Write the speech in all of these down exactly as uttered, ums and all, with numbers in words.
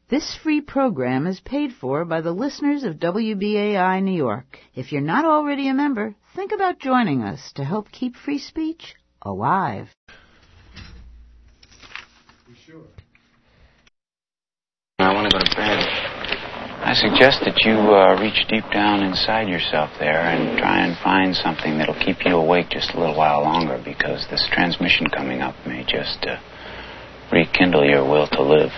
This free program is paid for by the listeners of W B A I New York. If you're not already a member, think about joining us to help keep free speech alive. Sure. I want to go to bed. I suggest that you uh, reach deep down inside yourself there and try and find something that'll keep you awake just a little while longer, because this transmission coming up may just uh, rekindle your will to live.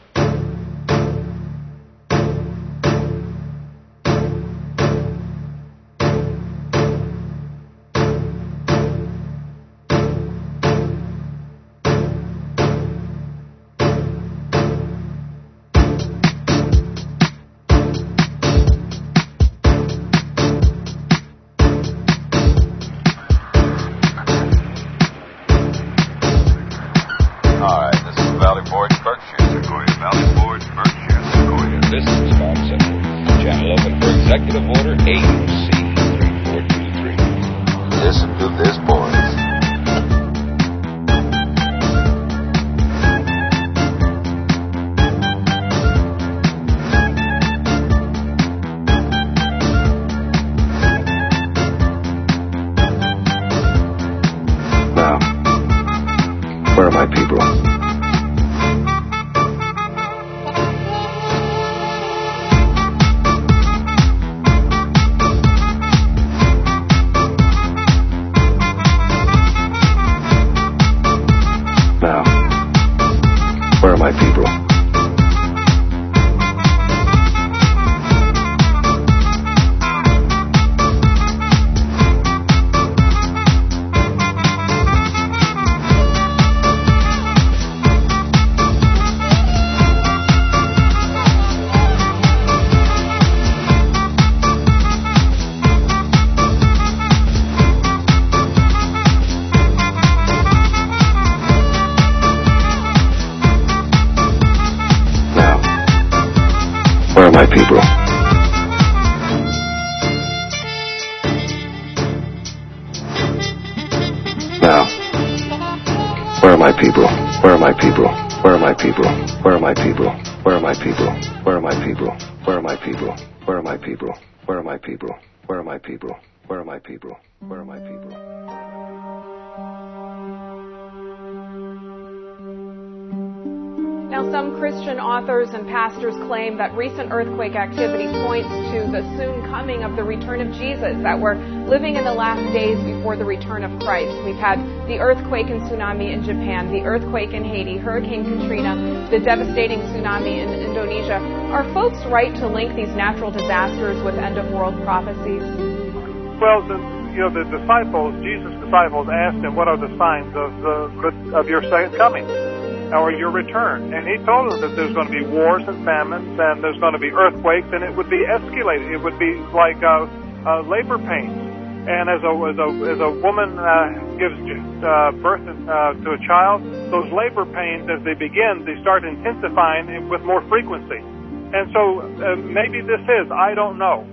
And pastors claim that recent earthquake activity points to the soon coming of the return of Jesus, that we're living in the last days before the return of Christ. We've had the earthquake and tsunami in Japan, the earthquake in Haiti, Hurricane Katrina, the devastating tsunami in Indonesia. Are folks right to link these natural disasters with end-of-world prophecies? Well, the, you know, the disciples, Jesus' disciples asked him, what are the signs of, the, of your second coming? Or your return. And he told them that there's going to be wars and famines, and there's going to be earthquakes, and it would be escalated. It would be like uh, uh, labor pains. And as a as a, as a woman uh, gives uh, birth uh, to a child, those labor pains, as they begin, they start intensifying with more frequency. And so uh, maybe this is, I don't know.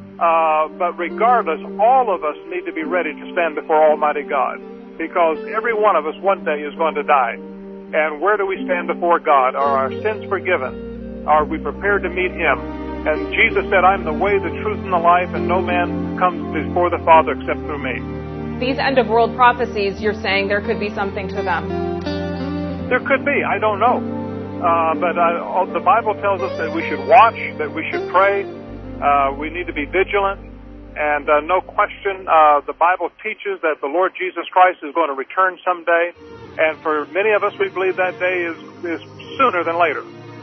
Uh, but regardless, all of us need to be ready to stand before Almighty God, because every one of us one day is going to die. And where do we stand before God? Are our sins forgiven? Are we prepared to meet Him? And Jesus said, I'm the way, the truth, and the life, and no man comes before the Father except through me. These end-of-world prophecies, you're saying there could be something to them? There could be. I don't know. Uh, but uh, the Bible tells us that we should watch, that we should pray. Uh, we need to be vigilant. And uh, no question, uh, the Bible teaches that the Lord Jesus Christ is going to return someday. And for many of us, we believe that day is, is sooner than later.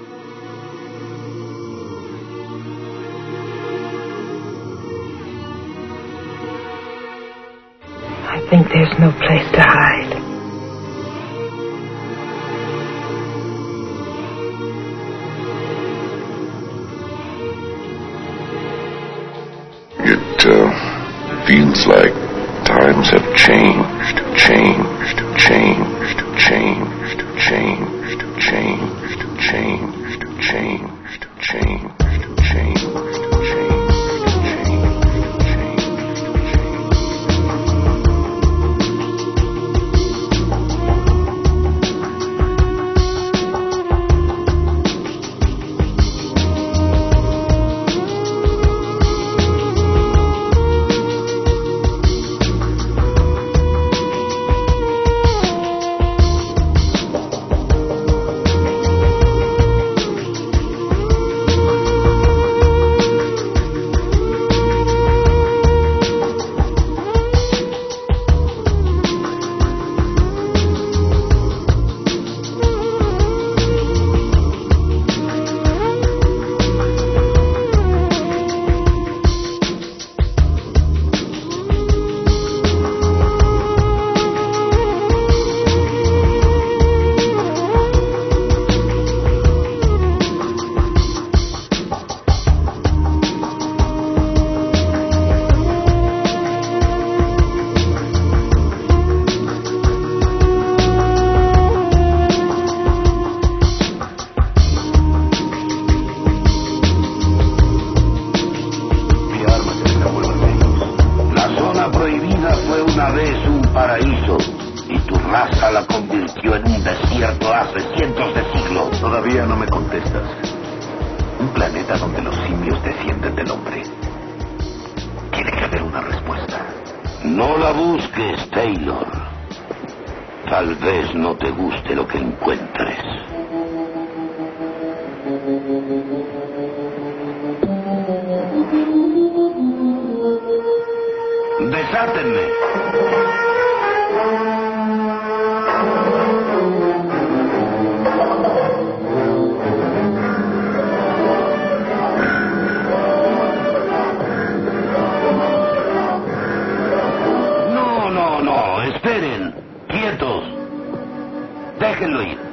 I think there's no place to hide. It uh, feels like times have changed, changed, changed, changed, changed, changed, changed, changed, changed, changed, changed, silencio en un desierto hace cientos de siglos. Todavía no me contestas. Un planeta donde los simios descienden del hombre. Tiene que haber una respuesta. No la busques, Taylor. Tal vez no te guste lo que encuentres. ¡Desátenme! No, no, no, esperen. Quietos. Déjenlo ir.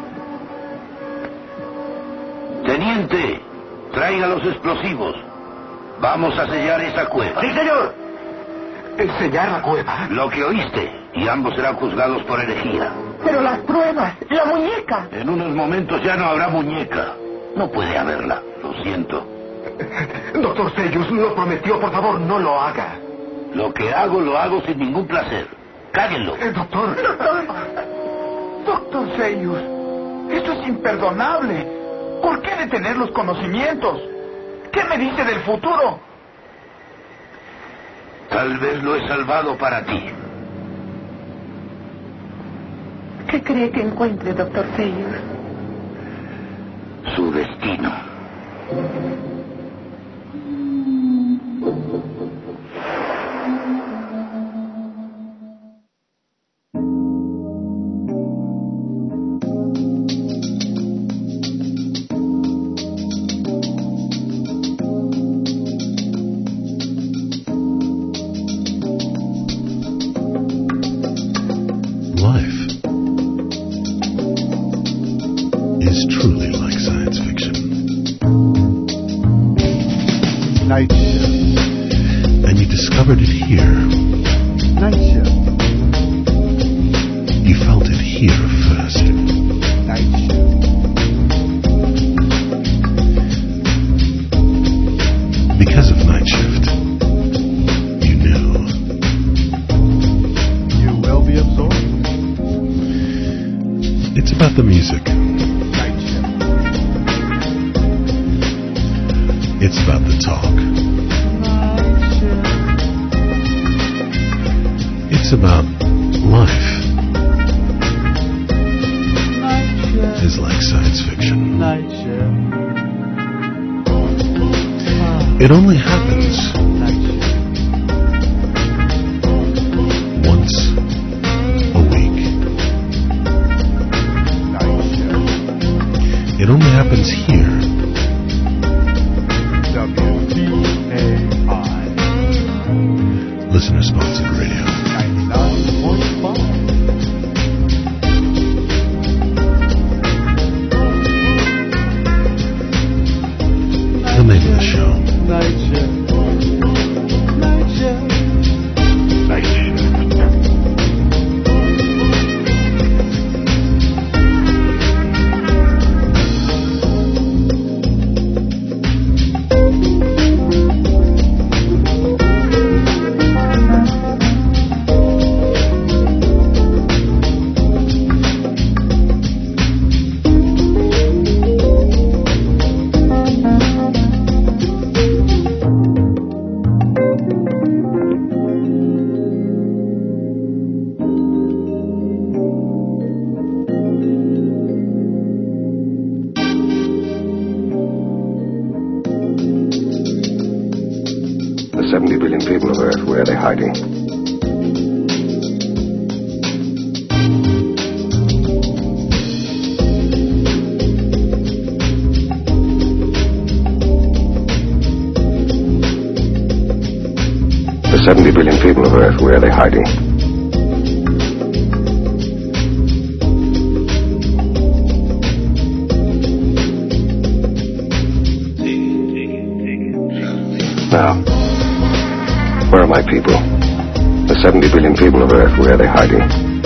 Teniente, traiga los explosivos. Vamos a sellar esa cueva. ¡Sí, señor! ¿Sellar la cueva? Lo que oíste, y ambos serán juzgados por herejía. Pero las pruebas, la muñeca. En unos momentos ya no habrá muñeca. No puede haberla, lo siento. Doctor Seyus, lo prometió, por favor, no lo haga. Lo que hago, lo hago sin ningún placer. Cállenlo. Eh, doctor. Doctor. Doctor Seyus, esto es imperdonable. ¿Por qué detener los conocimientos? ¿Qué me dice del futuro? Tal vez lo he salvado para ti. ¿Qué cree que encuentre, doctor Seyus? Su destino. The music. It's about the talk. It's about life. It's like science fiction. It only happens once a week. It only happens here. W B A I. Listener-sponsored radio. ninety-nine point five. The name of the show. Night Shift. Night Shift. Night Shift. seventy billion people of Earth, where are they hiding? The seventy billion people of Earth, where are they hiding? Now, where are my people? The seventy billion people of Earth, where are they hiding?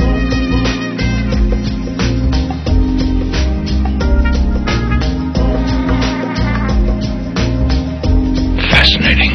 Fascinating.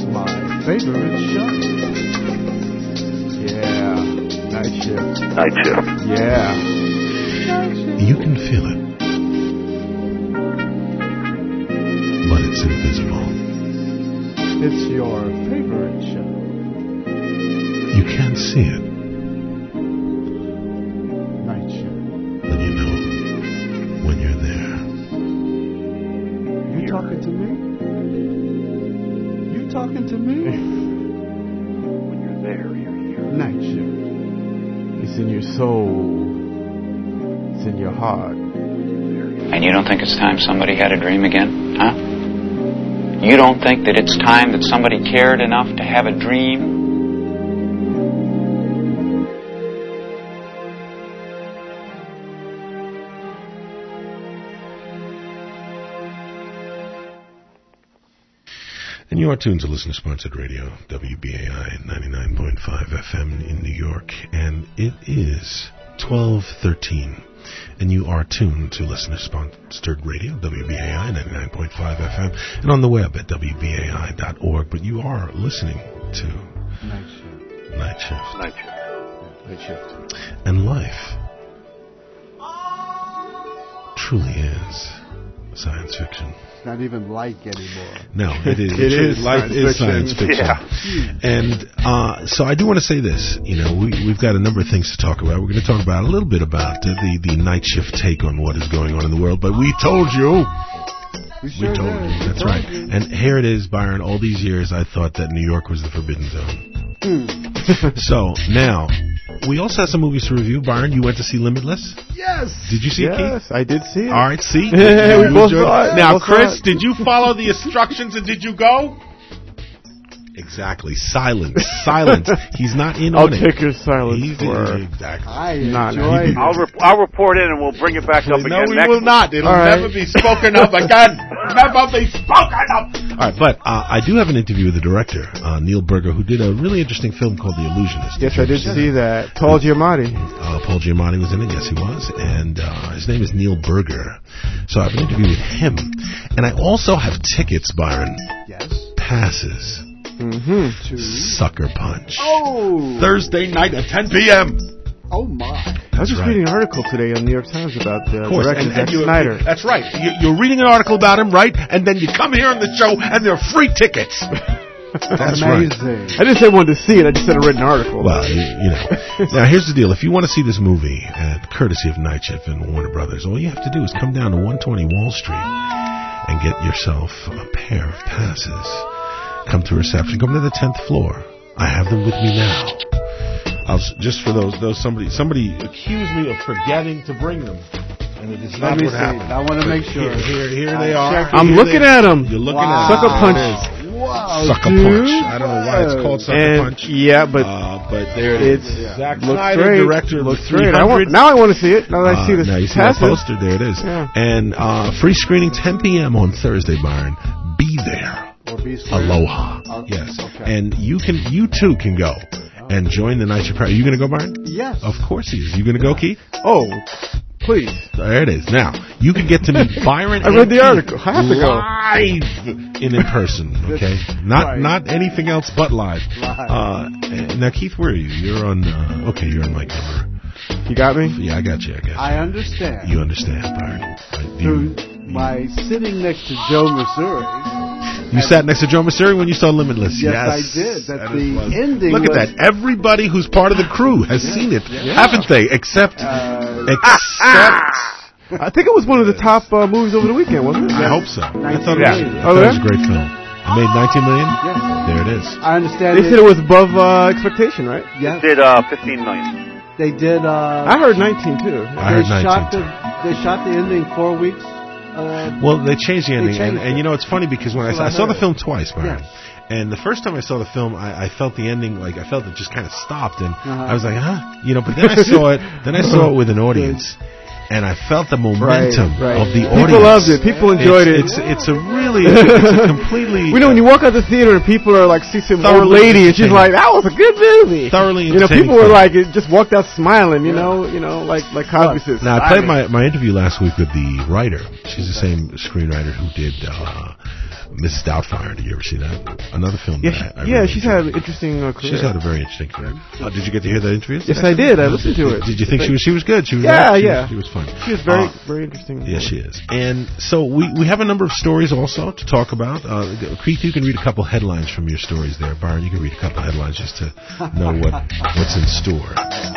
my favorite show. Yeah, Night Shift. Night Shift. Yeah. You can feel it, but it's invisible. It's your favorite show. You can't see it, Night Shift. but you know when you're there. You talking to me? You talking to me? When you're there, you're here. Night Shift. It's in your soul. It's in your heart. And you don't think it's time somebody had a dream again, huh? You don't think that it's time that somebody cared enough to have a dream? And you are tuned to listener-sponsored radio, W B A I ninety-nine point five F M in New York, and it is twelve thirteen. And you are tuned to listener-sponsored radio, W B A I ninety-nine point five F M, and on the web at W B A I dot org. But you are listening to Night Shift. Night Shift. Night Shift. Night Shift. And life truly is science fiction. It's not even like anymore. No, it is. It is Life science is fiction. science fiction. Yeah. And uh, so I do want to say this. You know, we, we've got a number of things to talk about. We're going to talk about a little bit about uh, the, the night shift take on what is going on in the world. But we told you. We, sure we told did. you. We That's told right. you. And here it is, Byron. All these years I thought that New York was the forbidden zone. So now, we also have some movies to review. Byron, you went to see Limitless? Yes. Did you see it, Keith? Yes, I did see it. All right, see? Yeah, we You both enjoyed saw it. Now, Both saw Chris, it. did you follow the instructions and did you go? Exactly. Silence. Silence. He's not in I'll on it. take your silence He's for... exactly. I Not- enjoyed I'll, re- I'll report in and we'll bring it back up no, again we next will not. It'll All right. never be spoken of again. Never be spoken of. All right, but uh, I do have an interview with the director, uh, Neil Berger, who did a really interesting film called The Illusionist. Yes, I did see that. Paul Giamatti. Uh, Paul Giamatti was in it. Yes, he was. And uh, his name is Neil Berger. So I have an interview with him. And I also have tickets, Byron. Yes. Passes. Mm-hmm. Sucker Punch. Oh. Thursday night at ten p.m. Oh, my. I was just right. reading an article today on New York Times about the Of course, director, and, Zack and you, Snyder. that's right. You, you're reading an article about him, right? And then you come here on the show, and they're free tickets. That's right. Amazing. I didn't say I wanted to see it. I just said I read an article. Well, you, you know. Now, here's the deal. If you want to see this movie, at courtesy of Night Shift and Warner Brothers, all you have to do is come down to one twenty Wall Street and get yourself a pair of passes. Come to reception. Come to the tenth floor. I have them with me now. I'll, just for those, those somebody, somebody accused me of forgetting to bring them, and it is Let not me what see. happened. I want to But make sure. Here, here, here I they are. checked. I'm Here looking they- at 'em. You're looking Wow. at Sucker them. Punch. There it is. Wow, Sucker dude. Punch. I don't know why it's called Sucker And, Punch. Yeah, but Uh, but there it it's is. Zack looks Snyder, great. director of Looks three great. I want, hundred. now I want to see it. Now that I see Uh, this now you see that passes. poster. There it is. Yeah. And uh, free screening ten p.m. on Thursday, Byron. Be there. Or be square. Aloha. Okay. Yes. Okay. And you can, you too can go and join the Night Shift. Are you going to go, Byron? Yes. Of course he is. You going to go, Keith? Oh, please. There it is. Now, you can get to meet Byron. I read and the Keith article. I have to go. Live and in person, okay? Not Right. not anything else but live. Live. Uh, now, Keith, where are you? You're on, uh, okay, you're on mic number. You got me? Yeah, I got you, I got you. I understand. You understand, Byron. Right? You, Through my sitting next to Joe Missouri. you sat next to Joe Missouri when you saw Limitless. Yes, Yes, I did. That That the is was- ending Look at was- that. Everybody who's part of the crew has seen it, haven't they? Except, Uh, except. I think it was one of the top uh, movies over the weekend, wasn't it? I hope so. I thought, it Yeah. was, I Oh, thought it yeah? was a great film. It made nineteen million. Yes. There it is. I understand. They said it was above uh, expectation, right? Yes. Did uh, fifteen million. They did. Uh, I heard nineteen too. I heard they shot nineteen. the. They shot the ending four weeks. Uh, Well, they changed the ending, changed and, and you know it's funny because when I, That's saw, I what I saw the heard. film twice, Byron, Yes. and the first time I saw the film, I, I felt the ending like I felt it just kind of stopped, and Uh-huh. I was like, huh, you know. But then I saw it, then I saw it with an audience, and I felt the momentum Right, right. of the People audience. loved it. People enjoyed it's, it. It's it's a really it's a completely We know when you walk out the theater and people are like, see some old Thoroughly lady, and she's entertaining. like, "That was a good movie." thoroughly You know, entertaining people were film. like, it just walked out smiling. You know, you know, like like Cosby says. Now, I played my, my interview last week with the writer. She's the same screenwriter who did uh, Missus Doubtfire. Did you ever see that? Another film. Yeah, that I, I she, yeah really she's enjoyed. had an interesting uh, career. She's had a very interesting career. Uh, did you get to hear that interview? Yes, I did. I listened to it. Did you think she was? She was good. She was. Yeah, she yeah. Was, she was fun. She was very, Uh, very interesting. Yeah, she is. And so we, we have a number of stories also to talk about. Uh, Keith, you can read a couple headlines from your stories there. Byron, you can read a couple headlines just to know what what's in store.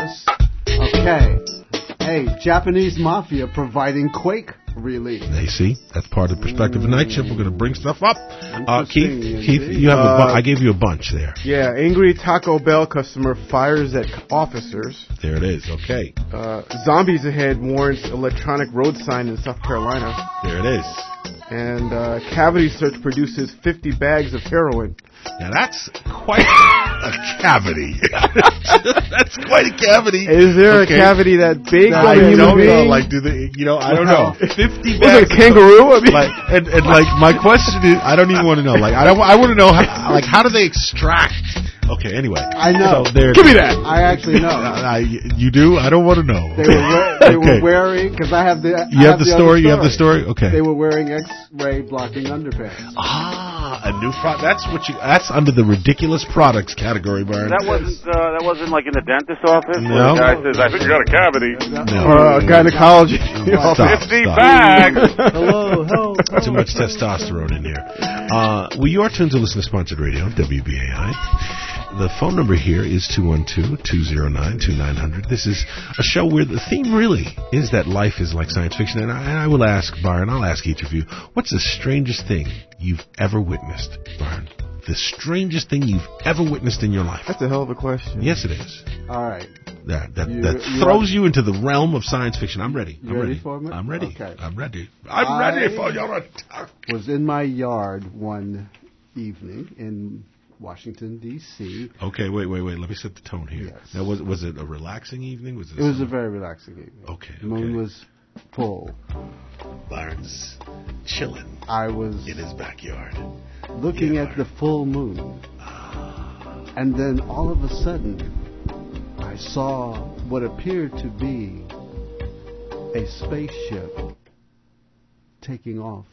Okay. Hey, Japanese mafia providing Quake relief. Hey, see, that's part of the perspective of Night Shift. We're going to bring stuff up. Uh, Keith, Interesting, Keith, indeed. you have a bu- Uh, I gave you a bunch there. Yeah, angry Taco Bell customer fires at officers. There it is. Okay, Uh, zombies ahead warrants electronic road sign in South Carolina. there it is. And uh, cavity search produces fifty bags of heroin. Now that's quite a cavity. That's quite a cavity. Is there Okay. a cavity that big? I on a human don't know. being? Like, do they? You know, I don't know. Fifty Was it bags. a kangaroo? I mean, Like, and, and like, my question is, I don't even want to know. Like, I don't. I want to know, how, like, how do they extract? Okay. Anyway, I know. So there, Give me that. I actually know. I, you do? I don't want to know. They were we- they Okay. were wearing because I have the I You have the other story. You have the story. Okay. They were wearing X-ray blocking underpants. Ah, a new product. That's what you. That's under the ridiculous products category, Byron. That wasn't uh, that wasn't like in the dentist office where No. the guy says, "I think you got a cavity." No. or uh, gynecology. Stop, Fifty stop. bags. Hello, hello. Too much testosterone in here. Uh, well, you are tuned to listen to Sponsored Radio, W B A I. The phone number here is two one two, two zero nine, two nine zero zero. This is a show where the theme really is that life is like science fiction. And I, and I will ask, Byron, I'll ask each of you, what's the strangest thing you've ever witnessed, Byron? The strangest thing you've ever witnessed in your life? That's a hell of a question. Yes, it is. All right. That that, You- that you throws are- you into the realm of science fiction. I'm ready. You I'm ready ready. for me? I'm ready. Okay. I'm ready. I'm I- ready for your attack. Was in my yard one evening in Washington D C Okay, wait, wait, wait. Let me set the tone here. Yes. Now, was was it a relaxing evening? Was it? It was a something- very relaxing evening. Okay, The moon okay. was full. Byron's chilling I was in his backyard. looking Yeah, at the full moon, and then all of a sudden, I saw what appeared to be a spaceship taking off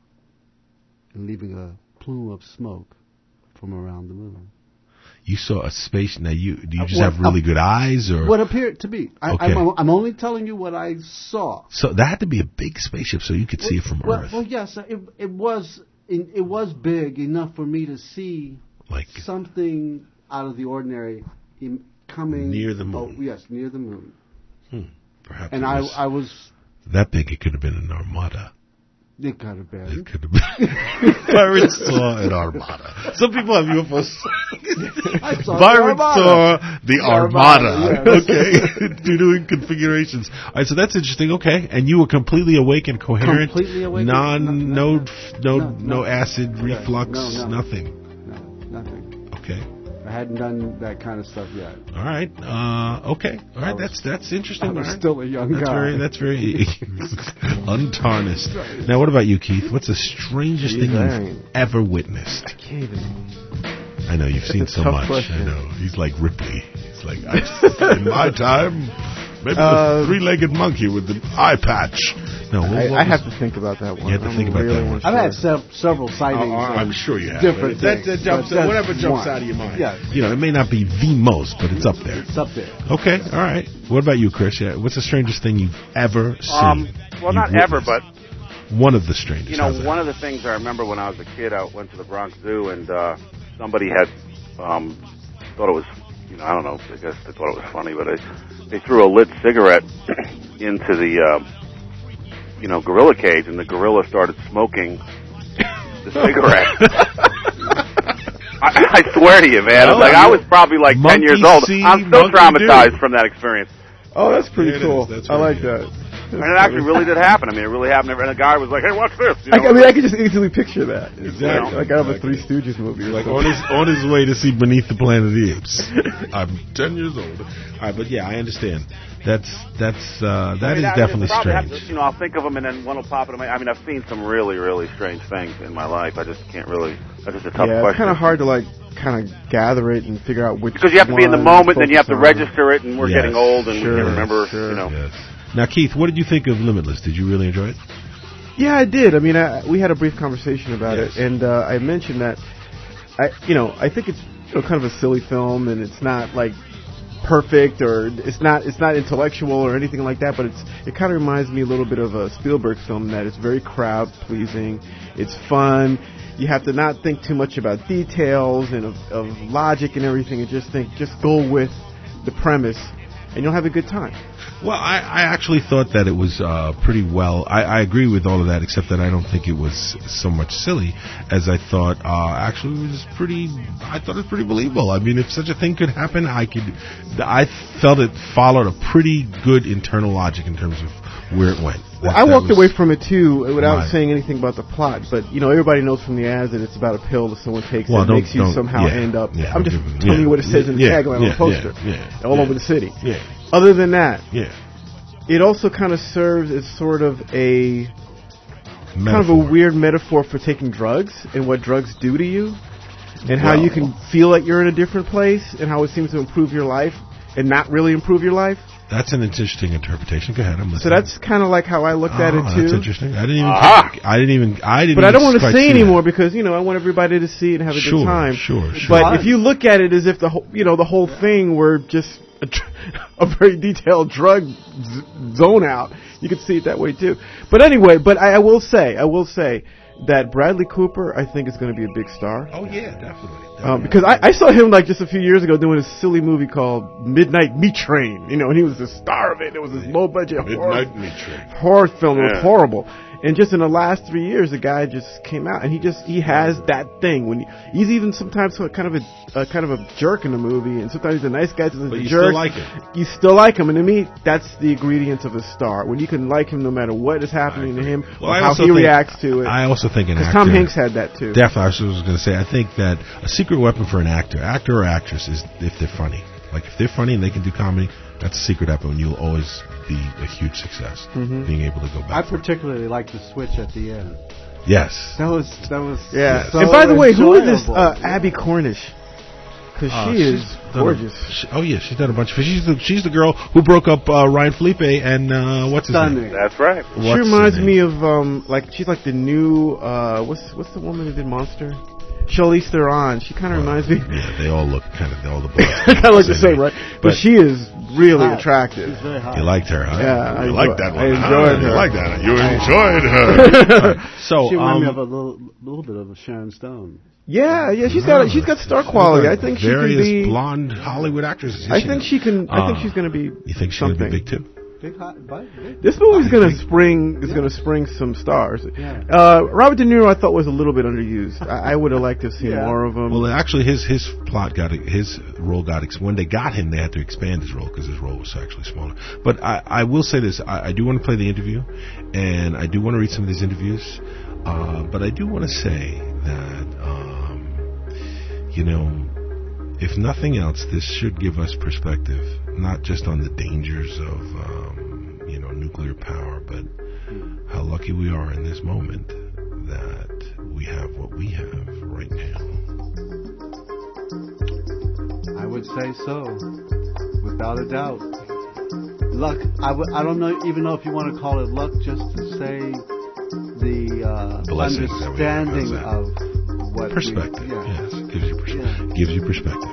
and leaving a plume of smoke from around the moon. You saw a space. Now, you do you Uh, just what- have really good eyes, or What appeared to be. I, Okay. I'm, I'm only telling you what I saw. so that had to be a big spaceship, so you could see it from well, Earth. Well, yes, it, it was. It, it was big enough for me to see Like something out of the ordinary in, coming Near the moon. Oh, yes, near the moon. hmm, perhaps. And it I, was I was. that big. It could have been an armada. It could have been. It could have been. Byron saw an armada. Some people have U F Os. I saw Byron the Armada. saw the The Armada. Armada, yes. Okay, You're doing configurations. All right, so that's interesting. Okay, and you were completely awake and coherent. Completely awake and- Non, no, no, no, no, no, no no. acid Okay, reflux. no, no. Nothing. No, nothing. Okay. I hadn't done that kind of stuff yet. All right. Uh, okay. All right. was- that's that's interesting. I was Byron. still a young that's guy. Very, that's very untarnished. Now, what about you, Keith? What's the strangest Jeez, thing I you've ain't- ever witnessed? I can't even. I know you've seen a so tough much. question. I know he's like Ripley. He's like I, in my time, maybe Uh, the three-legged monkey with the eye patch. No, what, I, what I was- have to think about that one. You have to I'm think about really that one. I've had unsure. se- several sightings. Oh, I'm of sure you have. Different that, things, that jumps, but that's whatever jumps one. out of your mind. Yeah. You know, it may not be the most, but it's up there. It's up there. Okay, all right. What about you, Chris? Yeah, what's the strangest thing you've ever seen? Um, well, not You've ever, witnessed? but one of the strangest. you know, How's that? one of the things I remember when I was a kid, I went to the Bronx Zoo, and uh, somebody had um, thought it was, you know, I don't know, I guess they thought it was funny, but they, they threw a lit cigarette into the, uh, you know, gorilla cage, and the gorilla started smoking the cigarette. I, I swear to you, man. Well, like I was probably like ten years monkey old. see, I'm still monkey traumatized do. from that experience. Oh, that's pretty There it cool. is. That's I right, like yeah. that. And it actually really did happen. I mean, it really happened. And a guy was like, "Hey, watch this." You I, know? I mean, I can just easily picture that. Exactly. Like out of a Exactly. Three Stooges movie. Or Like something. on his on his way to see Beneath the Planet of the Apes. I'm ten years old. All right, but yeah, I understand. That's that's uh, that I mean, is I- definitely it's probably strange. have to- you know, I'll think of them and then one will pop into my. I mean, I've seen some really, really strange things in my life. I just can't really. That's just a tough yeah, it's question. kind of hard to like kind of gather it and figure out which. because you have to be in the one moment, then you have to focus on. register it, and we're Yes, getting old and sure, we can't remember. sure. You know, Yes. Now, Keith, what did you think of Limitless? Did you really enjoy it? Yeah, I did. I mean, I, we had a brief conversation about yes. it, and uh, I mentioned that, I, you know, I think it's you know, kind of a silly film, and it's not like perfect or it's not it's not intellectual or anything like that, but it's it kind of reminds me a little bit of a Spielberg film that it's very crowd pleasing. It's fun. You have to not think too much about details and of, of logic and everything, and just think just go with the premise, and you'll have a good time. Well, I, I actually thought that it was uh, pretty well. I, I agree with all of that, except that I don't think it was so much silly as I thought. Uh, actually, it was pretty. I thought it was pretty believable. I mean, if such a thing could happen, I could. I felt it followed a pretty good internal logic in terms of where it went. Well, that, I that walked away from it too without my, saying anything about the plot. But you know, everybody knows from the ads that it's about a pill that someone takes well, that makes you somehow yeah, end up. Yeah, I'm just giving, telling yeah, you what it says yeah, in the yeah, tagline yeah, on the poster, yeah, yeah, all yeah, over the city. Yeah. Other than that, yeah. It also kind of serves as sort of a metaphor. kind of a weird metaphor for taking drugs and what drugs do to you, and well, how you can feel like you're in a different place, and how it seems to improve your life and not really improve your life. That's an interesting interpretation. Go ahead, I'm listening. So that's kind of like how I looked oh, at it too. That's interesting. I didn't even. Ah! Think, I didn't even. I didn't. But even I don't want to say anymore that. because you know I want everybody to see it and have a sure, good time. Sure, sure. But if you look at it as if the whole, you know, the whole thing were just a, tr- a very detailed drug z- zone out, you could see it that way too. But anyway, but I, I will say, I will say that Bradley Cooper, I think, is going to be a big star. Oh yeah, definitely. definitely. Um, because I, I saw him like just a few years ago doing a silly movie called Midnight Meat Train, you know, and he was the star of it. It was this low budget horror, Meat Train. horror film. Yeah. It was horrible. And just in the last three years, the guy just came out, and he just he has that thing. When he, he's even sometimes kind of a uh, kind of a jerk in the movie, and sometimes he's a nice guy. Sometimes but a you jerk. still like him. You still like him, and to me, that's the ingredients of a star. When you can like him no matter what is happening to him, well, or I how he think, reacts to it. I also think an actor. Tom Hanks had that too. Definitely, I was going to say. I think that a secret weapon for an actor, actor or actress, is if they're funny. Like if they're funny and they can do comedy, that's a secret weapon, and you'll always be a huge success. Mm-hmm. Being able to go back. I particularly like the switch at the end. Yes. That was that was yeah. So and by the way, who is this enjoyable. uh, Abby Cornish? Because Uh, she she's is done a- gorgeous. she- oh yeah, she's done a bunch of. She's the she's the girl who broke up uh, Ryan Felipe and uh, what's his Stunning. name? That's right. What's She his reminds name? me of um like she's like the new uh what's what's the woman who did Monster? Charlize Theron. She kind of reminds me. Yeah, they all look kind of all the boys kind of look the same, right? But, But she is really Hot. attractive. She's very hot. You liked her, huh? Yeah, you I liked enjoy- that one. I enjoyed huh? her. You liked that. You enjoyed her. Right. So, She reminded me um, of a little little bit of a Sharon Stone. Yeah, yeah, she's got she's got star quality. I think she can various be. blonde Hollywood actresses. I think she can. I think Uh, she's going to be. You think she's something. going to be big too? Big hot, big. This movie's I going to think- spring is Yeah. going to spring some stars. Yeah. Uh, Robert De Niro, I thought was a little bit underused. I, I would have liked to have seen Yeah. more of him. Well, actually, his his plot got his role got ex- when they got him, they had to expand his role because his role was actually smaller. But I, I will say this: I, I do want to play the interview, and I do want to read some of these interviews. Uh, but I do want to say that um, you know, if nothing else, this should give us perspective, not just on the dangers of um, you know nuclear power, but how lucky we are in this moment that we have what we have right now. I would say so, without a doubt. Luck. I, w- I don't know even know if you want to call it luck, just to say the uh, Blessings that we have, understanding how's that? of what Perspective, We, yeah. yes, gives you pers- Yeah. gives you perspective.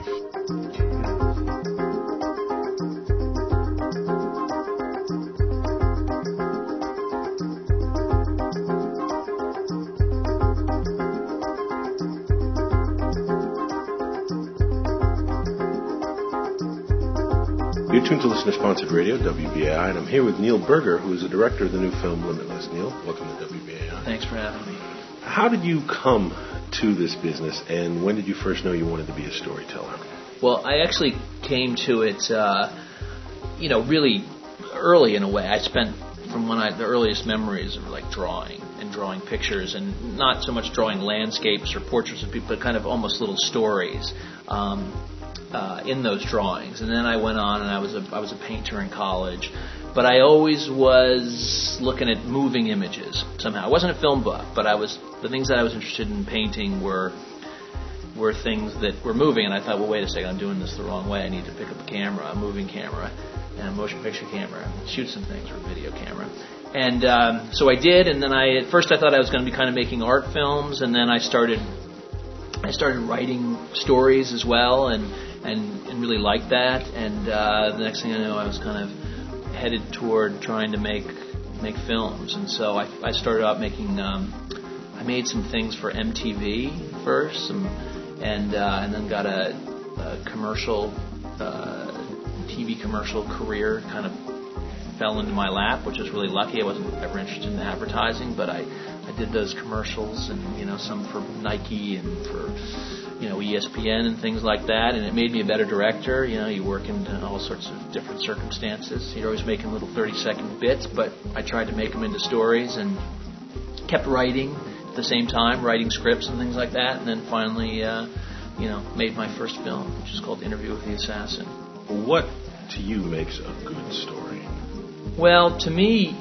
You're tuned to listener-sponsored radio, W B A I, and I'm here with Neil Berger, who is the director of the new film Limitless. Neil, welcome to W B A I. Thanks for having me. How did you come to this business, and when did you first know you wanted to be a storyteller? Well, I actually came to it, uh, you know, really early in a way. I spent from when I the earliest memories of like drawing and drawing pictures, and not so much drawing landscapes or portraits of people, but kind of almost little stories. Um, Uh, in those drawings, and then I went on, and I was a I was a painter in college, but I always was looking at moving images somehow. I wasn't a film buff, but I was the things that I was interested in painting were were things that were moving, and I thought, well, wait a second, I'm doing this the wrong way. I need to pick up a camera, a moving camera, and a motion picture camera, and shoot some things, or a video camera. and um, so I did. And then I at first I thought I was going to be kind of making art films, and then I started I started writing stories as well, and and, and really liked that. And uh, the next thing I know, I was kind of headed toward trying to make make films. And so I, I started out making. Um, I made some things for M T V first, some, and uh, and then got a, a commercial, uh, T V commercial career. Kind of fell into my lap, which was really lucky. I wasn't ever interested in advertising, but I, I did those commercials, and you know, some for Nike and for you know E S P N and things like that. And it made me a better director. You know, you work in all sorts of different circumstances. You're always making little thirty-second bits, but I tried to make them into stories and kept writing. At the same time, writing scripts and things like that, and then finally, uh, you know, made my first film, which is called Interview with the Assassin. What to you makes a good story? Well, to me,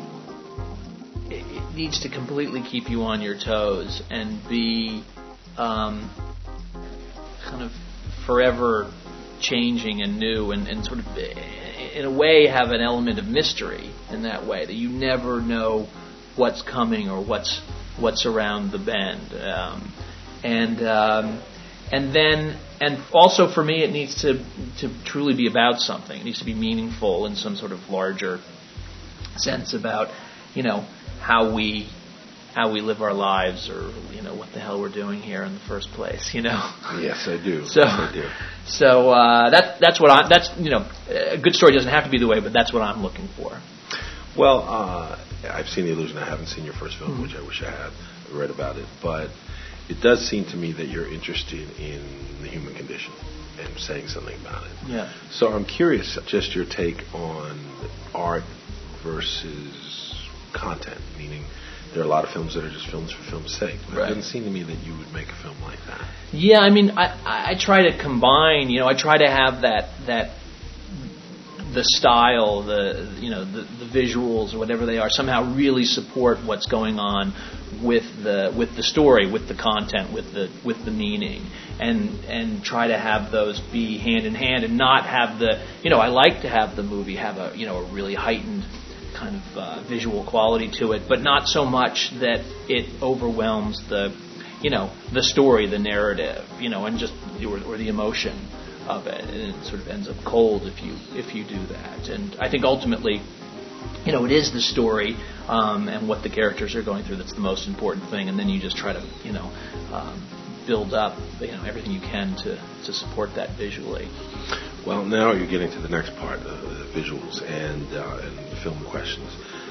it needs to completely keep you on your toes and be um, kind of forever changing and new, and, and sort of, in a way, have an element of mystery in that way, that you never know what's coming or what's what's around the bend, um, and um, and then and also for me, it needs to to truly be about something. It needs to be meaningful in some sort of larger sense about, you know, how we how we live our lives, or you know, what the hell we're doing here in the first place. You know. Yes, I do. So, yes, I do. So uh, that that's what I that's you know, a good story doesn't have to be the way, but that's what I'm looking for. Well, uh, I've seen The Illusion. I haven't seen your first film, mm-hmm. which I wish I had. I read about it. But it does seem to me that you're interested in the human condition and saying something about it. Yeah. So I'm curious, just your take on art versus content, meaning there are a lot of films that are just films for film's sake. But right. It doesn't seem to me that you would make a film like that. Yeah, I mean, I, I try to combine, you know, I try to have that that the style, the you know, the, the visuals or whatever they are, somehow really support what's going on with the with the story, with the content, with the with the meaning, and and try to have those be hand in hand, and not have the you know I like to have the movie have a you know a really heightened kind of uh, visual quality to it, but not so much that it overwhelms the you know the story, the narrative, you know, and just or, or the emotion of it, and it sort of ends up cold if you if you do that. And I think ultimately, you know, it is the story um, and what the characters are going through that's the most important thing, and then you just try to, you know, um, build up, you know, everything you can to, to support that visually. Well, now you're getting to the next part, uh, the visuals and uh, and the film questions.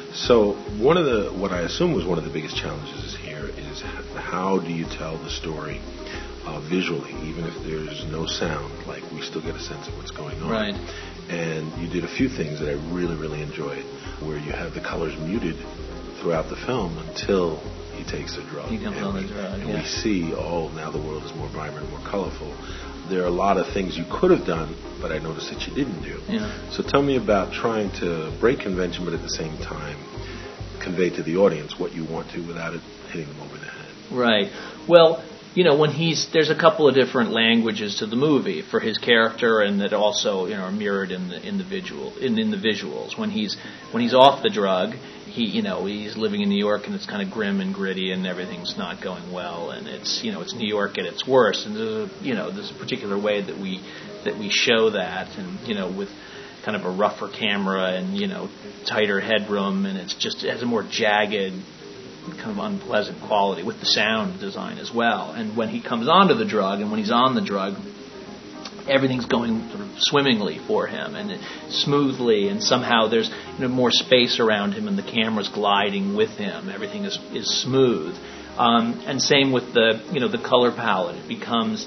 So one of the what I assume was one of the biggest challenges here is how do you tell the story Uh, visually, even if there's no sound, like we still get a sense of what's going on. Right. And you did a few things that I really, really enjoyed, where you have the colors muted throughout the film until he takes the drug. He comes and on we, the drug, and yeah. we see, oh, now the world is more vibrant, more colorful. There are a lot of things you could have done, but I noticed that you didn't do. Yeah. So tell me about trying to break convention, but at the same time convey to the audience what you want to without it hitting them over the head. Right. Well, you know, when he's there's a couple of different languages to the movie for his character, and that also, you know, are mirrored in the in the visual in, in the visuals. When he's when he's off the drug, he you know he's living in New York, and it's kind of grim and gritty, and everything's not going well, and it's you know it's New York at its worst, and there's a, you know there's a particular way that we that we show that, and you know with kind of a rougher camera and you know tighter headroom, and it's just it has a more jagged, kind of unpleasant quality with the sound design as well. And when he comes onto the drug, and when he's on the drug, everything's going sort of swimmingly for him and smoothly, and somehow there's you know, more space around him, and the camera's gliding with him. Everything is is smooth. Um, and same with the you know the color palette. It becomes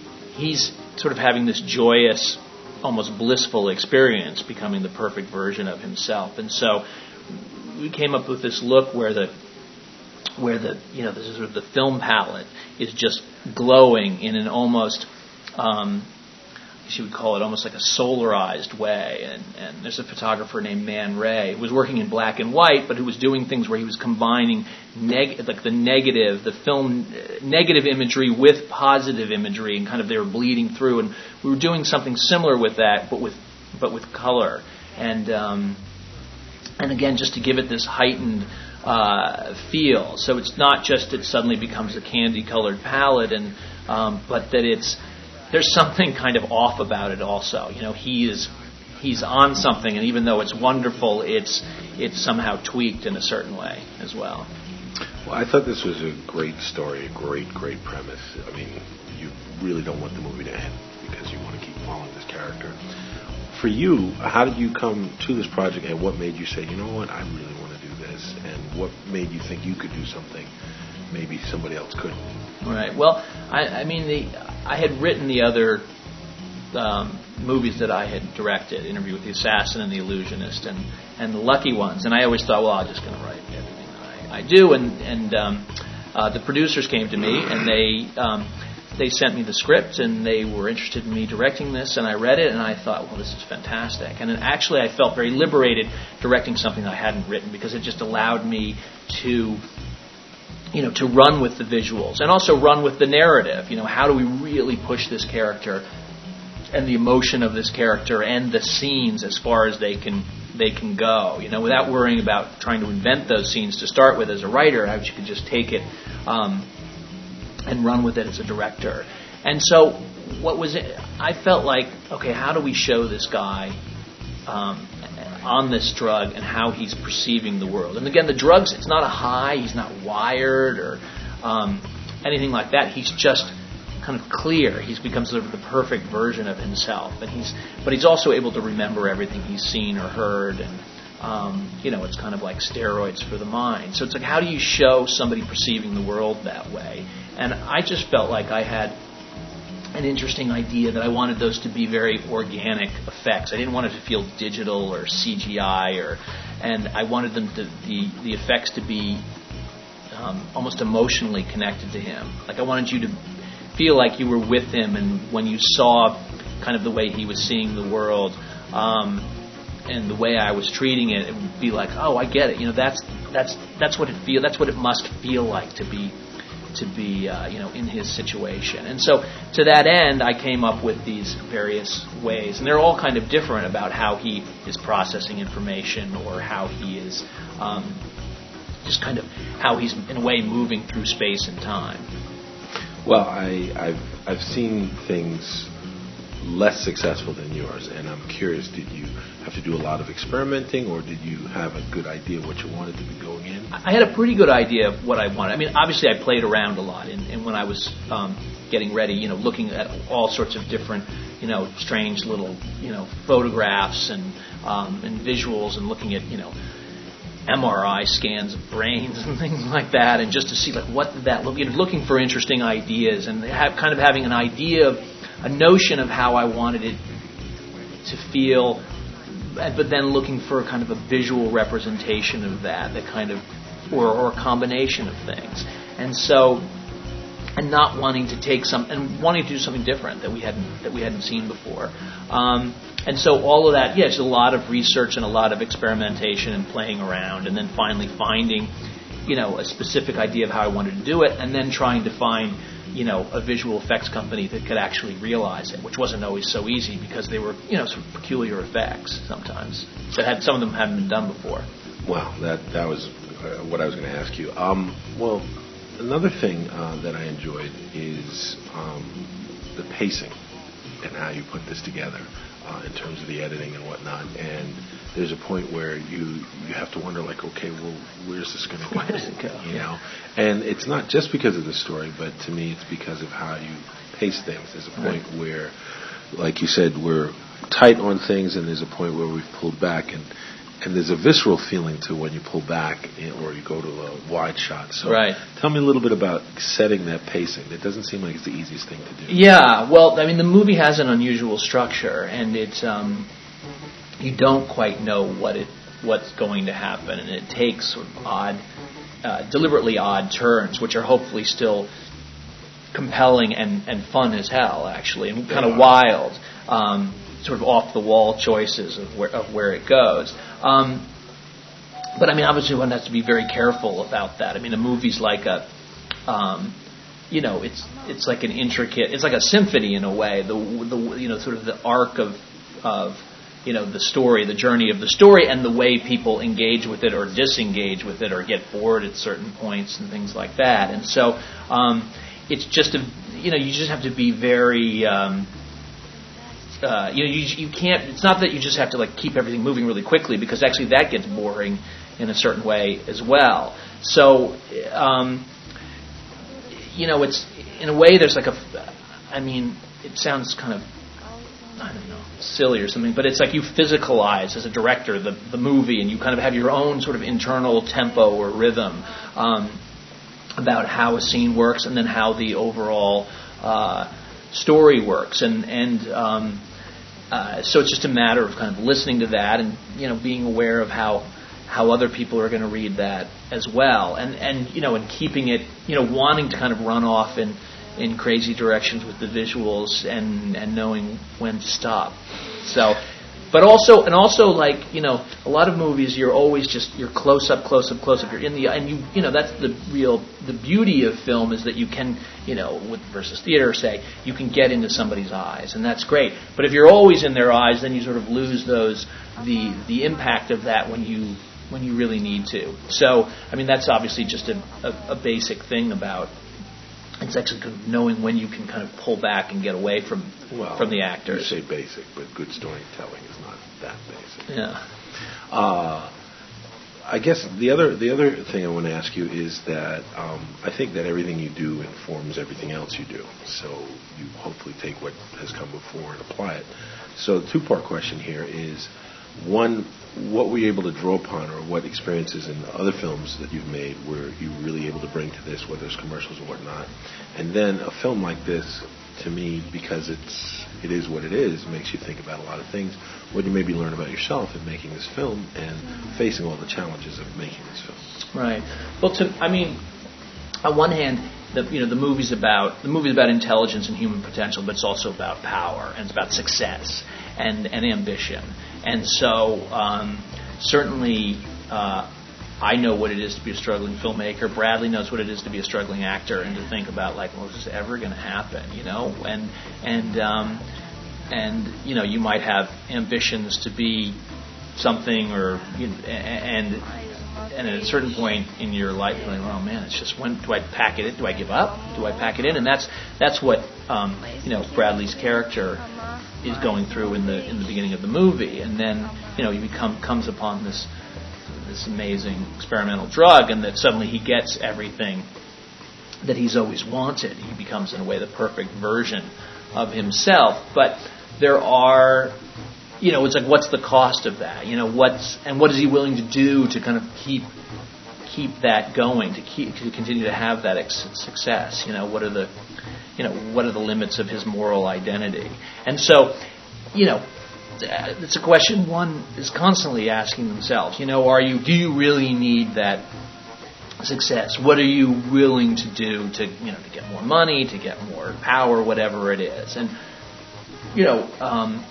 he's sort of having this joyous, almost blissful experience, becoming the perfect version of himself. And so we came up with this look where the where the you know the sort of the film palette is just glowing in an almost um, you would call it almost like a solarized way. And, and there's a photographer named Man Ray who was working in black and white, but who was doing things where he was combining neg- like the negative, the film uh, negative imagery with positive imagery, and kind of they were bleeding through. And we were doing something similar with that, but with but with color. And um, and again, just to give it this heightened uh, feel. So it's not just it suddenly becomes a candy-colored palette, and um, but that it's there's something kind of off about it also. You know, he is he's on something, and even though it's wonderful, it's it's somehow tweaked in a certain way as well. Well, I thought this was a great story, a great, great premise. I mean, you really don't want the movie to end because you want to keep following this character. For you, how did you come to this project, and what made you say, you know what, I really want to do this, and what made you think you could do something maybe somebody else couldn't? Right. Well, I, I mean, the I had written the other um, movies that I had directed, Interview with the Assassin and The Illusionist, and, and The Lucky Ones, and I always thought, well, I'm just going to write everything that I, I do, and, and um, uh, the producers came to me, and they... Um, They sent me the script, and they were interested in me directing this, and I read it, and I thought, well, this is fantastic. And then actually I felt very liberated directing something that I hadn't written, because it just allowed me to, you know, to run with the visuals, and also run with the narrative. You know, how do we really push this character and the emotion of this character and the scenes as far as they can they can go, you know, without worrying about trying to invent those scenes to start with as a writer, how you could just take it um and run with it as a director. And so what was it? I felt like, okay, how do we show this guy um, on this drug and how he's perceiving the world? And again, the drugs, it's not a high, he's not wired or um, anything like that. He's just kind of clear. He's become sort of the perfect version of himself. And he's, but he's also able to remember everything he's seen or heard, and Um, you know, it's kind of like steroids for the mind. So it's like, how do you show somebody perceiving the world that way? And I just felt like I had an interesting idea that I wanted those to be very organic effects. I didn't want it to feel digital or C G I, or, and I wanted them to, the the effects to be um, almost emotionally connected to him. Like I wanted you to feel like you were with him, and when you saw kind of the way he was seeing the world. Um, and the way I was treating it, it would be like, oh, I get it. You know, that's that's that's what it feel. That's what it must feel like to be to be uh, you know in his situation. And so to that end, I came up with these various ways, and they're all kind of different about how he is processing information, or how he is um, just kind of how he's in a way moving through space and time. Well, I, I've I've seen things less successful than yours, and I'm curious, did you have to do a lot of experimenting, or did you have a good idea of what you wanted to be going in? I had a pretty good idea of what I wanted. I mean, obviously I played around a lot, and, and when I was um, getting ready, you know, looking at all sorts of different, you know, strange little, you know, photographs and um, and visuals, and looking at, you know, M R I scans of brains and things like that, and just to see like what did that look, you know, looking for interesting ideas, and have kind of having an idea of a notion of how I wanted it to feel, but then looking for kind of a visual representation of that, that kind of, or, or a combination of things. And so, and not wanting to take some, and wanting to do something different that we hadn't, that we hadn't seen before. Um, and so all of that, yes, yeah, a lot of research and a lot of experimentation and playing around, and then finally finding, you know, a specific idea of how I wanted to do it, and then trying to find, you know, a visual effects company that could actually realize it, which wasn't always so easy because they were, you know, sort of peculiar effects sometimes that had some of them hadn't been done before. Well, that that was uh, what I was going to ask you. Um, well, another thing uh, that I enjoyed is um, the pacing and how you put this together uh, in terms of the editing and whatnot. And there's a point where you you have to wonder, like, okay, well, where's this going to go? Where does it go? You know, and it's not just because of the story, but to me, it's because of how you pace things. There's a point right. where, like you said, we're tight on things, and there's a point where we've pulled back, and and there's a visceral feeling to when you pull back or you go to a wide shot. So right. tell me a little bit about setting that pacing. It doesn't seem like it's the easiest thing to do. Yeah, well, I mean, the movie has an unusual structure, and it's um, you don't quite know what it what's going to happen, and it takes sort of odd, uh, deliberately odd turns, which are hopefully still compelling and, and fun as hell, actually, and kind of wild. Um, sort of off-the-wall choices of where of where it goes. Um, but, I mean, obviously one has to be very careful about that. I mean, a movie's like a, um, you know, it's it's like an intricate, it's like a symphony in a way. The, the you know, sort of the arc of, of you know, the story, the journey of the story, and the way people engage with it or disengage with it or get bored at certain points and things like that. And so um, it's just a, you know, you just have to be very, um, uh, you know, you, you can't. It's not that you just have to like keep everything moving really quickly, because actually that gets boring in a certain way as well. So, um, you know, it's in a way there's like a, I mean, it sounds kind of, I don't know, silly or something, but it's like you physicalize as a director the, the movie, and you kind of have your own sort of internal tempo or rhythm um, about how a scene works, and then how the overall uh, story works, and and um, uh, so it's just a matter of kind of listening to that, and you know, being aware of how how other people are going to read that as well, and and you know, and keeping it, you know, wanting to kind of run off in. in crazy directions with the visuals, and, and knowing when to stop. So, but also, and also like, you know, a lot of movies you're always just, you're close up, close up, close up, you're in the, and you, you know, that's the real, the beauty of film is that you can, you know, with versus theater, say, you can get into somebody's eyes, and that's great. But if you're always in their eyes, then you sort of lose those, the, the impact of that when you, when you really need to. So, I mean, that's obviously just a, a, a basic thing about, it's actually kind of knowing when you can kind of pull back and get away from well, from the actors. You say basic, but good storytelling is not that basic. Yeah. Uh, I guess the other the other thing I want to ask you is that um, I think that everything you do informs everything else you do. So you hopefully take what has come before and apply it. So the two-part question here is, one, what were you able to draw upon, or what experiences in other films that you've made were you really able to bring to this, whether it's commercials or whatnot? And then a film like this, to me, because it's it is what it is, makes you think about a lot of things. What did you maybe learn about yourself in making this film and facing all the challenges of making this film? Right. Well, to I mean, on one hand, the you know the movie's about the movie's about intelligence and human potential, but it's also about power, and it's about success and and ambition. And so, um, certainly, uh, I know what it is to be a struggling filmmaker. Bradley knows what it is to be a struggling actor, and to think about, like, well, is this ever going to happen? You know, and and um, and you know, you might have ambitions to be something, or you know, and and at a certain point in your life, you're like, oh man, it's just, when do I pack it in? Do I give up? Do I pack it in? And that's that's what um, you know, Bradley's character is going through in the in the beginning of the movie, and then you know he become comes upon this this amazing experimental drug, and that suddenly he gets everything that he's always wanted. He becomes, in a way, the perfect version of himself. But there are, you know, it's like, what's the cost of that? You know, what's and what is he willing to do to kind of keep keep that going, to keep to continue to have that ex- success? You know, what are the You know, what are the limits of his moral identity? And so, you know, it's a question one is constantly asking themselves. You know, are you? Do you really need that success? What are you willing to do to, you know, to get more money, to get more power, whatever it is? And you know, um,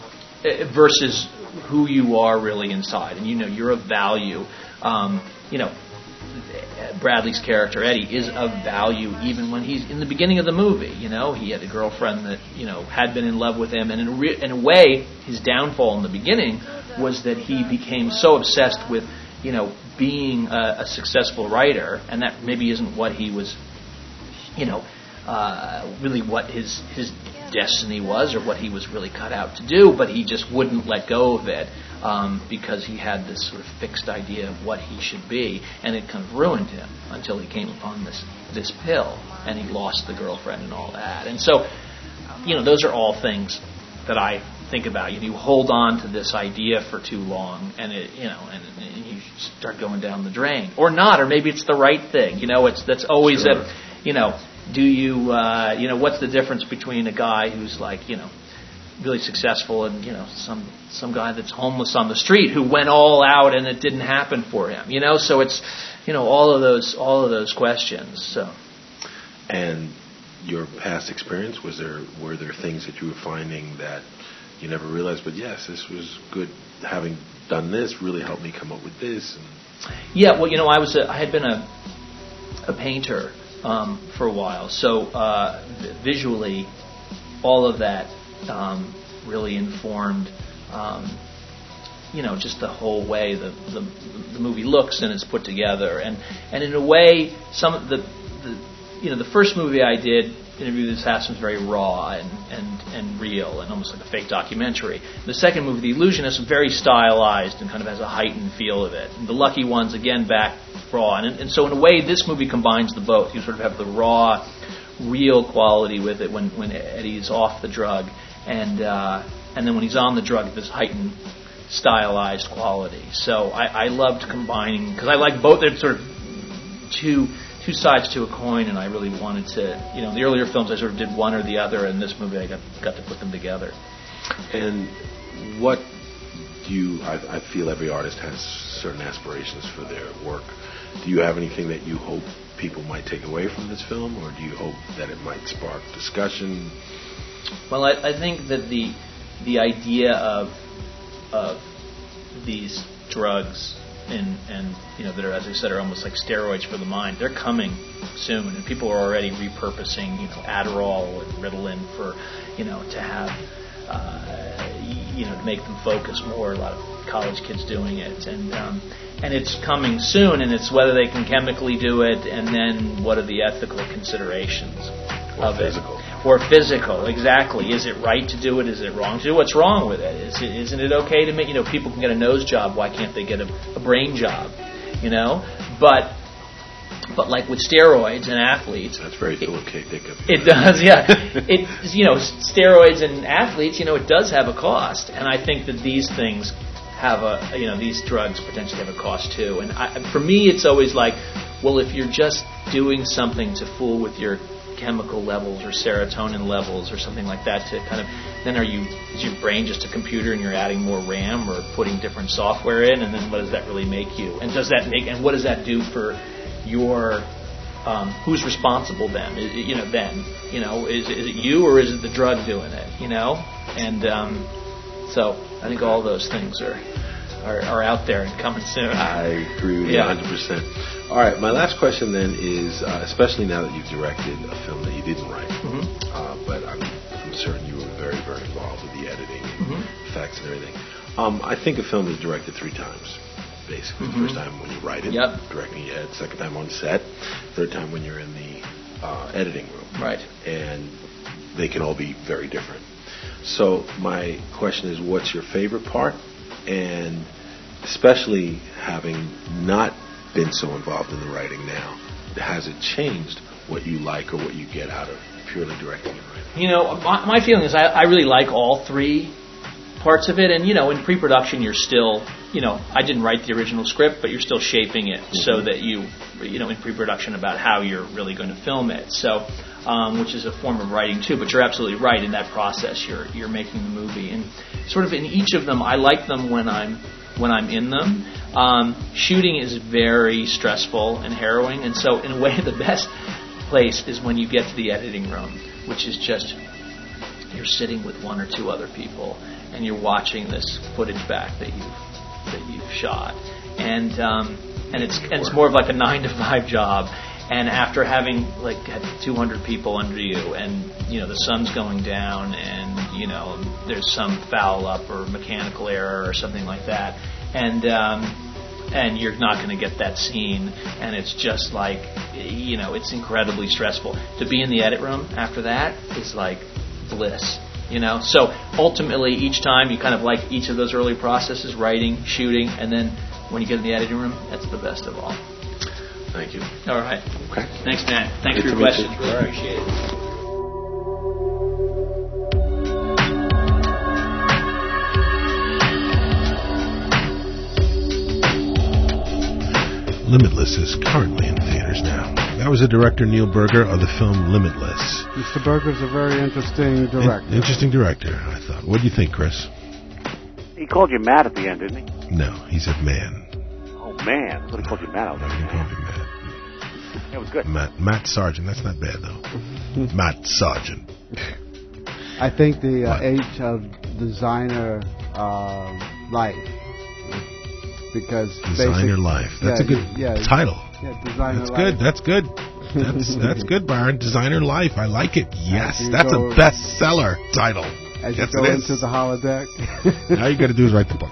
versus who you are really inside. And you know, you're of value. Um, you know. Bradley's character, Eddie, is of value even when he's in the beginning of the movie. You know, he had a girlfriend that, you know, had been in love with him, and in a, re- in a way, his downfall in the beginning was that he became so obsessed with, you know, being a, a successful writer, and that maybe isn't what he was, you know, uh, really what his his destiny was, or what he was really cut out to do, but he just wouldn't let go of it. Um, because he had this sort of fixed idea of what he should be, and it kind of ruined him until he came upon this this pill, and he lost the girlfriend and all that. And so, you know, those are all things that I think about. You know, you hold on to this idea for too long, and it, you know, and, and you start going down the drain, or not, or maybe it's the right thing. You know, it's that's always sure. a, you know, do you, uh, you know, what's the difference between a guy who's like, you know, really successful and, you know, some some guy that's homeless on the street who went all out and it didn't happen for him, you know? So it's, you know, all of those all of those questions. So, and your past experience, was there were there things that you were finding that you never realized, but yes, this was good, having done this really helped me come up with this? And yeah, well, you know, I was a, I had been a a painter um, for a while, so uh, visually all of that Um, really informed Um, you know, just the whole way the, the the movie looks and is put together, and and in a way, some of the, the you know the first movie I did, Interview with the Assassin, was very raw and, and, and real and almost like a fake documentary. The second movie, The Illusionist, was very stylized and kind of has a heightened feel of it. And The Lucky Ones, again, back raw. And, and so in a way, this movie combines the both. You sort of have the raw, real quality with it when, when Eddie's off the drug, and uh, and then when he's on the drug, this heightened, stylized quality. So I, I loved combining, because I like both. They're sort of two... two sides to a coin, and I really wanted to, you know, the earlier films I sort of did one or the other, and this movie I got got to put them together. And what do you, I, I feel every artist has certain aspirations for their work. Do you have anything that you hope people might take away from this film, or do you hope that it might spark discussion? Well, I, I think that the the idea of of these drugs And, and you know that are, as I said, are almost like steroids for the mind. They're coming soon, and people are already repurposing, you know, Adderall and Ritalin for, you know, to have, uh, you know, to make them focus more. A lot of college kids doing it, and um, and it's coming soon. And it's whether they can chemically do it, and then what are the ethical considerations or of physical. it. Or physical, exactly. Is it right to do it? Is it wrong to do it? What's wrong with it? Is it isn't it okay to make, you know, people can get a nose job, why can't they get a, a brain job? You know? But but like with steroids and athletes, that's very Philip K. Dick of you. It does, yeah. It you know, steroids and athletes, you know, it does have a cost. And I think that these things have a, you know, these drugs potentially have a cost too. And I, for me it's always like, well, if you're just doing something to fool with your chemical levels or serotonin levels or something like that to kind of, then are you, is your brain just a computer and you're adding more RAM or putting different software in, and then what does that really make you? And does that make, and what does that do for your, um, who's responsible then? Is, you know, then, you know, is, is it you or is it the drug doing it, you know? And um, so I think all those things are, are, are out there and coming soon. I agree with yeah. you one hundred percent. All right, my last question then is, uh, especially now that you've directed a film that you didn't write, mm-hmm. uh, but I'm, I'm certain you were very, very involved with the editing and mm-hmm. effects and everything. Um, I think a film is directed three times, basically. Mm-hmm. First time when you write it, yep. directing it. Second time on set. Third time when you're in the uh, editing room. Right. And they can all be very different. So my question is, what's your favorite part? And especially having not been so involved in the writing now, has it changed what you like or what you get out of purely directing and writing? You know, my, my feeling is I, I really like all three parts of it, and you know, in pre-production you're still, you know, I didn't write the original script, but you're still shaping it mm-hmm. so that you, you know, in pre-production about how you're really going to film it. So, um, which is a form of writing too. But you're absolutely right, in that process you're you're making the movie, and sort of in each of them, I like them when I'm when I'm in them. Um, shooting is very stressful and harrowing, and so in a way the best place is when you get to the editing room, which is just you're sitting with one or two other people and you're watching this footage back that you've that you've shot, and um, and it's and it's more of like a nine to five job. And after having like had two hundred people under you, and you know the sun's going down, and you know there's some foul up or mechanical error or something like that, and um, and you're not going to get that scene, and it's just like, you know, it's incredibly stressful. To be in the edit room after that is like bliss, you know. So ultimately, each time you kind of like each of those early processes: writing, shooting, and then when you get in the editing room, that's the best of all. Thank you. All right. Okay. Thanks, Dan. Thanks Good for your questions. Really right. Appreciate it. Limitless is currently in theaters now. That was the director, Neil Berger, of the film Limitless. Mister Berger's a very interesting director. In- interesting director, I thought. What do you think, Chris? He called you Matt at the end, didn't he? No, he said man. Oh, man. I thought he called you Matt. No, he called me Matt. It was good. Matt, Matt Sargent. That's not bad, though. Matt Sargent. I think the uh, age of designer uh, life. Because Designer basic, Life. That's yeah, a good yeah, title. Yeah, Designer That's Life. good. That's good. That's that's good, Byron. Designer Life. I like it. Yes, you that's go, a bestseller title. As you Yes, go it is. into the holodeck. All you got to do is write the book.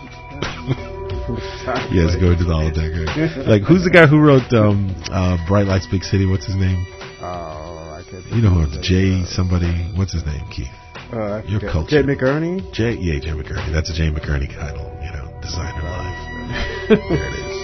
Yes, go into the holodeck. Like, who's the guy who wrote um, uh, Bright Lights, Big City? What's his name? Oh, I can't. You know who? Jay somebody. What's his name, Keith? Uh, Your culture. Jay McGurney? Jay, yeah, Jay McGurney. That's a Jay McGurney title. You know, designer life. There it is.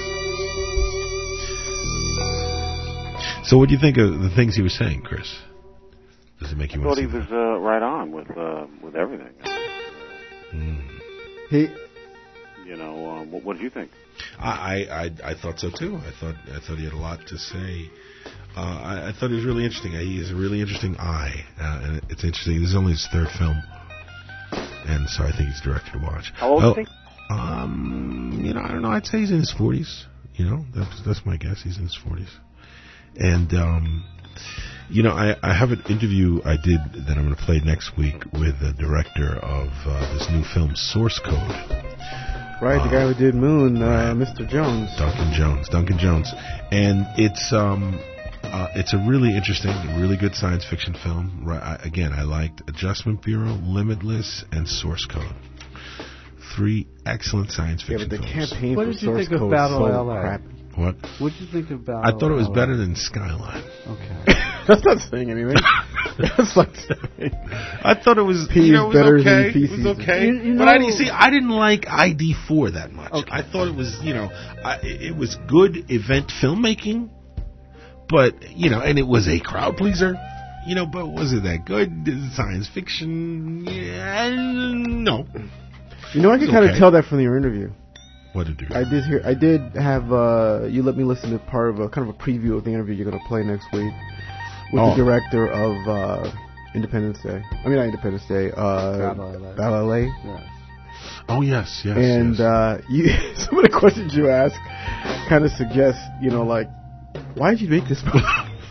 So, what do you think of the things he was saying, Chris? Does it make you I want thought to he see was uh, right on with uh, with everything. Mm. He, you know, um, what, what did you think? I, I I thought so too. I thought I thought he had a lot to say. Uh, I, I thought he was really interesting. He has a really interesting eye, uh, and it's interesting. This is only his third film, and so I think he's a director to watch. How old oh, is he? Um, you know, I don't know. I'd say he's in his forties. You know, that's that's my guess. He's in his forties, and um, you know, I, I have an interview I did that I'm going to play next week with the director of uh, this new film, Source Code. Right, the uh, guy who did Moon, uh, right. Mister Jones. Duncan Jones. Duncan Jones. And it's um, uh, it's a really interesting, really good science fiction film. Right, I, again, I liked Adjustment Bureau, Limitless, and Source Code. Three excellent science fiction yeah, but the films. campaign what for did you Source think Code of Battle so L A? crappy. What? What did you think of Battle I thought it was L A? better than Skyline. Okay. That's not saying anything. That's like saying. I thought it was, P you know, it was better okay. than P It was okay. You- you but I know- didn't see. I didn't like I D four that much. Okay. I thought it was, you know, I, it was good event filmmaking, but you know, and it was a crowd pleaser. You know, but was it that good? Science fiction? Yeah, no. You know, I could It's kind of okay. tell that from your interview. What did you? I did hear. I did have. Uh, you let me listen to part of a kind of a preview of the interview you're going to play next week with Oh. the director of uh, Independence Day. I mean, not Independence Day. Uh, Battle L A. Battle L A. Yes. Oh yes, yes. And yes. uh, you, some of the questions you ask kind of suggest, you know, like, why did you make this movie?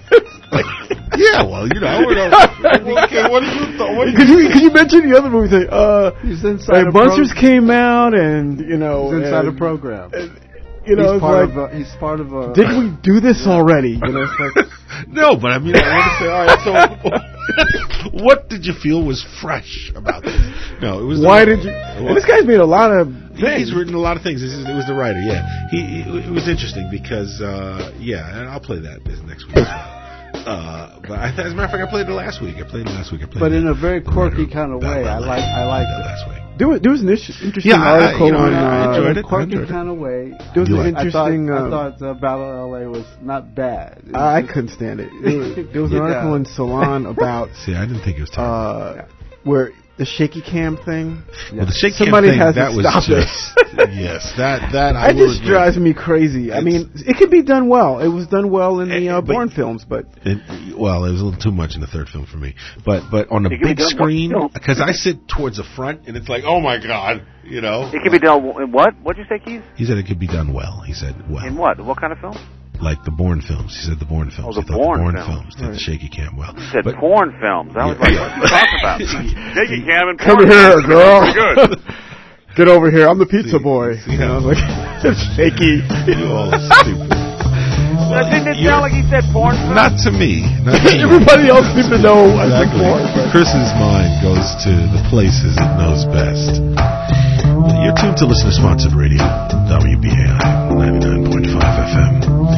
yeah, well, you know, we're not, okay, what did you thought? Because you, cause you mentioned the other movies, like, uh, He's inside like a Monsters pro- came out, and you know, He's inside and, a program. and, you know, he's it's part like, of a, he's part of a. didn't we do this already? You know, it's like, no, but I mean, I want to say, all right. So, what did you feel was fresh about this? No, it was. why the, did you? And this guy's made a lot of Yeah, things. he's written a lot of things. This is, it was the writer, yeah. He, he it was interesting because, uh, yeah, and I'll play that this next week. Uh, but I, as a matter of fact, I played it last week. I played it last week. I played But it in a very quirky right, kind of that way. I last- like. I like that it. last week. There was, there was an ish- interesting Yeah, I- article you know, on. I Uh, enjoyed In it. a quirky enjoyed it. kind of way. There was You an like- interesting. I thought, uh, I thought uh, Battle L A was not bad. It was I just- couldn't stand it. There was, there was an Yeah. article in Salon about See, I didn't think it was terrible. uh, where the shaky cam thing. well, the shake Somebody cam thing, has to that was stop just, yes, that, that, I That will just admit. drives me crazy. I It's- mean, it could be done well. It was done well in the Eh, uh, but- Bourne films, but It, well, it was a little too much in the third film for me. But but on the It can be big done screen, well. because I sit towards the front, and it's like, oh my god, you know. It can be done in what? What'd you say, Keith? He said it could be done well. He said well, In what? What kind of film? like the Bourne films. He said the Bourne films. Oh, the he thought Bourne the Bourne films. films did the shaky cam well. You said But- porn films. I was Yeah. like, what are you talking about? Shaky cam and come porn here, films. girl. Pretty good. Get over here. I'm the pizza See, boy. see You know, how- like shaky. You all stupid. That didn't it You- sound like he said porn films? Not to me. Not to you. Everybody else seems to know I think Exactly. more. but- Chris's mind goes to the places it knows best. You're tuned to Listener Sponsored Radio, W B A I ninety-nine point five F M.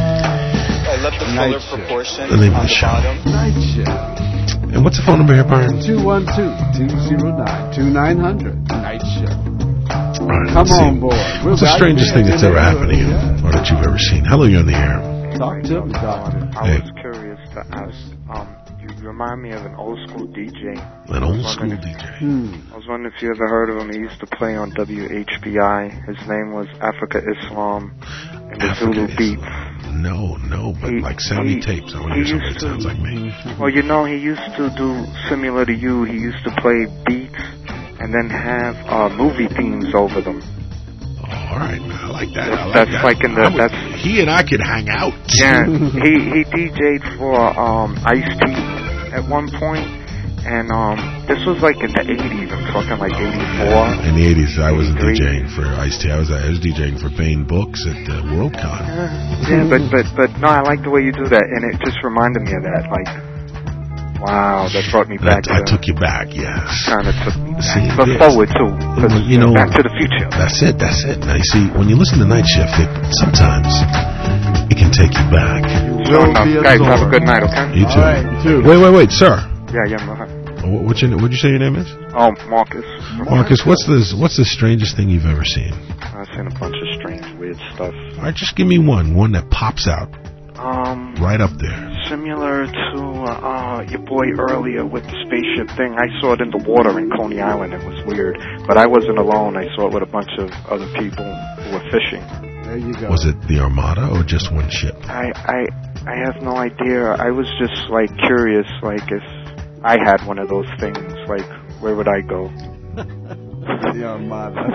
I love the Night fuller shift. proportion The name of on the the show. bottom. Night shift. And what's the phone number here, Byron? two one two, two zero nine, two nine zero zero. Night shift. All right, Come let's see. on, boy. We're What's the back strangest here thing that's in ever the happened to you, neighborhood, or that you've ever seen? Hello, you're on the air. yeah. Talk to me, doctor. I Hey. was curious to ask, um, you remind me of an old school D J. An old school D J. Hmm. I was wondering if you ever heard of him. He used to play on W H B I. His name was Africa Islam and the Africa Zulu Islam. Beats. No, no, but He- like soundy he- tapes. I want he to hear something used that to- sounds like me. Well, you know, he used to do similar to you. He used to play beats and then have uh, movie themes over them. Oh, all right, I like that. I like That's that. like in the- I would- that's- he and I could hang out. Yeah, he he D J'd for um, Ice-T at one point, and um, this was like in the eighties. I'm talking like eighty-four. In the eighties, I wasn't eighty-three. DJing for Ice-T. I was, I was DJing for Bain Books at uh, Worldcon. Yeah, but but but no, I like the way you do that, and it just reminded me of that. Like Wow, that brought me back. That, I to took you back, yes. Kind of took me See, back, but yes. forward too. Well, you know, Back to the Future. That's it. That's it. Now you see, when you listen to Night Shift, it, sometimes it can take you back. So, no, guys, have a good night, okay? You too. All right, you too. Wait, wait, wait, sir. Yeah, yeah, go ahead. What, what's your, what'd you say your name is? Oh, Marcus. Marcus, what's the what's the strangest thing you've ever seen? I've seen a bunch of strange, weird stuff. All right, just give me one, one that pops out. Um, right up there. Similar to uh, your boy earlier with the spaceship thing. I saw it in the water in Coney Island. It was weird, but I wasn't alone. I saw it with a bunch of other people who were fishing. There you go. Was it the Armada or just one ship? I I I have no idea. I was just like curious, like if I had one of those things, like where would I go? The Armada.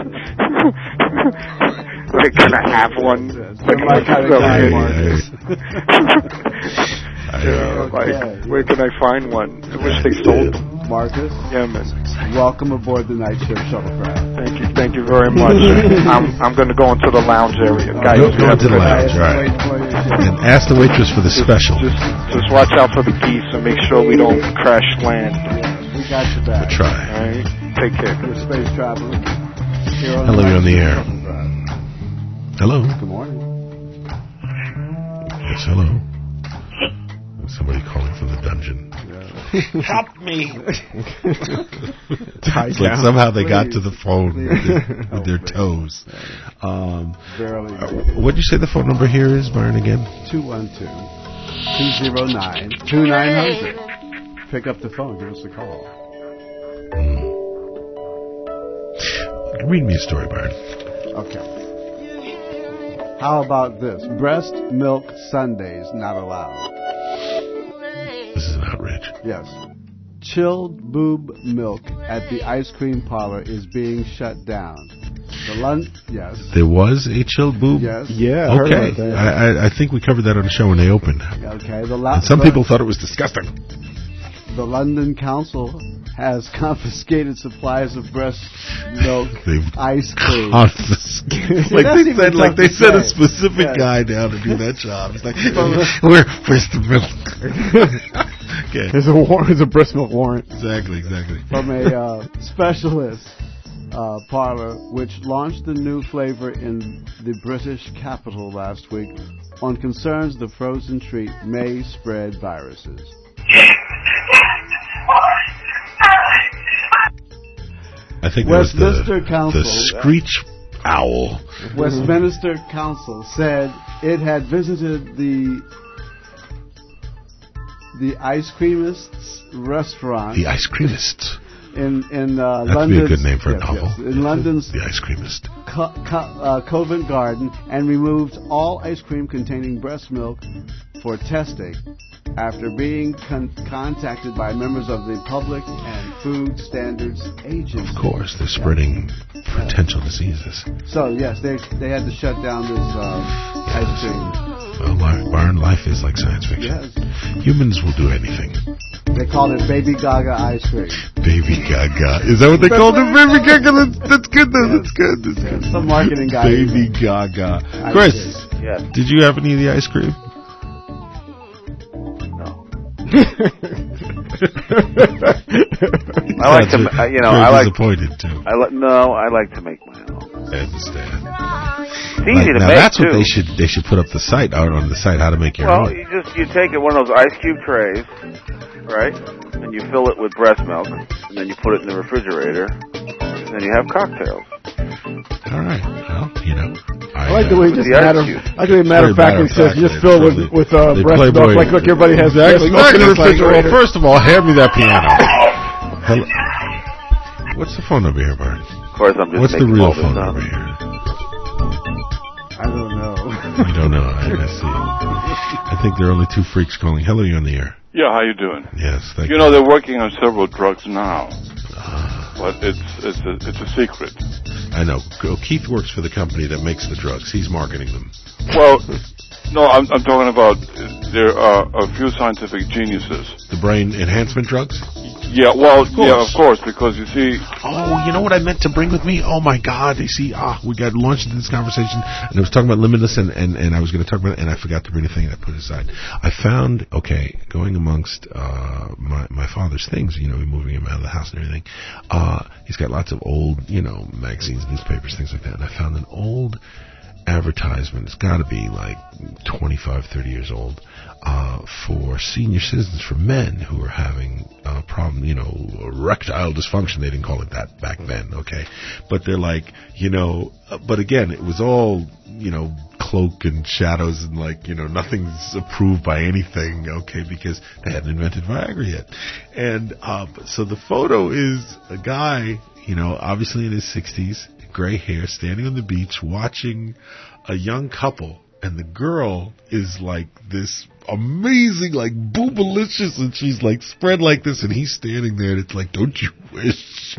Like, can I have one? Like, my kind of guy, Marcus. Yeah, like, where can I find one? I wish they sold them. Marcus? Yeah, man. Welcome aboard the Night Shift Shuttlecraft. Thank you, thank you very much. I'm I'm going to go into the lounge area, guys. Go, go into the lounge, all right. And ask the waitress for the just, special. Just, just watch out for the geese and make sure we don't crash land. We got your back. We'll try. All right, take care. We're space travelers. Hello, you're on the air. Hello. Good morning. Yes, hello. Somebody calling from the dungeon. Yeah. Help me! It's like somehow they please, got to the phone please. with their, with their toes. Um, Barely. Uh, what did you say the phone number here is, Byron, again? two one two, two oh nine, two nine hundred. Pick up the phone. Give us a call. Mm. Read me a story, Byron. Okay. How about this? Breast milk sundaes not allowed. This is an outrage. Yes. Chilled boob milk at the ice cream parlor is being shut down. The Lon- yes. There was a chilled boob? Yes. Yeah. Okay. I, I, I think we covered that on the show when they opened. Okay. The la- and some the, people thought it was disgusting. The London Council has confiscated supplies of breast milk They've ice cream. Confiscated. like they said, like they sent a specific yes. guy down to do that job. It's like, where, where's the milk? Okay. There's a warrant. There's a breast milk warrant. Exactly, exactly. From a uh, specialist uh, parlor, which launched the new flavor in the British capital last week on concerns the frozen treat may spread viruses. I think Westminster the, Council, the screech owl. Westminster Council said it had visited the the ice creamists restaurant. The ice creamists. In in uh, That'd London's, be a good name for yes, a novel. Yes, in London's The Ice Creamist. Co- Co- uh, Covent Garden, and removed all ice cream containing breast milk for testing after being con- contacted by members of the Public and Food Standards Agency. Of course, they're spreading yeah. potential diseases. So yes, they they had to shut down this uh, ice cream. Well, Byron, life is like science fiction. Yes. Humans will do anything. They call it Baby Gaga ice cream. Baby Gaga. Is that what they called it? Baby Gaga. That's, that's good, though. That's good. That's good. Some marketing guy. Baby Gaga. Chris, yes. Did you have any of the ice cream? No. I like to, uh, you know, I like. Disappointed too. I li- no, I like to make my own. I understand. It's easy like, to now make that's too. what they should they should put up the site out on the site how to make your well, own. Well, you just you take it one of those ice cube trays, right, and you fill it with breast milk, and then you put it in the refrigerator, and then you have cocktails. All right. Well, you know. I, I like the way just matter. I like the way matter of fact it says just fill with with uh, breast milk like look everybody has exactly. breast milk in the refrigerator. Like, well, first of all, hand me that piano. Hello. What's the phone number here, Bart? Of course, I'm just What's the making real all this phone up. number here? I don't know. You don't know. I, I see. I think there are only two freaks calling. Hello, you're on the air. Yeah, how you doing? Yes, thank you. You know, they're working on several drugs now. But it's it's a, it's a secret. I know. Keith works for the company that makes the drugs. He's marketing them. Well, no, I'm, I'm talking about there are a few scientific geniuses. The brain enhancement drugs? Yeah, well, of yeah, of course, because you see... Oh, you know what I meant to bring with me? Oh, my God. You see, ah, we got launched into this conversation, and I was talking about Limitless, and, and, and I was going to talk about it, and I forgot to bring the thing, and I put it aside. I found, okay, going amongst uh, my, my father's things, you know, moving him out of the house and everything, uh, he's got lots of old, you know, magazines, newspapers, things like that, and I found an old advertisement. It's got to be like twenty-five, thirty years old, uh, for senior citizens, for men who are having a problem, you know, erectile dysfunction. They didn't call it that back then, okay? But they're like, you know, uh, but again, it was all, you know, cloak and shadows and like, you know, nothing's approved by anything, okay, because they hadn't invented Viagra yet. And uh, so the photo is a guy, you know, obviously in his sixties, gray hair, standing on the beach, watching a young couple, and the girl is like this amazing, like boobalicious, and she's like spread like this, and he's standing there, and it's like, don't you wish?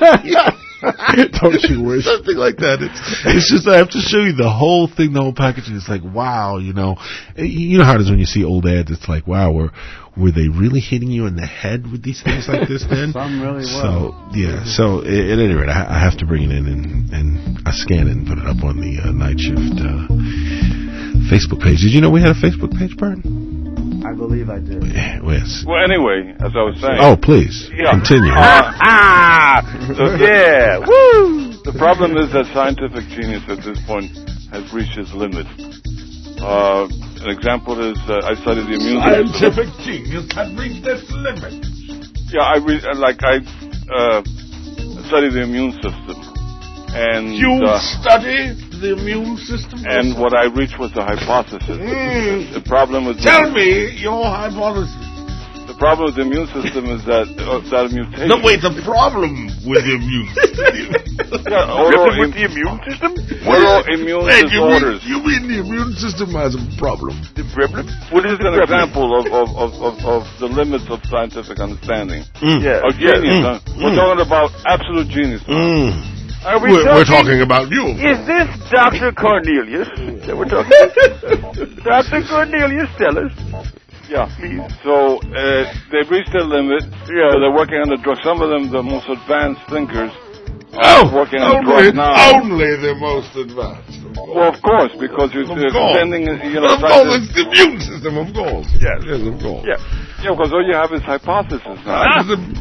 Don't you wish? Something like that. It's, it's just, I have to show you the whole thing, the whole package, and it's like, wow, you know, you know how it is when you see old ads, it's like, wow, were, were they really hitting you in the head with these things like this then? Some really were. So, yeah, so at any rate, I, I have to bring it in and, and I scan it and put it up on the uh, Night Shift uh, Facebook page. Did you know we had a Facebook page, Bart? I believe I did. Yes. Well, anyway, as I was saying... Oh, please, yeah. continue. Uh, ah! So, yeah, woo! The problem is that scientific genius at this point has reached its limit. Uh, an example is, uh, I studied the immune system. Scientific genius has reached its limit. Yeah, I re- like, I uh, studied the immune system. And You uh, study the immune system? And what I reached was a hypothesis. Mm. The problem with Tell the, me your hypothesis. The problem with the immune system is that uh, that mutation. No, wait, the problem with the immune system. Yeah, auto with the immune system? Autoimmune Wait, you mean, disorders. you mean the immune system has a problem? The problem? Well, this is an example of, of, of, of, of the limits of scientific understanding. Mm. Yeah. Of genius. Mm. Huh? We're Mm. talking about absolute genius. Mm. Are we we're, talking, we're talking about you. Is this Doctor Cornelius that we're talking about? Doctor Cornelius, tell us. Yeah. Please. So uh, they've reached their limit. Yeah. So they're working on the drug. Some of them, the most advanced thinkers, are oh, working on only, drugs now. Only the most advanced. Of well, of course, because you're of extending, you know, of course, it's the immune system, of course. Yes, yes, of course. Yeah, yeah, because all you have is hypothesis now. That's the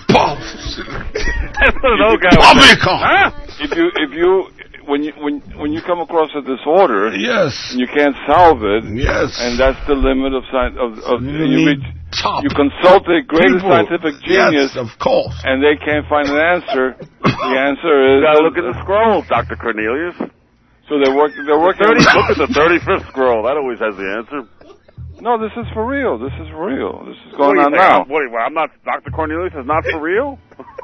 That's what an old guy was huh? If you, if you, when you, when, when you come across a disorder, yes, and you can't solve it, yes, and that's the limit of science, of, of you, you reach, you consult the greatest people. scientific genius, yes, of course, and they can't find an answer. The answer is, you gotta look at the scroll, Doctor Cornelius. So they're working, they're working thirty, look at the thirty-fifth scroll, that always has the answer. No, this is for real. This is real. This is going on now. I'm, what, I'm not, Doctor Cornelius is not for real?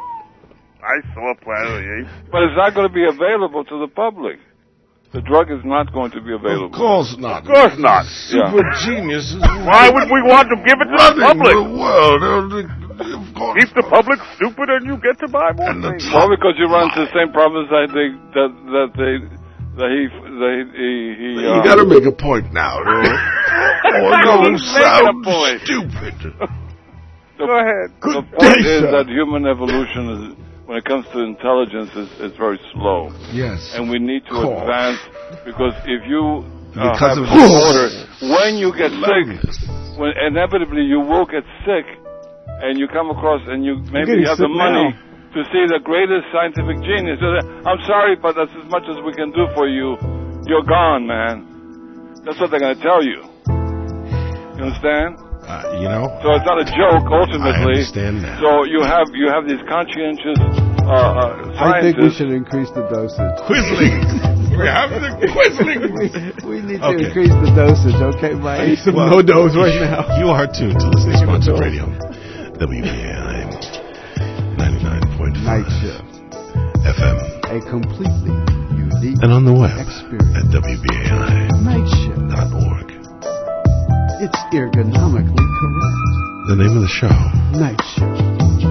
I saw Planet of the Apes. But it's not going to be available to the public. The drug is not going to be available. Of course not. Of course not. Super yeah. geniuses. Why would we want to give it to the public? The world. Of course. Keep the public stupid and you get to buy more and things. Well, because you run into the same problems that they, that, that they, that he, that he, he You uh, got to make a point now. Or you sound stupid. The, Go ahead. The Good point day, is sir. that human evolution is, when it comes to intelligence, is, is very slow. Yes. And we need to Course. advance, because if you uh, because have of a disorder, when you get sick, Loneliness. when inevitably you will get sick, and you come across and you maybe getting have the sick money now. to see the greatest scientific genius. So that, I'm sorry, but that's as much as we can do for you. You're gone, man. That's what they're going to tell you. You understand? Uh, you know? So it's not a joke, ultimately. I understand that. So you have you have these conscientious uh, uh, scientists. I think we should increase the dosage. Quisling. We're having a quisling. we, we need Okay. to increase the dosage, okay, Mike? I need some well, no-dos right now. You are tuned to Listening Sponsored Radio. W B A I ninety-nine point five Night Shift. F M. A completely unique And on the web experience. at W B A I Night Shift. dot org. It's ergonomically correct. The name of the show. Night Shift.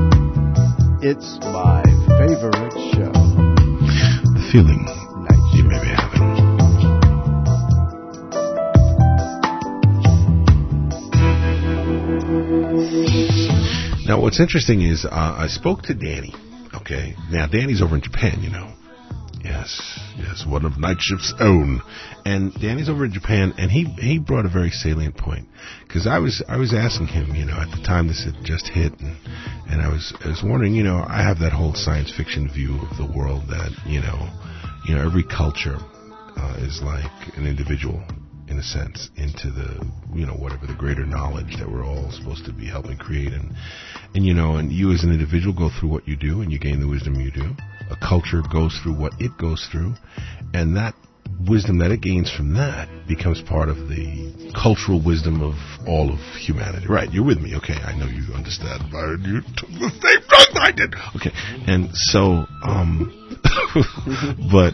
It's my favorite show. The feeling Night you Shift. may be having. Now, what's interesting is uh, I spoke to Danny. Okay, now Danny's over in Japan, you know. Yes, yes, one of Night Shift's own. And Danny's over in Japan, and he he brought a very salient point, because I was I was asking him, you know, at the time this had just hit, and and I was I was wondering, you know, I have that whole science fiction view of the world that you know, you know, every culture uh, is like an individual in a sense into the you know whatever the greater knowledge that we're all supposed to be helping create, and and you know, and you as an individual go through what you do, and you gain the wisdom you do. A culture goes through what it goes through, and that wisdom that it gains from that becomes part of the cultural wisdom of all of humanity. Right, you're with me. Okay, I know you understand. Byron. You took the same drugs I did. Okay, and so, um, but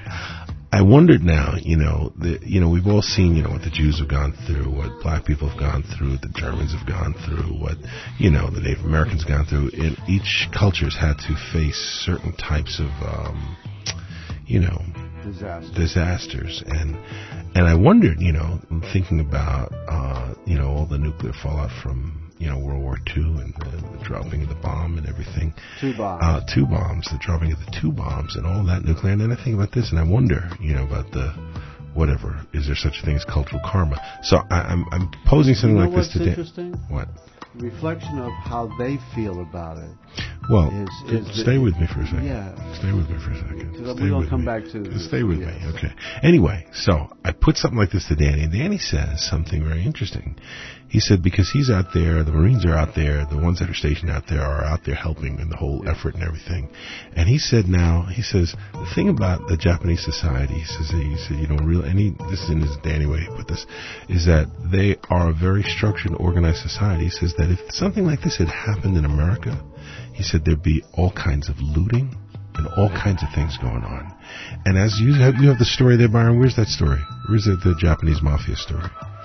I wondered now, you know, the, you know, we've all seen, you know, what the Jews have gone through, what black people have gone through, the Germans have gone through, what, you know, the Native Americans have gone through. And each culture's had to face certain types of, um, you know, disasters. disasters. And and I wondered, you know, thinking about, uh, you know, all the nuclear fallout from, you know, World War Two and the, the dropping of the bomb and everything. Two bombs. Uh, two bombs, the dropping of the two bombs and all that nuclear. And then I think about this and I wonder, you know, about the, whatever, is there such a thing as cultural karma? So I, I'm I'm posing something you know like this today. What's interesting? What? Reflection of how they feel about it. Well, is, is stay the, with me for a second. Yeah. Stay with me for a second. Stay we're going to come me. back to... Stay with yes. me, okay. Anyway, so I put something like this to Danny, and Danny says something very interesting. He said because he's out there, the Marines are out there, the ones that are stationed out there are out there helping in the whole yeah. effort and everything. And he said now, he says, the thing about the Japanese society, he says, he said, you don't really, and he, this is in his Danny way he put this, is that they are a very structured and organized society. He says that if something like this had happened in America, he said there'd be all kinds of looting and all kinds of things going on. And as you have, you have the story there, Byron. Where's that story? Where's the, the Japanese mafia story?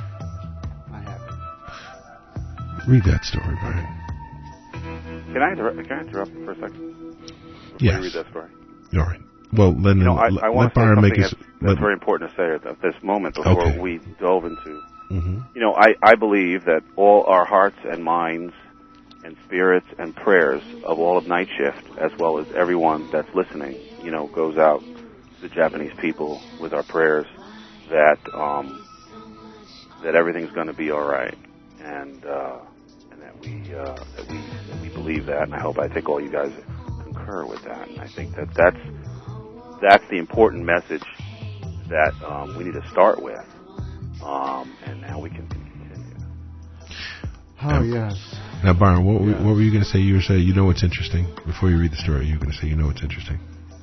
I have it. Read that story, Byron. Can I interrupt, can I interrupt for a second? Before yes. you read that story? All right. Well, then you know, let, I, I want let Byron to say make his... that's, that's very important to say at this moment before okay. we delve into... Mm-hmm. You know, I, I believe that all our hearts and minds and spirits and prayers of all of Night Shift, as well as everyone that's listening, you know, goes out to the Japanese people with our prayers that um, that everything's going to be all right, and uh, and that we uh, that we that we believe that, and I hope I think all you guys concur with that, and I think that that's that's the important message that um, we need to start with, um, and now we can continue. Oh um, yes. Now, Byron, what, yeah. what were you going to say? You were saying, you know what's interesting? Before you read the story, you were going to say, you know what's interesting?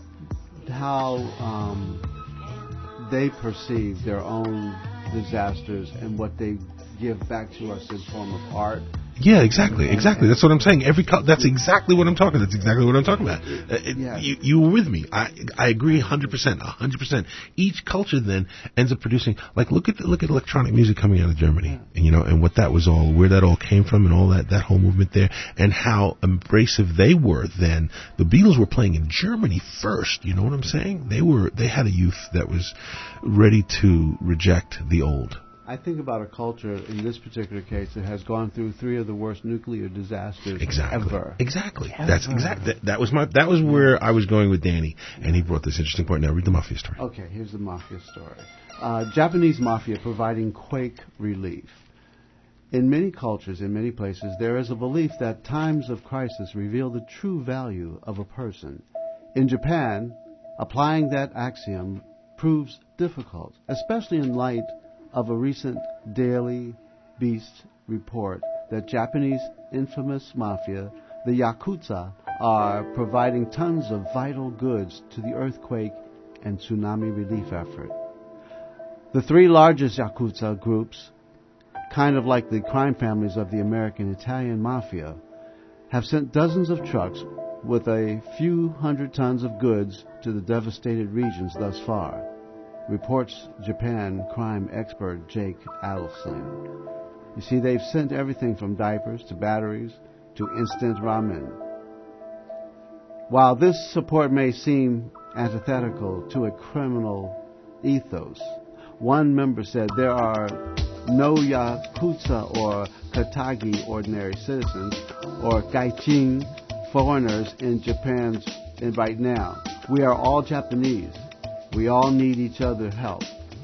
How um, they perceive their own disasters and what they give back to us in form of art. Yeah, exactly, exactly. That's what I'm saying. Every co- that's exactly what I'm talking. That's exactly what I'm talking about. Uh, it, yeah. You you were with me. I I agree one hundred percent, one hundred percent. Each culture then ends up producing, like look at the, look at electronic music coming out of Germany, yeah. and you know, and what that was all, where that all came from, and all that that whole movement there, and how embracive they were then. The Beatles were playing in Germany first. You know what I'm saying? They were they had a youth that was ready to reject the old. I think about a culture, in this particular case, that has gone through three of the worst nuclear disasters exactly. ever. Exactly. Ever. That's exactly. That, that was my. That was where I was going with Danny, and he brought this interesting point. Now read the mafia story. Okay, here's the mafia story. Uh, Japanese mafia providing quake relief. In many cultures, in many places, there is a belief that times of crisis reveal the true value of a person. In Japan, applying that axiom proves difficult, especially in light of a recent Daily Beast report that Japanese infamous mafia, the Yakuza, are providing tons of vital goods to the earthquake and tsunami relief effort. The three largest Yakuza groups, kind of like the crime families of the American Italian mafia, have sent dozens of trucks with a few hundred tons of goods to the devastated regions thus far, reports Japan crime expert Jake Adelson. You see, they've sent everything from diapers to batteries to instant ramen. While this support may seem antithetical to a criminal ethos, one member said there are no Yakuza or Katagi ordinary citizens or gaijin foreigners in Japan in right now. We are all Japanese. We all need each other's help,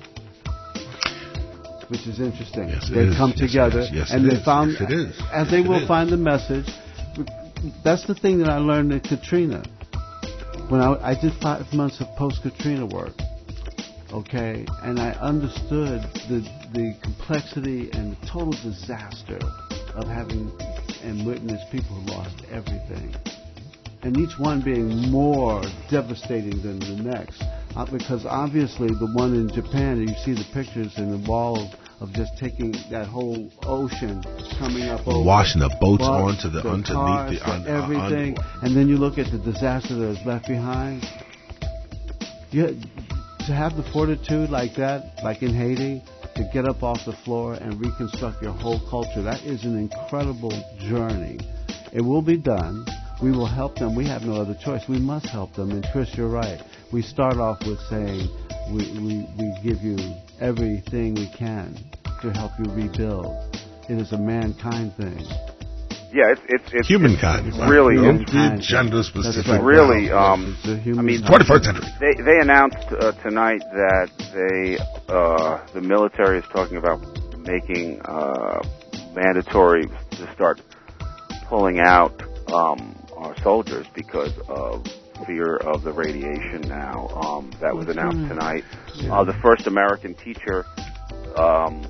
which is interesting. Yes, they is. come yes, together, yes, yes, and they is. found, yes, it is. and they yes, will is. find the message. That's the thing that I learned at Katrina. When I, I did five months of post-Katrina work, okay, and I understood the the complexity and the total disaster of having and witnessed people who lost everything, and each one being more devastating than the next. Uh, because obviously the one in Japan, you see the pictures in the walls of just taking that whole ocean coming up over, washing the boats well, onto the, the underneath cars, the un, everything, uh, and then you look at the disaster that is left behind. You, to have the fortitude like that, like in Haiti, to get up off the floor and reconstruct your whole culture, that is an incredible journey. It will be done. We will help them. We have no other choice. We must help them. And Chris, you're right. We start off with saying we, we, we give you everything we can to help you rebuild. It is a mankind thing. Yeah, it's it's it's humankind. It's really, it's gender specific. It's really, um, I mean, twenty-first century. They they announced uh, tonight that they uh, the military is talking about making uh, mandatory to start pulling out um, our soldiers because of fear of the radiation. Now, um, that was announced tonight. Yeah. Uh, the first American teacher. Um,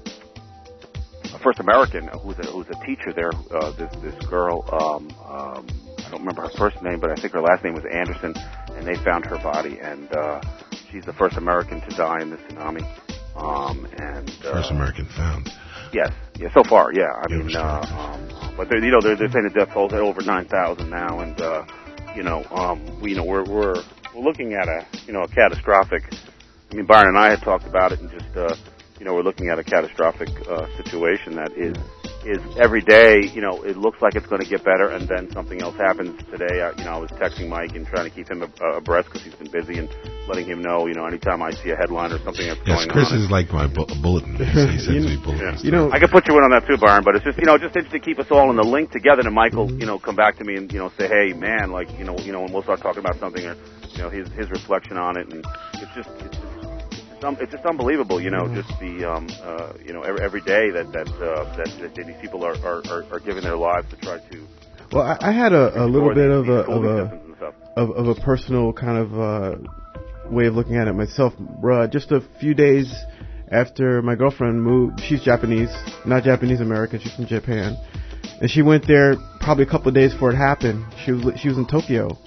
First American who's a, who's a teacher there, uh, this this girl, um, um, I don't remember her first name, but I think her last name was Anderson, and they found her body, and uh, she's the first American to die in the tsunami. Um, and uh, First American found. Yes, yeah, so far, yeah. I mean, uh, um, but they're, you know, they're, they're saying the death toll's at over nine thousand now, and uh, you know, um, we, you know, we're we're we're looking at a you know a catastrophic. I mean, Byron and I had talked about it, and just. Uh, You know, we're looking at a catastrophic uh, situation that is is every day. You know, it looks like it's going to get better, and then something else happens today. I, you know, I was texting Mike and trying to keep him uh, abreast because he's been busy and letting him know. You know, anytime I see a headline or something that's yes, going Chris on. Yes, Chris is like my bu- bulletin. He sends me bulletins. Yeah. You know, I could put you in on that too, Byron. But it's just you know, just to keep us all in the link together. And Michael, you know, come back to me and you know say, hey, man, like you know, you know, and we'll start talking about something or you know his his reflection on it, and it's just. It's just It's just unbelievable, you know, just the, um, uh, you know, every, every day that that, uh, that that these people are, are, are giving their lives to try to. Well, I, I had a, a little bit of a of a of, of a personal kind of uh, way of looking at it myself. Uh, just a few days after my girlfriend moved, she's Japanese, not Japanese American, she's from Japan, and she went there probably a couple of days before it happened. She was she was in Tokyo,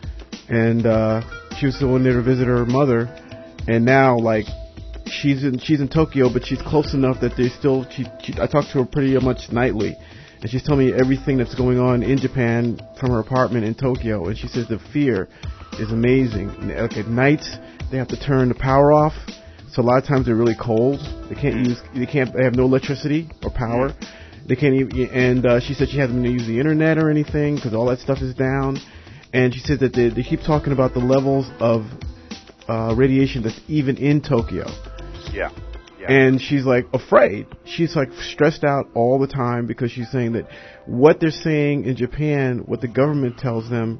and uh, she was going there to visit her mother. And now, like, she's in she's in Tokyo, but she's close enough that they still. She, she I talk to her pretty much nightly, and she's telling me everything that's going on in Japan from her apartment in Tokyo. And she says the fear is amazing. Like at night, they have to turn the power off, so a lot of times they're really cold. They can't use. They can't. They have no electricity or power. They can't even. And uh, she said she hasn't been able to use the internet or anything because all that stuff is down. And she said that they, they keep talking about the levels of Uh, radiation that's even in Tokyo. Yeah. yeah. And she's like afraid. She's like stressed out all the time because she's saying that what they're saying in Japan, what the government tells them,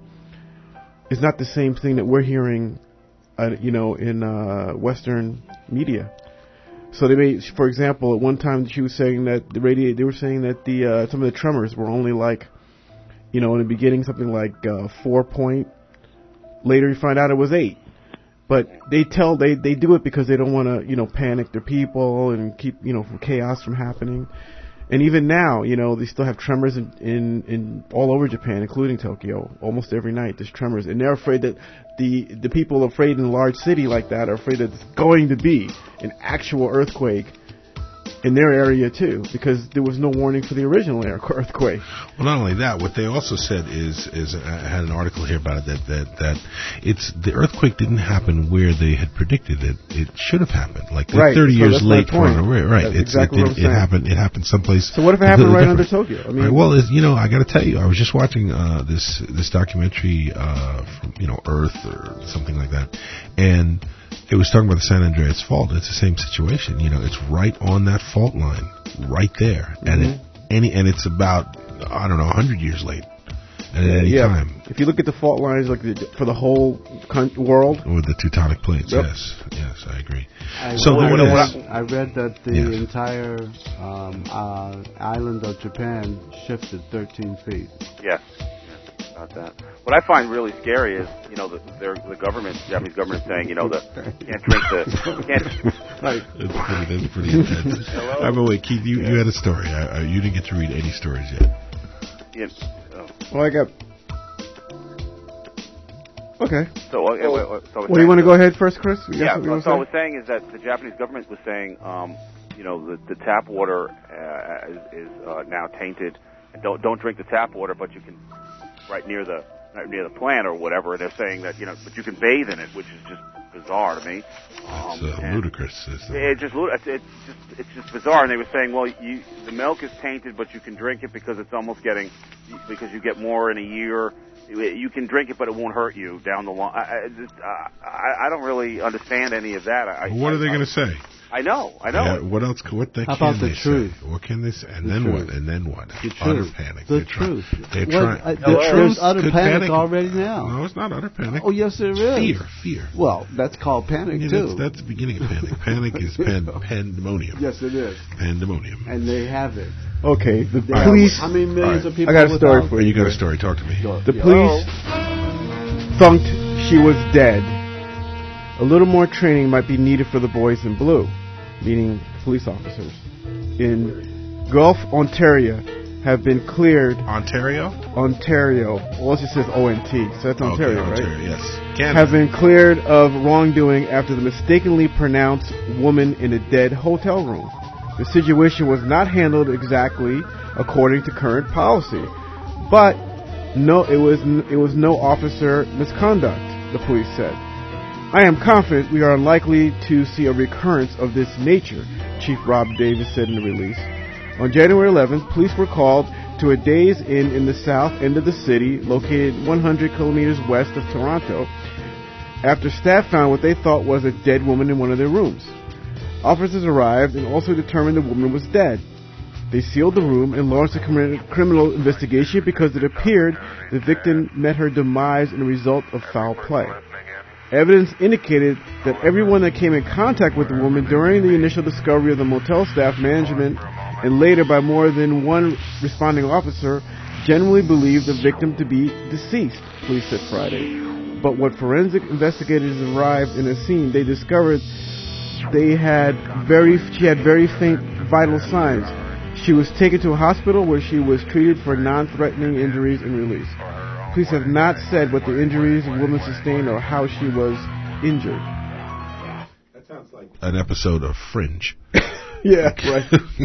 is not the same thing that we're hearing, uh, you know, in uh, Western media. So they made, for example, at one time she was saying that the radi- they were saying that the uh, some of the tremors were only like, you know, in the beginning something like uh, four point. Later you find out it was eight. But they tell they, they do it because they don't want to you know panic their people and keep you know from chaos from happening. And even now, you know, they still have tremors in, in, in all over Japan, including Tokyo. Almost every night there's tremors, and they're afraid that the the people afraid in a large city like that are afraid that it's going to be an actual earthquake in their area too, because there was no warning for the original earthquake. Well, not only that, what they also said is is I had an article here about it that that that it's the earthquake didn't happen where they had predicted it. It should have happened, like right. thirty so years late for it. right. right. That's it's exactly it, what I'm it, saying. it happened. It happened someplace. So what if it happened right different. under Tokyo? I mean, right, well, it's, you know, I got to tell you, I was just watching uh, this this documentary uh, from you know Earth or something like that, and it was talking about the San Andreas Fault. It's the same situation. You know, it's right on that fault line, right there, mm-hmm. and it, any and it's about I don't know, one hundred years late. At any yeah. time. If you look at the fault lines, like the, for the whole con- world, with the tectonic plates, yep. yes, yes, I agree. I so read, there it is. I read that the yes. entire um, uh, island of Japan shifted thirteen feet. Yeah, yeah, about that. What I find really scary is, you know, the, the government, the Japanese government, saying, you know, that you can't drink the, can't. Right. That's pretty, that's pretty intense. Hello? By the way, Keith, you, you had a story. I, I, you didn't get to read any stories yet. Yeah. Oh. Well, I got. Okay. So, uh, so, uh, so what do you want to go ahead first, Chris? You yeah. So what I was saying is that the Japanese government was saying, um, you know, the, the tap water uh, is, is uh, now tainted. And don't don't drink the tap water, but you can right near the right near the plant or whatever. And they're saying that, you know, but you can bathe in it, which is just bizarre to me. Um, it's uh, ludicrous. It's, uh, it's just it's, it's just it's just bizarre. And they were saying, well, you, the milk is tainted, but you can drink it because it's almost getting because you get more in a year. You can drink it, but it won't hurt you down the line. I, I, just, I, I don't really understand any of that. I, what I, are they going to say? I know, I know. Yeah, what else? What they How can about they the truth? Say? What can they say? And the then truth. what? And then what? The utter truth. panic. The they're truth. Try, they're What, trying. uh, The there's truth utter could panic, panic already now. No, it's not utter panic. Oh, yes, there is. Fear, fear. Well, that's called panic yeah, too. That's, that's the beginning of panic. Panic is pan, pandemonium. Yes, it is. Pandemonium. And they have it. Okay, the They police. Have, how many millions right. of people? I got a story without? for you. You got a story. Talk to me. The police thunked she was dead. A little more training might be needed for the boys in blue, meaning police officers, in Gulf, Ontario, have been cleared. Ontario? Ontario. Well, it just says O N T, so that's Ontario, okay, right? Ontario, yes. Canada. Have been cleared of wrongdoing after the mistakenly pronounced woman in a dead hotel room. The situation was not handled exactly according to current policy, but no, it was it was no officer misconduct, the police said. I am confident we are unlikely to see a recurrence of this nature, Chief Rob Davis said in the release. On January eleventh, police were called to a Days Inn in the south end of the city, located one hundred kilometers west of Toronto, after staff found what they thought was a dead woman in one of their rooms. Officers arrived and also determined the woman was dead. They sealed the room and launched a criminal investigation because it appeared the victim met her demise in a result of foul play. Evidence indicated that everyone that came in contact with the woman during the initial discovery of the motel staff, management, and later by more than one responding officer generally believed the victim to be deceased, police said Friday. But when forensic investigators arrived in the scene, they discovered they had very she had very faint vital signs. She was taken to a hospital where she was treated for non-threatening injuries and released. Police have not said what the injuries the woman sustained or how she was injured. That sounds like an episode of Fringe. Yeah, right.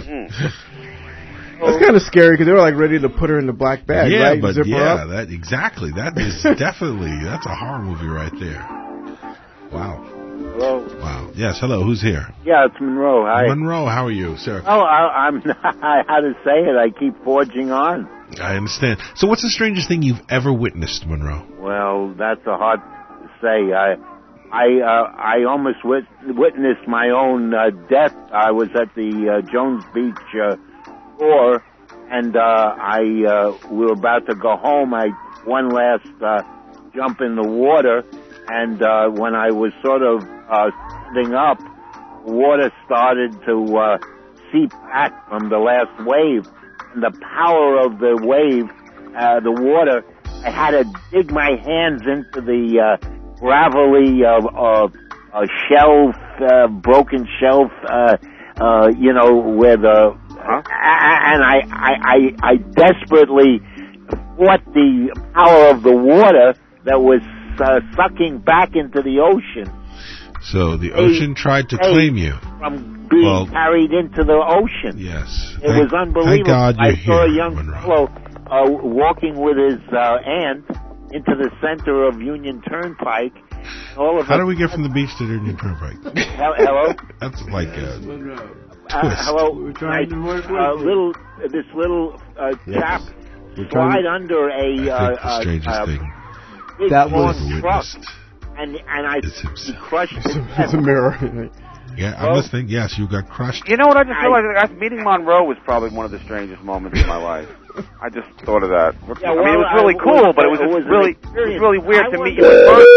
That's kind of scary because they were like ready to put her in the black bag, yeah, right? but Zip yeah, her up. that exactly. That is definitely that's a horror movie right there. Wow. Hello. Wow. Yes. Hello. Who's here? Yeah, it's Monroe. Hi. Monroe. How are you, sir? Oh, I, I'm not. How to say it? I keep forging on. I understand. So, what's the strangest thing you've ever witnessed, Monroe? Well, that's a hard to say. I, I, uh, I almost wit- witnessed my own uh, death. I was at the uh, Jones Beach uh, shore, and uh, I uh, we were about to go home. I one last uh, jump in the water, and uh, when I was sort of uh, standing up, water started to uh, seep back from the last wave. And the power of the wave, uh, the water, I had to dig my hands into the uh, gravelly uh, uh, uh, shelf, uh, broken shelf, uh, uh, you know, where the, huh? and I, I, I, I desperately fought the power of the water that was uh, sucking back into the ocean. So the ocean they, tried to they, claim you. From being well, carried into the ocean. Yes. It thank, was unbelievable. Thank God you're I saw here, a young Monroe. fellow uh, walking with his uh, aunt into the center of Union Turnpike. All of How us, do we get from the beach to Union Turnpike? Hello? That's like a uh, twist. hello? We're trying to work with uh, you. little, uh, this little uh, yes. chap We're slide to... under a... I think uh, the strangest uh, thing big that long was truck, witnessed and, and I is himself. he crushed It's it. a, it's a mirror. Yeah, I'm Well, listening. Yes, you got crushed. You know what? I just realized that meeting Monroe was probably one of the strangest moments of my life. I just thought of that. Yeah, I mean, it well, was really I- cool, but it was, it just was an really, it was experience. really weird I to meet wonder- you in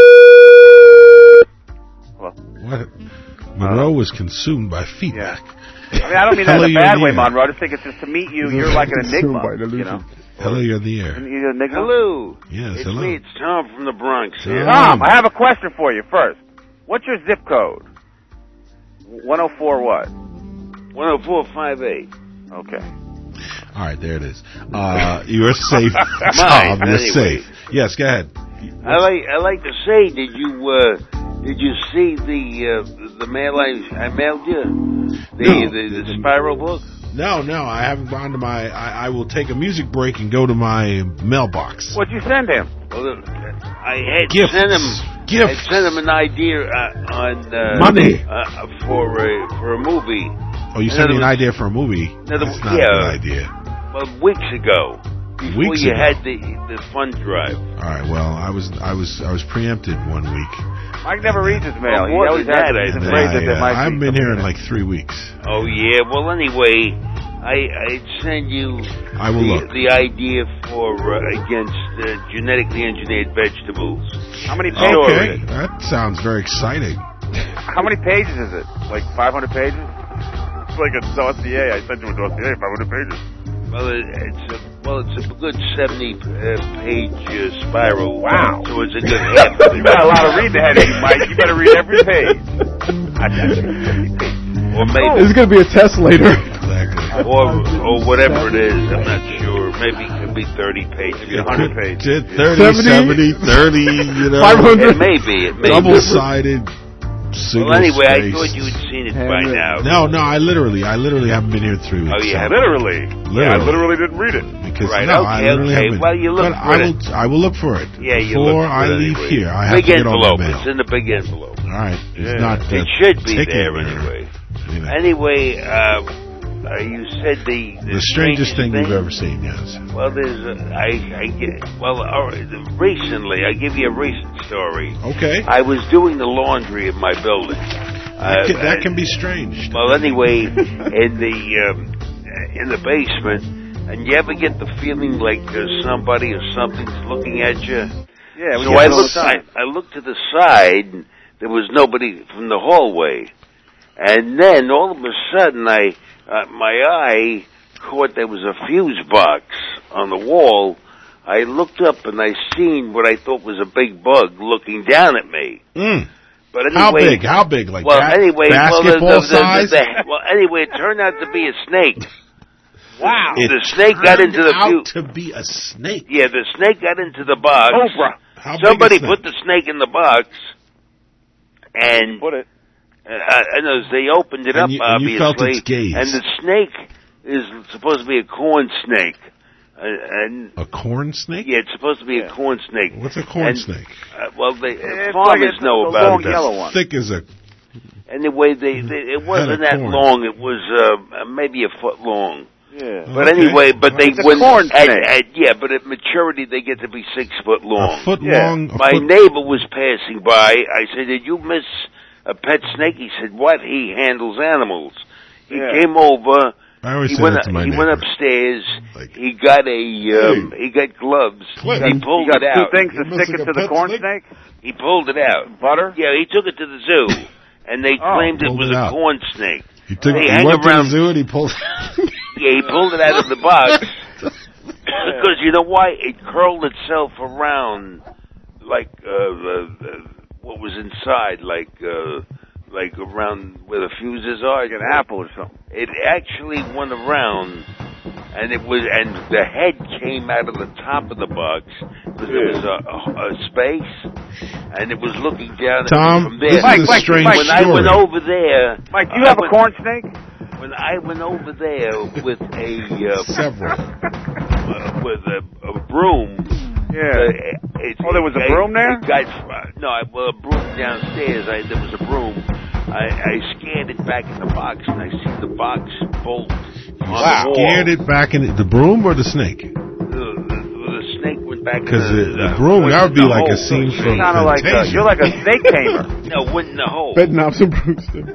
person. What? Monroe was consumed by feedback. I mean, I don't mean that Hello, in a you're bad in way, the air. Monroe. I just think it's just to meet you, you're like an enigma. You know? Hello, you're in the air. You're an enigma? Hello. Yes, it's hello. me. It's Tom from the Bronx here. Tom, I have a question for you first. What's your zip code? one oh four what? one oh four five eight. Okay. All right, there it is. Uh, you're safe, Mine, Tom. You're anyway. safe. Yes, go ahead. I like I like to say, did you uh, did you see the uh, the mail I, I mailed you? The, No. the the spiral book? No, no, I haven't gone to my. I, I will take a music break and go to my mailbox. What'd you send him? Well, I had Gifts. sent him. Gifts. I sent him an idea uh, on uh, Money. uh, for a for a movie. Oh, you In sent me other an words- idea for a movie. in other That's words, not yeah. a good idea. Well, weeks ago, before Weeks you ago. had the the fund drive. All right. Well, I was I was I was preempted one week. Mike never reads his mail. Well, He more always than has that, he's I think. afraid that there I, uh, might I haven't be been here in something. like three weeks. Oh yeah. Well, anyway, I I'd send you I will the, look. the idea for uh, against uh, genetically engineered vegetables. How many pages Okay, is it? that sounds very exciting. How many pages is it? Like five hundred pages? It's like a dossier. I sent you a dossier, five hundred pages. Well, it, it's a, well, it's a good seventy uh, page uh, spiral. Wow. So it's a good half. You got a lot of reading ahead of you, Mike. You better read every page. Or maybe, This is going to be a test later. Exactly. or or whatever it is. I'm not sure. Maybe it could be thirty pages. Maybe a hundred pages. thirty, seventy, thirty, you know. five hundred. It may be. It may be. Double-sided. Well, anyway, I single-spaced. thought you had seen it by now. No, no, I literally, I literally haven't been here three weeks. Oh, yeah. so- Literally. Literally. Yeah, I literally didn't read it. Because Right, no, I okay, literally okay. haven't. Well, you look but for I it. will, I will look for it. Yeah, you Before look for I it leave anyway. here, I have big to get all envelope. my mail. It's in the big envelope. All right, it's Yeah. not. It uh, should be ticking there or- anyway. you know. Anyway, uh, uh, you said the The strangest thing thing you've ever seen, yes. Well, there's a, I I get well all right, recently. I give you a recent story. Okay. I was doing the laundry in my building. That Uh, can, that uh, can be strange. Well, anyway, in the um, in the basement, and you ever get the feeling like uh, somebody or something's looking at you? Yeah, we So get I it all the looked. I, time. I looked to the side. And there was nobody from the hallway, and then all of a sudden, I uh, my eye caught there was a fuse box on the wall. I looked up and I seen what I thought was a big bug looking down at me. Mm. But anyway, How big? How big? Like well, ba- anyway, well, the, basketball the, the, size? the, the, well, anyway, it turned out to be a snake. Wow. It The snake got turned into the out fuse. to be a snake. Yeah, the snake got into the box. Cobra. How big Somebody a snake? put the snake in the box, and Put it. uh, and as they opened it And up, you- and you obviously, felt its gaze. and the snake is supposed to be a corn snake, uh, and A corn snake? yeah, it's supposed to be a corn snake. What's a corn And, snake? Uh, well, they, uh, It's farmers like it's know a about long it. yellow one. Thick as a. Anyway, they, they it wasn't that corn. long. It was uh, maybe a foot long. Yeah. But Okay. anyway, but they It's a when corn at, snake. at, yeah, but at maturity they get to be six foot long. A foot Yeah. long. A My foot, neighbor was passing by. I said, "Did you miss a pet snake?" He said, "What? He handles animals." He Yeah. came over. I always He say went. that to my he neighbor. went upstairs. Like, he got a. Um, he got gloves. Clint, he You pulled got it two out. things You're to stick missing it a to the pet corn snake? snake? He pulled it out. Butter? Yeah, he took it to the zoo, and they Oh. claimed it Pulled was it a out. corn snake. He took. They He hang went to around- the zoo and he pulled. Yeah, he pulled it out of the box. Because you know why? It curled itself around like uh, uh, uh, what was inside, like uh, like around where the fuses are. Like an apple or something. It actually went around, and it was, and the head came out of the top of the box because there was a, a, a space, and it was looking down Tom, from there. this Mike, is a Mike, strange Mike, when story. I went over there, Mike, do you I have a went- corn snake? When I went over there with a uh, Several. uh, with a, a broom. Yeah. Uh, it, Oh, there was a it- broom there? It got, uh, no, I, well, a broom downstairs. I, there was a broom. I, I scanned it back in the box, and I see the box bolt on Wow. the wall. Scared it back in the broom or the snake? The, the, the snake went back in Because the, the, the broom, that would be the like a hole. scene from Kind of like uh, Fantasia. you're like a snake tamer. No, went in the hole. Bedknobs and broomstick. The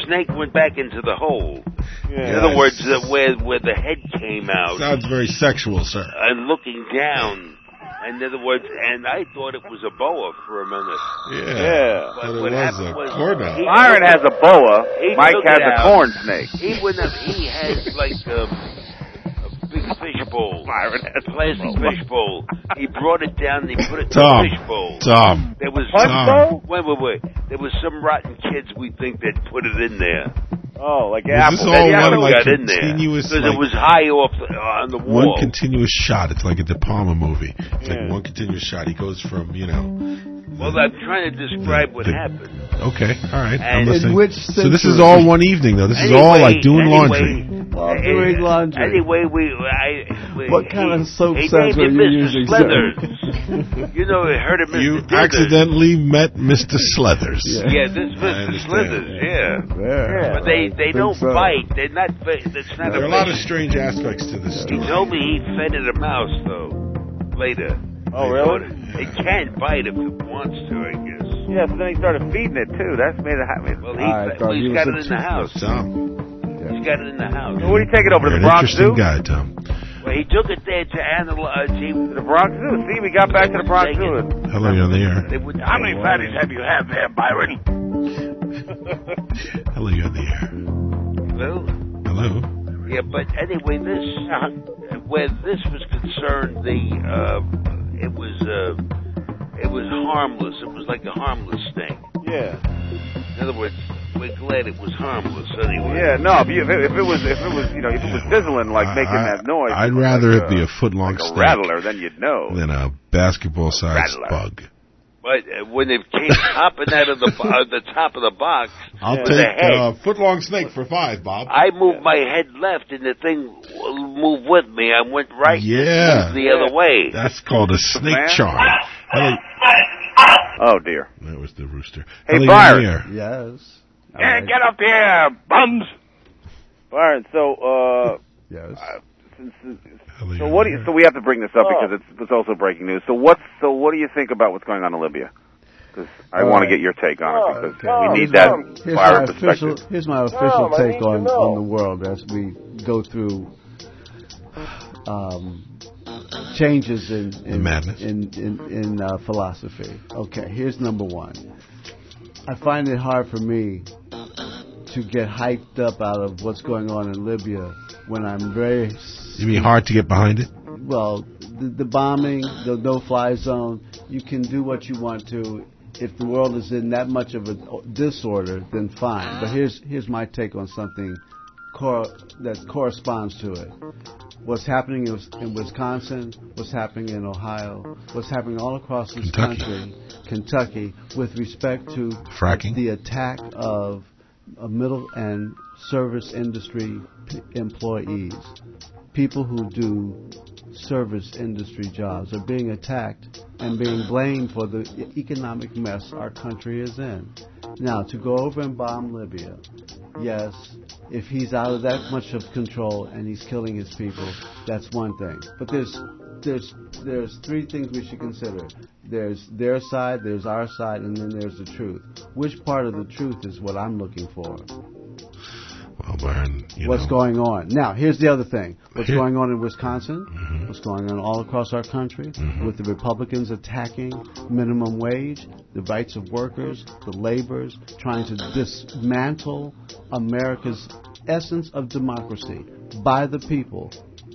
snake went back into the hole. Yeah. In other words, uh, where where the head came out. Sounds very sexual, sir. And looking down. In other words, and I thought it was a boa for a minute. Yeah. Yeah. But, But it what was happened a was corno. he Byron took has it- a boa. he Mike took has it a out. corn snake. He went up. He had like um, a big fish bowl, Byron has a plastic fish bowl. He brought it down and he put it Tom. in the fish bowl. Tom. There was Punch some, bowl? Wait, wait, wait. There was some rotten kids we think that put it in there. Oh, like Was apple. this all That one apple like got in there continuous, because like, it was high off the, on the one wall. continuous shot? It's like a De Palma movie. It's Yeah. like one continuous shot. He goes from, you know. Well, I'm trying to describe what the- happened. Okay, all right. I'm And- listening. In which So this is century? all one evening, though. This is Anyway, all like doing anyway, laundry. While uh, doing laundry. Anyway, we. I, we What kind he, of soap he suds named are it you Mister using, sir? Slithers. You know, I heard of Mister You Dithers. accidentally met Mister Slethers. Yeah. Yeah, this I Mister understand. Slithers. Yeah. Yeah. But they, they Think don't so. bite. They're not. fi- That's not There are a a lot of fish. strange aspects to this He story. told me he fed it a mouse though. Later. Oh, really? It can bite if it wants to, I guess. Yeah, so then he started feeding it, too. That's made it happen. Well, he, I thought well, he he's was got a it in the chief. house. Tom, He's got it in the house. So what do you take it over you're to an the Bronx interesting Zoo? guy, Tom. Well, he took it there to analyze. He, The Bronx Zoo. See, we got back to the Bronx Zoo. Hello, you're on the air. they would, How many fatties have you had there, Byron? Hello, you're on the air. Well, Hello. yeah, but anyway, this uh, where this was concerned, the uh, it was uh, it was harmless. It was like a harmless thing. Yeah. In other words, we're glad it was harmless anyway. Yeah, no, if, you, if, it, if it was, if it was, you know, if it was sizzling, like making I- that noise. I'd like rather a, it be a foot-long like a steak rattler, then you'd know. than a basketball-sized Rattler. bug. But uh, when it came hopping out of the bo- uh, the top of the box, I'll with take the head, uh, foot-long snake for five, Bob. I moved my head left, and the thing w- moved with me. I went right, Yeah. moved the other way. That's called a snake man? charm. Hello. Oh dear. That was the rooster. Hey, Hello, Byron. you're on the air. Yes. Yeah, get up here, bums. Byron, so uh, Yes. uh, since, Hello, so you're what? on Do the you, air. so we have to bring this up Oh. because it's, it's also breaking news. So what's so what do you think about what's going on in Libya? Because I All want to right. get your take on it because Okay. we Here's need that my- here's Byron my official, perspective. here's my official take on, on the world as we go through um, changes in in madness. in in, in uh, philosophy. Okay, here's number one. I find it hard for me to get hyped up out of what's going on in Libya when I'm very You mean hard to get behind it? well, the, the bombing, the no-fly zone, you can do what you want to. If the world is in that much of a disorder, then fine. But here's here's my take on something cor- that corresponds to it. What's happening in, in Wisconsin, what's happening in Ohio, what's happening all across this Kentucky. country, Kentucky, with respect to Fracking? the attack of uh, middle and service industry p- employees. People who do service industry jobs are being attacked and being blamed for the e- economic mess our country is in. Now, to go over and bomb Libya, yes, if he's out of that much of control and he's killing his people, that's one thing. But there's there's there's three things we should consider. There's their side, there's our side, and then there's the truth. Which part of the truth is what I'm looking for? Well, Byron, you What's know. going on? Now, here's the other thing. What's Here- going on in Wisconsin? Mhm. What's going on all across our country Mhm. with the Republicans attacking minimum wage, the rights of workers, the laborers, trying to dismantle America's essence of democracy by the people.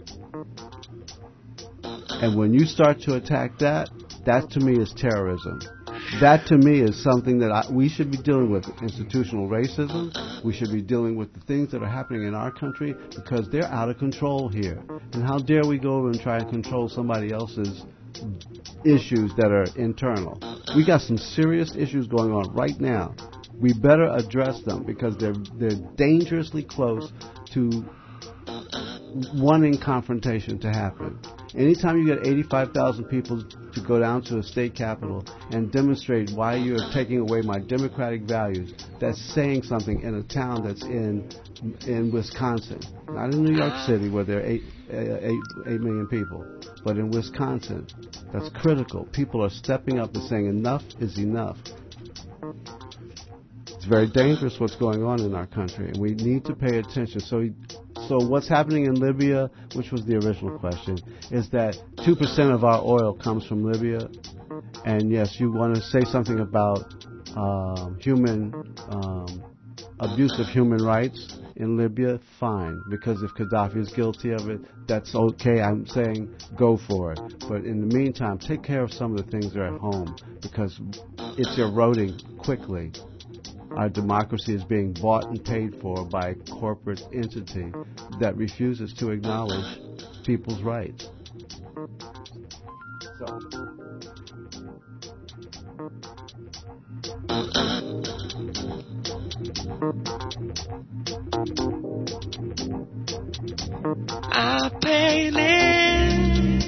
And when you start to attack that, that to me is terrorism. That to me is something that I, we should be dealing with. Institutional racism. We should be dealing with the things that are happening in our country because they're out of control here. And how dare we go over and try and control somebody else's issues that are internal. We got some serious issues going on right now. We better address them because they're they're dangerously close to wanting confrontation to happen. Anytime you get eighty-five thousand people to go down to a state capitol and demonstrate why you're taking away my democratic values, that's saying something in a town that's in in Wisconsin, not in New York City where there are eight, uh, eight, eight million people, but in Wisconsin. That's critical. People are stepping up and saying enough is enough. it's very dangerous what's going on in our country, and we need to pay attention. So, he, so what's happening in Libya, which was the original question, is that two percent of our oil comes from Libya. And yes, you want to say something about um, human um, abuse of human rights in Libya? Fine, because if Gaddafi is guilty of it, that's okay. I'm saying go for it. But in the meantime, take care of some of the things that are at home, because it's eroding quickly. Our democracy is being bought and paid for by a corporate entity that refuses to acknowledge people's rights. So. I paid it.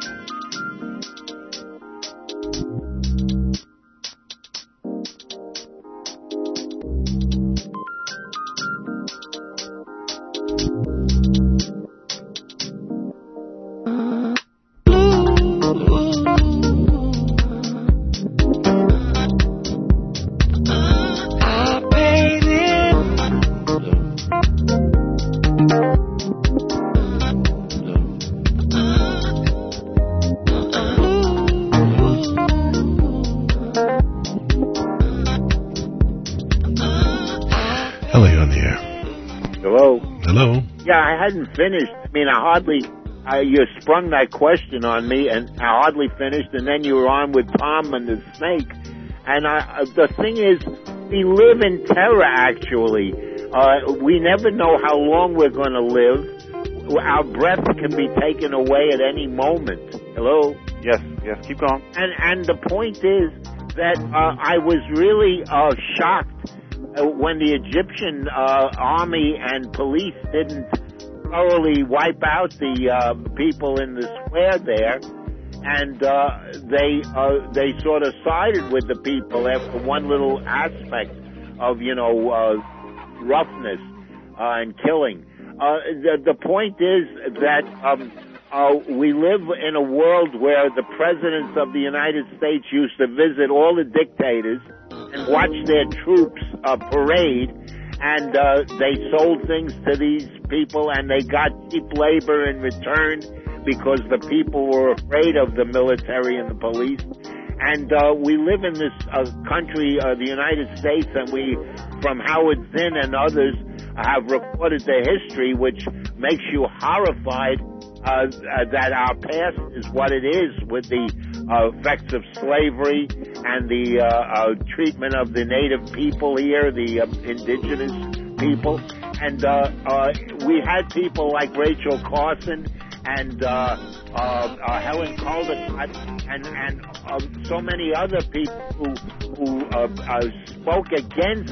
Hadn't finished. I mean, I hardly. Uh, you sprung that question on me, and I hardly finished. And then you were on with Tom and the snake. And I, uh, the thing is, we live in terror. Actually, uh, we never know how long we're going to live. Our breath can be taken away at any moment. Hello. Yes. Yes. Keep going. And and the point is that uh, I was really uh, shocked uh, when the Egyptian uh, army and police didn't thoroughly wipe out the uh, people in the square there, and uh, they uh, they sort of sided with the people after one little aspect of, you know, uh, roughness uh, and killing. Uh, the, the point is that um, uh, we live in a world where the presidents of the United States used to visit all the dictators and watch their troops uh, parade. And uh, they sold things to these people, and they got cheap labor in return because the people were afraid of the military and the police. And uh, we live in this uh, country, uh, the United States, and we, from Howard Zinn and others, have recorded the history, which makes you horrified uh, that our past is what it is, with the uh, effects of slavery and the uh, uh, treatment of the native people here, the uh, indigenous people. And uh, uh, we had people like Rachel Carson and uh, uh, uh, Helen Caldicott and, and uh, so many other people who, who uh, uh, spoke against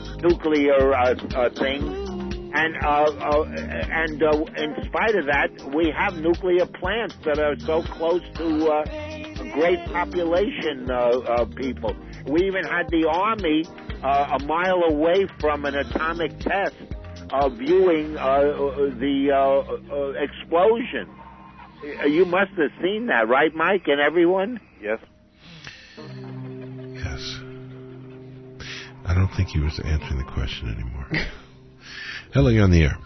nuclear uh, uh, things. And uh, uh, and uh, in spite of that, we have nuclear plants that are so close to uh, a great population uh, of people. We even had the Army uh, a mile away from an atomic test uh, viewing uh, the uh, uh, explosion. You must have seen that, right, Mike, and everyone? Yes. Yes. I don't think he was answering the question anymore. Hello, you're on the air.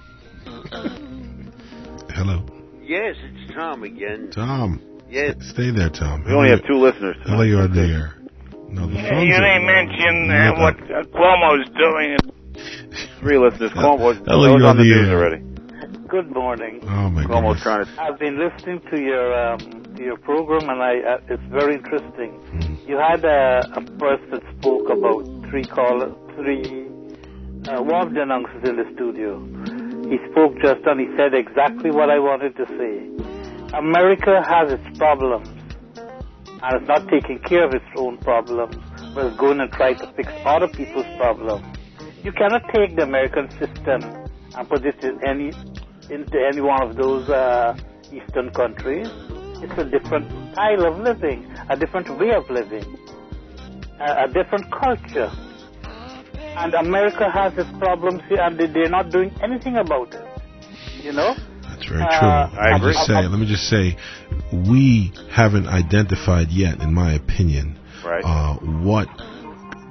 Hello. Yes, it's Tom again. Tom. Yes. Stay there, Tom. We only have two listeners. Hello, you're on the air. No, the yeah, you didn't mention uh, what uh, Cuomo's doing. Three listeners. Cuomo, Hello, you're on the air. news already. Good morning. Oh my Cuomo's goodness. trying to. I've been listening to your um, to your program, and I uh, it's very interesting. Mm. You had a, a person that spoke about three call three uh, war denouncers in the studio. He spoke just and he said exactly what I wanted to say. America has its problems, and it's not taking care of its own problems, but it's going and trying to fix other people's problems. You cannot take the American system and put it in any into any one of those uh, eastern countries. It's a different style of living, a different way of living, a, a different culture. And America has its problems here, and they, they're not doing anything about it. You know? That's very uh, true. I agree. Just say, let me just say, we haven't identified yet, in my opinion, right. uh, what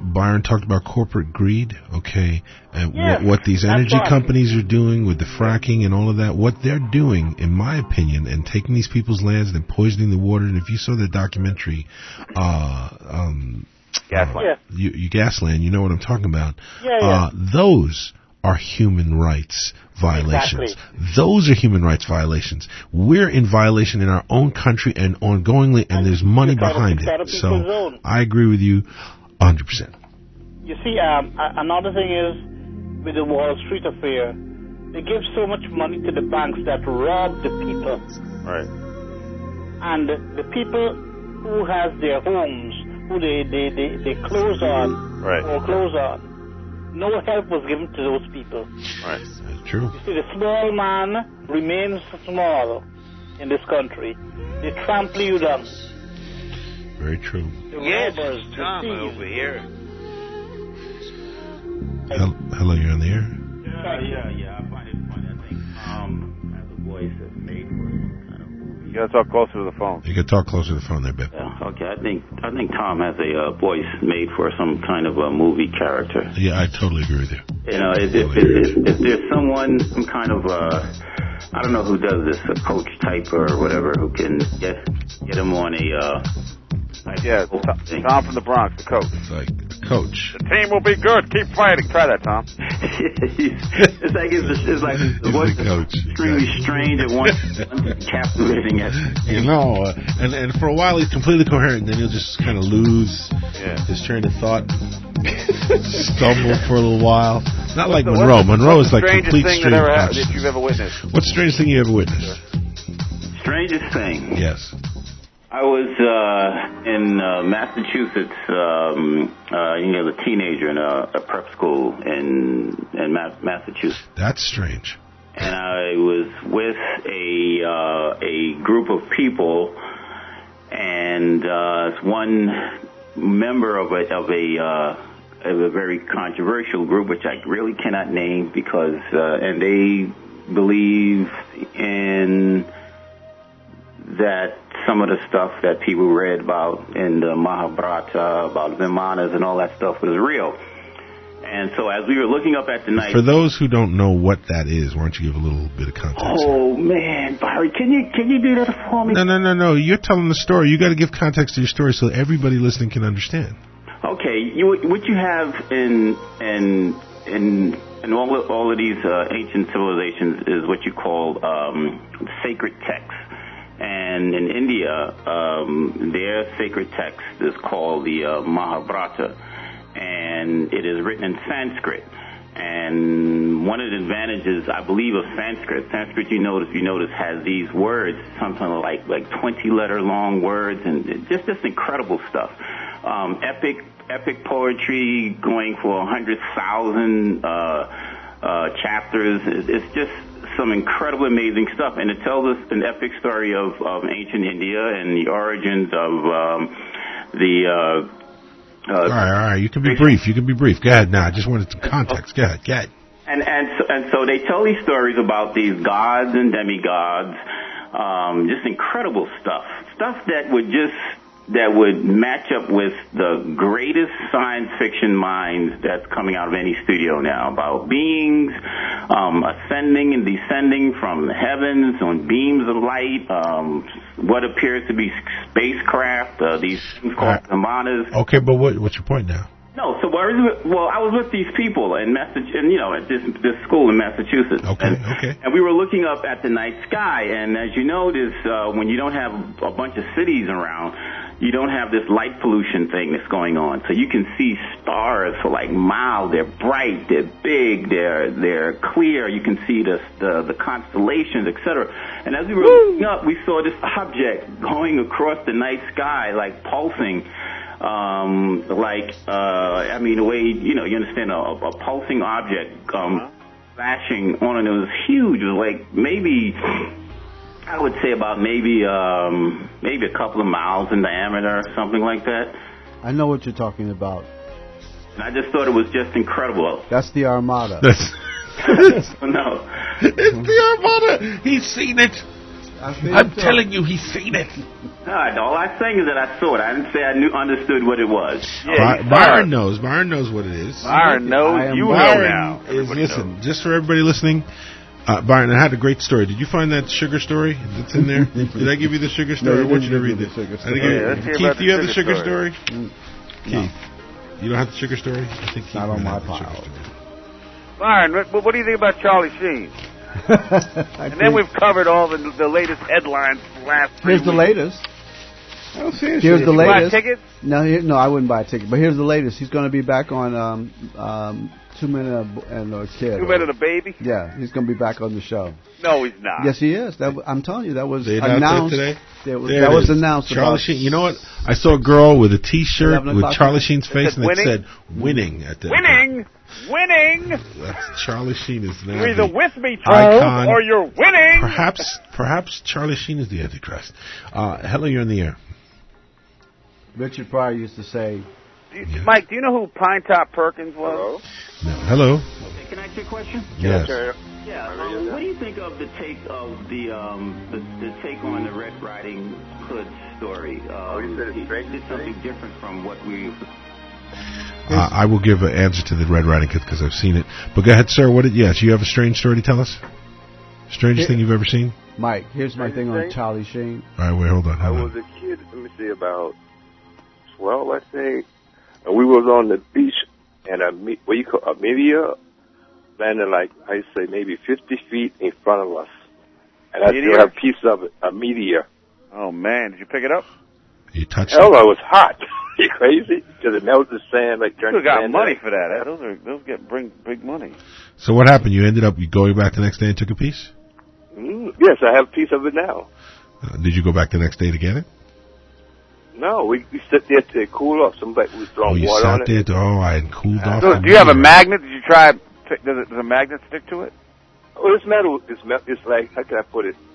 Byron talked about corporate greed, okay, and Yes, what, what these that's energy right. companies are doing with the fracking and all of that, what they're doing, in my opinion, and taking these people's lands and poisoning the water. And if you saw the documentary, uh, um, Gasland. uh, you, you Gasland, you know what I'm talking about. Yeah, yeah. Uh, those are human rights violations. Exactly. Those are human rights violations. We're in violation in our own country and ongoingly, and there's money It's out of- behind it's out it. of people's So zone. I agree with you one hundred percent. You see, um, a- another thing is with the Wall Street affair, they give so much money to the banks that rob the people. Right. And the people who have their homes, who they, they, they, they close on, Right. or close on, no help was given to those people. Right. That's true. You see, the small man remains small in this country. They trample you down. Very true. The Yes, robbers, it's the Tom thieves. over here. Hel- Hello, you're on the air. Yeah, yeah, yeah. I find it funny. I think Tom has a voice that's made for some kind of movie. You gotta talk closer to the phone. You can talk closer to the phone there, babe. Yeah, okay. I think I think Tom has a uh, voice made for some kind of a movie character. Yeah, I totally agree with you. You know, if, if, if, if there's someone, some kind of, uh, I don't know who does this, a coach type or whatever, who can get get him on a, uh, Yeah, Tom, Tom from the Bronx, the coach. It's like, coach. The team will be good. Keep fighting. Try that, Tom. it's like it's, it's like the voice is extremely strange at once, captivating it. You know, uh, and and for a while he's completely coherent, and then he'll just kind of lose Yeah. his train of thought, stumble for a little while. Not like What's the- Monroe. what's the- Monroe what's is the like strangest complete thing that strange. ever happened that you've ever witnessed? What's the strangest thing you ever witnessed? Strangest thing. Yes. I was uh, in uh, Massachusetts, um, uh, you know, the teenager in a, a prep school in in Ma- Massachusetts, That's strange. and I was with a uh, a group of people, and uh, one member of a of a uh, of a very controversial group, which I really cannot name because, uh, and they believe in that some of the stuff that people read about in the Mahabharata, about Vimanas and all that stuff was real. And so as we were looking up at the night... For those who don't know what that is, why don't you give a little bit of context? Oh, man, Barry, can you can you do that for me? No, no, no, no. You're telling the story. You got to give context to your story so everybody listening can understand. Okay, you, what you have in in in in all of, all of these uh, ancient civilizations is what you call um, sacred texts. And in India, um, their sacred text is called the uh, Mahabharata, and it is written in Sanskrit. And one of the advantages, I believe, of Sanskrit, Sanskrit, you notice, you notice, has these words, something like like twenty-letter long words, and it- just just incredible stuff. Um, epic epic poetry going for a hundred thousand uh, uh, chapters. It- It's just some incredible, amazing stuff, and it tells us an epic story of, of ancient India and the origins of um, the. Uh, uh, all right, all right. You can be brief. You can be brief. Go ahead. Now, I just wanted some context. Go ahead. Go ahead. And and so, and so they tell these stories about these gods and demigods, um, just incredible stuff, stuff that would just that would match up with the greatest science fiction minds that's coming out of any studio now, about beings um, ascending and descending from the heavens on beams of light, um, what appears to be spacecraft, uh, these things called Vimanas. Okay, but what, what's your point now? No, so where is it? Well, I was with these people in Massachusetts, and you know, at this this school in Massachusetts. Okay, and, okay. And we were looking up at the night sky, and as you notice, uh, when you don't have a bunch of cities around, you don't have this light pollution thing that's going on. So you can see stars for like miles. They're bright, they're big, they're they're clear. You can see the the, the constellations, et cetera. And as we were Woo! looking up, we saw this object going across the night sky, like pulsing. Um, like, uh, I mean, the way, you know, you understand a, a pulsing object, um, flashing on, and it was huge. It was like maybe, I would say about maybe, um, maybe a couple of miles in diameter or something like that. I know what you're talking about. And I just thought it was just incredible. That's the Armada. no. It's the Armada. He's seen it. I'm telling you, he's seen it. All right, all I'm saying is that I saw it. I didn't say I knew understood what it was. Yeah, By- Byron knows. Byron knows what it is. Byron knows. You Byron know now. Is, listen, knows. Just for everybody listening, uh, Byron, I had a great story. Did you find that sugar story that's in there? Did I give you the sugar story? No, I want you to read the this. sugar I think story. I- Yeah, let's hear Keith, about do you the have the sugar sugar story? story. Keith, you don't have the sugar story? I think Not on my pile. Byron, what, what do you think about Charlie Sheen? And then we've covered all the the latest headlines from the last three Here's the weeks. latest. I don't see it. Here's the You buy latest. tickets? No, here, no, I wouldn't buy a ticket. But here's the latest. He's going to be back on um, um, Two Men and a, and a Kid. Two Men and a Baby? Yeah, he's going to be back on the show. No, he's not. Yes, he is. That, I'm telling you, that was They announced announced it today? That was, There that it was is. announced. Charlie about Sheen. You know what? I saw a girl with a T-shirt eleven with o'clock Charlie tonight. Sheen's face, It said and it winning? said "winning" at the Winning! Winning! That's Charlie Sheen is now You're either the with me, Charles, icon. or you're winning! Perhaps, perhaps Charlie Sheen is the Antichrist. Uh, hello, you're in the air. Richard Pryor used to say. Do you, Mike, do you know who Pine Top Perkins was? No. Hello. Okay, can I ask you a question? Yes. Yeah. Um, what do you think of the take of the um the, the take on the Red Riding Hood story? Um, oh, you said it's strange. Did something different from what we. Uh, I will give an answer to the Red Riding Hood because I've seen it. But go ahead, sir. What? Did, yes, you have a strange story to tell us. Strangest thing you've ever seen? Mike, here's my thing on Charlie Sheen. All right, wait, hold on. I Hold on. was a kid, let me see, about twelve, I think. And we was on the beach, and a, me- what you call a meteor landed like, I say, maybe fifty feet in front of us. And I Meteor? still have a piece of it, a meteor. Oh, man. Did you pick it up? You touched Hell, it? I was hot. You crazy? Because it melted the sand, like You turned could have got sand money to- for that. Those are those get bring big money. So what happened? You ended up going back the next day and took a piece? Mm, yes, I have a piece of it now. Uh, did you go back the next day to get it? No, we, we sit there to cool off. Somebody was Oh, throwing you water on sat it. there. To, oh, I had cooled off. So, the do you have a meteor. magnet? Did you try? Does, it, does a magnet stick to it? Oh, this metal is me- it's like, how can I put it?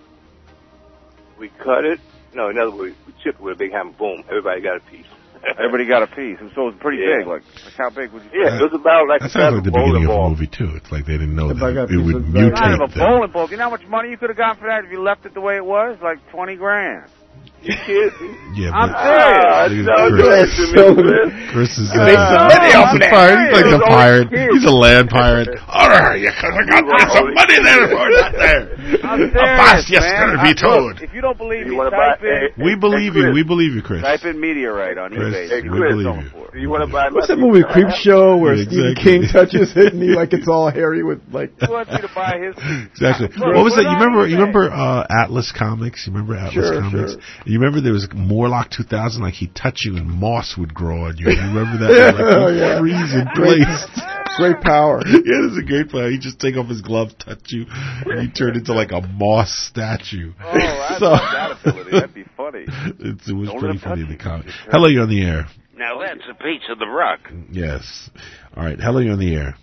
We cut it. No, in other words, we chipped it with a big hammer. Boom. Everybody got a piece. Everybody got a piece. So it was pretty Yeah. big. Like, like how big would you? Yeah, it was about like That a sounds like the bowling beginning of ball. a movie, too. It's like they didn't know If I got that a it piece would of- Not mutate even a them. bowling ball. Do you know how much money you could have gotten for that if you left it the way it was? Like twenty grand. You kidding? Yeah, I'm but Ah, serious. no, Chris- don't answer me, Chris. Chris is You uh, make some money he's off a that. pirate. He's like It the was only pirate. kids. He's a land pirate. All right, you could have got some money there for that there. I'm A serious, fast yes, man. gonna I- be told. look, if you don't believe You me, wanna type buy- in. hey, We believe you. We believe you, Chris. Type in meteorite on Chris, eBay. Hey, we Chris, believe going you. for it. Do you want to buy What's my that movie, Creep Show, where Yeah, Stephen exactly. King touches it and he like it's all hairy with like. He wants you to buy his. Exactly. Look, What was put that? it You on remember? You eBay. remember uh, Atlas Comics? You remember Atlas Sure, Comics? sure. You remember there was Morlock two thousand? Like he'd touch you and moss would grow on you. You remember that? Yeah, Like, oh, yeah. freeze in Great, place. great power. Yeah, this is a great play. He'd just take off his glove, touch you, and you turn into like a moss statue. Oh, I'd So- love that ability. That'd be funny. It's, it was Don't pretty let him funny touch in the you. comic. Hello, you're on the air. Now that's a piece of the rock. Yes. All right. Hello, you're on the air.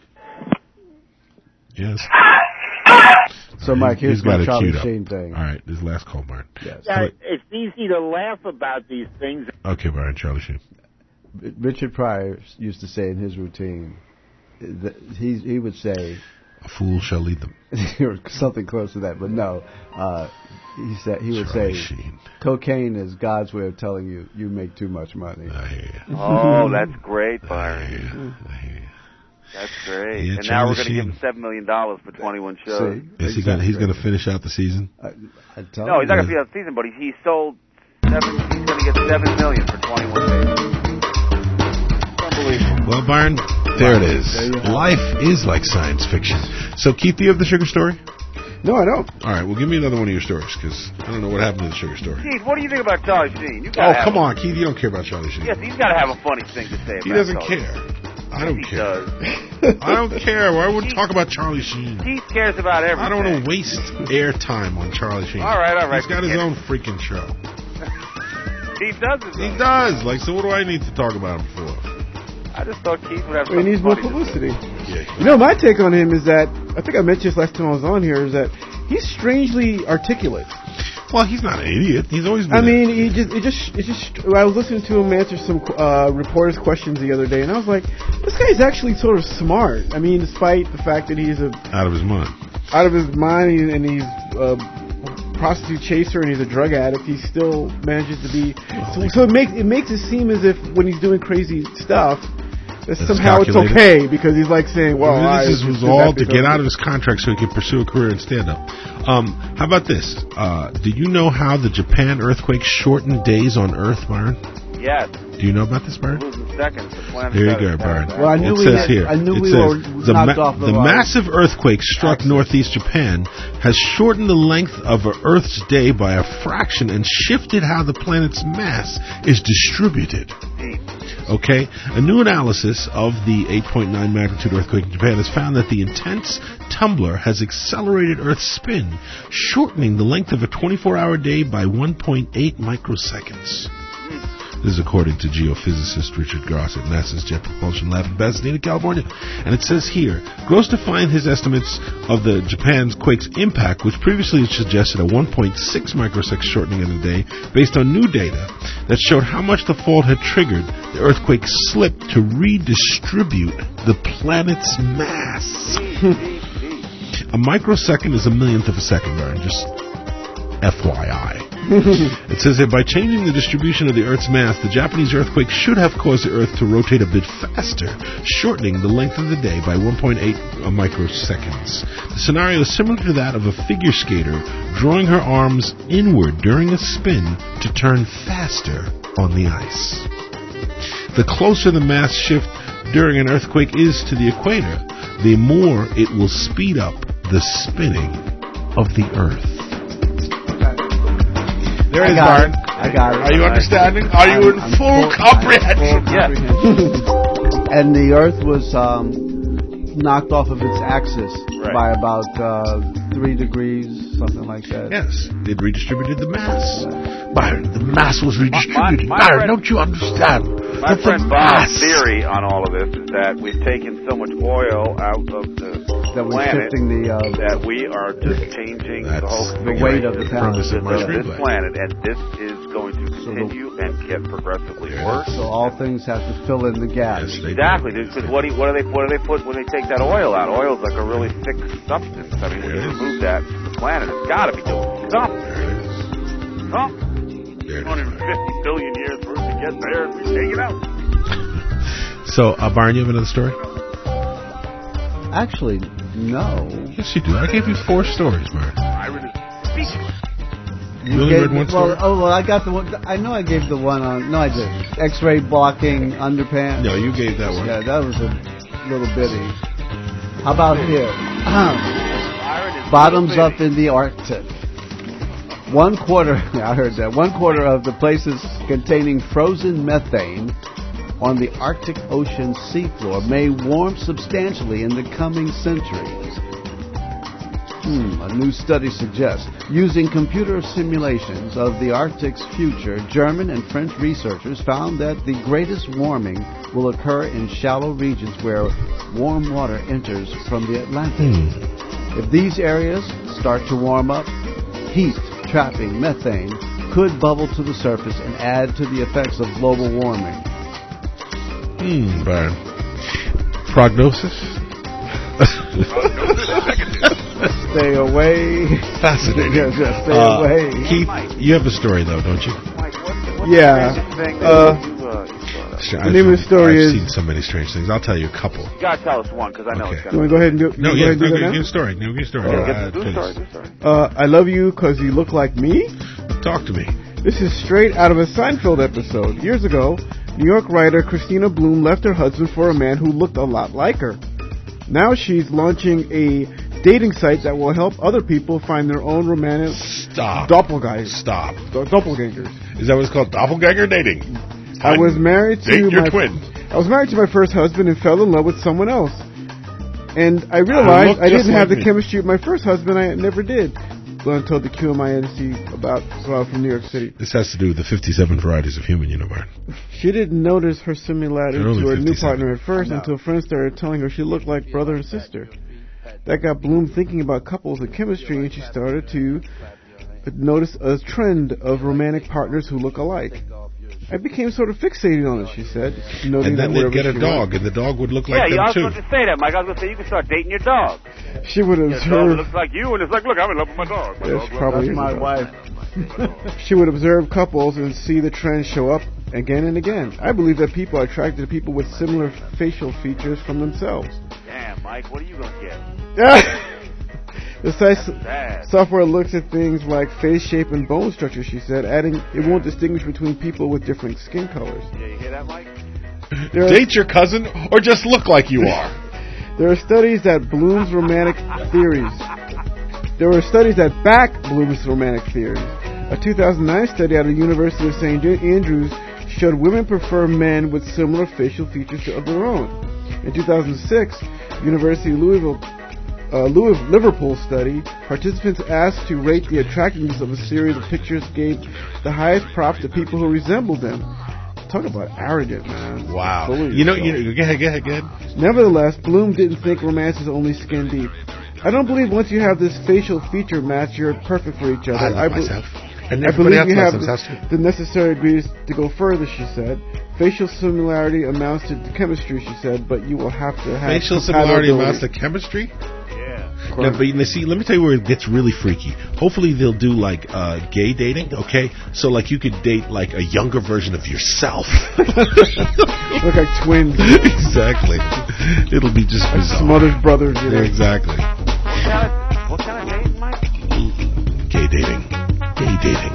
Yes. So, Mike, here's He's got my it Charlie queued up. Sheen thing. All right. This last call, Byron. Yes. Yeah, it's easy to laugh about these things. Okay, Byron. Charlie Sheen. Richard Pryor used to say in his routine that he he would say A fool shall lead them. or something close to that, but no. Uh, he said he would Charlie say Sheen. cocaine is God's way of telling you you make too much money. I hear you. Oh, that's great, I Byron. hear you. I hear you. That's great. Yeah, and now Charlie we're going to give Sheen. him seven million dollars for twenty-one shows. See? Is he gonna, he's going to finish out the season? I, I tell No, you. he's not going to see that season, but he, he sold seven. He's going to get seven million for twenty-one days. Unbelievable. Well, Byron, there it is. There you have it. Life is like science fiction. So, Keith, do you have the sugar story? No, I don't. All right, well, give me another one of your stories, because I don't know what happened to the sugar story. Keith, what do you think about Charlie Sheen? You Oh, gotta have come a- on, Keith, you don't care about Charlie Sheen. Yes, he's got to have a funny thing to say about He doesn't Charlie. care. I don't He care. does. I don't care. Why would talk about Charlie Sheen? Keith cares about everything. I don't want to waste airtime on Charlie Sheen. All right, all right. He's got his Forget own freaking show. Keith does his He own. does. Like, so what do I need to talk about him for? I just thought Keith would have He something needs more funny to say. publicity. Yeah. You know, my take on him is that I think I mentioned this last time I was on here is that he's strangely articulate. Well, he's not an idiot. He's always been I mean, a- he just, it just, it just. I was listening to him answer some uh, reporters' questions the other day, and I was like, this guy's actually sort of smart. I mean, despite the fact that he's a out of his mind. out of his mind and he's uh, prostitute chaser and he's a drug addict, he still manages to be. So, so it makes it makes it seem as if when he's doing crazy stuff, that somehow it's okay because he's like saying, "Well, I mean, this I was all to get out of his contract so he could pursue a career in stand-up." Um, how about this? Uh, did you know how the Japan earthquake shortened days on Earth, Byron? Yes. Do you know about this, Byron? Losing seconds. The planet There you got go, its Byron. back. Well, I knew it we says had- here. I knew it we says, were the, knocked off of the our massive earthquake struck northeast Japan has shortened the length of Earth's day by a fraction and shifted how the planet's mass is distributed. Okay, a new analysis of the eight point nine magnitude earthquake in Japan has found that the intense tumbler has accelerated Earth's spin, shortening the length of a twenty-four hour day by one point eight microseconds. This is according to geophysicist Richard Gross at NASA's Jet Propulsion Lab in Pasadena, California. And it says here, Gross defined his estimates of the Japan's quake's impact, which previously suggested a one point six microsecond shortening in a day, based on new data that showed how much the fault had triggered the earthquake's slip to redistribute the planet's mass. A microsecond is a millionth of a second, Byron, just F Y I. It says that by changing the distribution of the Earth's mass, the Japanese earthquake should have caused the Earth to rotate a bit faster, shortening the length of the day by one point eight microseconds. The scenario is similar to that of a figure skater drawing her arms inward during a spin to turn faster on the ice. The closer the mass shift during an earthquake is to the equator, the more it will speed up the spinning of the Earth. There I is got Byron. it. I got it. Are you understanding? Are you in I'm full full- comprehension? full comprehension. And the Earth was um, knocked off of its axis Right. by about uh, three degrees, something like that. Yes, it redistributed the mass. Byron, the mass was redistributed. My- my Byron, friend- don't you understand? My that friend the Bob's mass theory on all of this is that we've taken so much oil out of the That was planet shifting the uh, that we are just changing the whole the weight of the configuration planet. of this planet, and this is going to continue and get progressively worse. So all things have to fill in the gaps. Exactly, because what do, you, what do they what do they put when they take that oil out? Oil's like a really thick substance. I mean, when you remove that from the planet, it's got to be doing something. Something. two hundred fifty billion years for it to get there, and we take it out. So, uh, Byron, you have another story? Actually, no. Yes, you do. I gave you four stories, Byron. Byron is speaking. You only gave, read one well, story? oh, well, I got the one. I know I gave the one on. No, I did. X-ray blocking underpants. No, you gave that one. Yeah, that was a little bitty. How about here? Bottoms up in the Arctic. One quarter. I heard that. One quarter of the places containing frozen methane on the Arctic Ocean seafloor may warm substantially in the coming centuries. Hmm, a new study suggests, using computer simulations of the Arctic's future, German and French researchers found that the greatest warming will occur in shallow regions where warm water enters from the Atlantic. If these areas start to warm up, heat trapping methane could bubble to the surface and add to the effects of global warming. Hmm, Byron. Prognosis? Stay away. Fascinating. Yes, yes, stay Uh, away. Keith, you have a story, though, don't you? Yeah. Uh, I've, the name of the story I've is. seen so many strange things. I'll tell you a couple. You gotta tell us one, because I know it's You gonna want to go ahead and do, you No, wanna yeah, go ahead and do no, that now? give a story. No, give a story. Uh, Uh, do please. story, do story. Uh, I love you because you look like me. Talk to me. This is straight out of a Seinfeld episode. Years ago, New York writer Christina Bloom left her husband for a man who looked a lot like her. Now she's launching a dating site that will help other people find their own romantic Stop. doppelgangers. Stop. Do- doppelgangers. Is that what it's called? Doppelganger dating? I was married to Date your my twin. I was married to my first husband and fell in love with someone else. And I I realized look I, just didn't have like the me. chemistry with my first husband. I never did. Glenn told the Q M I N C about well, from New York City. This has to do with the fifty-seven varieties of human, you know, Byron. She didn't notice her similarity They're only to her new fifty-seven. partner at first until friends started telling her she looked like brother and sister. That got Bloom thinking about couples and chemistry, and she started to notice a trend of romantic partners who look alike. I became sort of fixated on it, she said. And then they'd get a dog, and the dog would look like yeah, them I was too. going to say that, Mike. I was going to say you can start dating your dog. She would Your dog observe. looks like you, and it's like, look, I'm in love with my dog. My That's dog probably looks my like wife. She would observe couples and see the trend show up again and again. I believe that people are attracted to people with similar facial features from themselves. Damn, Mike, what are you going to get? The site software looks at things like face shape and bone structure, she said, adding it won't distinguish between people with different skin colors. Yeah, you hear that, Mike? There are, Date your cousin or just look like you are. There are studies that Bloom's romantic theories. There were studies that back Bloom's romantic theories. A two thousand nine study out of the University of Saint Andrews showed women prefer men with similar facial features of their own. In two thousand six, University of Louisville Uh, Louis Liverpool study, participants asked to rate the attractiveness of a series of pictures, gave the highest props to people who resembled them. Talk about arrogant, man. Wow. You know, you know, go ahead, go ahead, go ahead. Nevertheless, Bloom didn't think romance is only skin deep. I don't believe once you have this facial feature match, you're perfect for each other. I love I be- myself. And I everybody believe you else have loves the, themselves, the necessary ingredients to go further, she said. Facial similarity amounts to chemistry, she said, but you will have to have Facial similarity amounts compatibility. to chemistry? Yeah. Now, but you know, see, let me tell you where it gets really freaky. Hopefully they'll do like uh, gay dating, okay? So like you could date like a younger version of yourself. Look like twins. Exactly. It'll be just like bizarre. Smothers Brothers, you know? Yeah, exactly. What kind of, what kind of dating, Mike? Gay dating. Gay dating.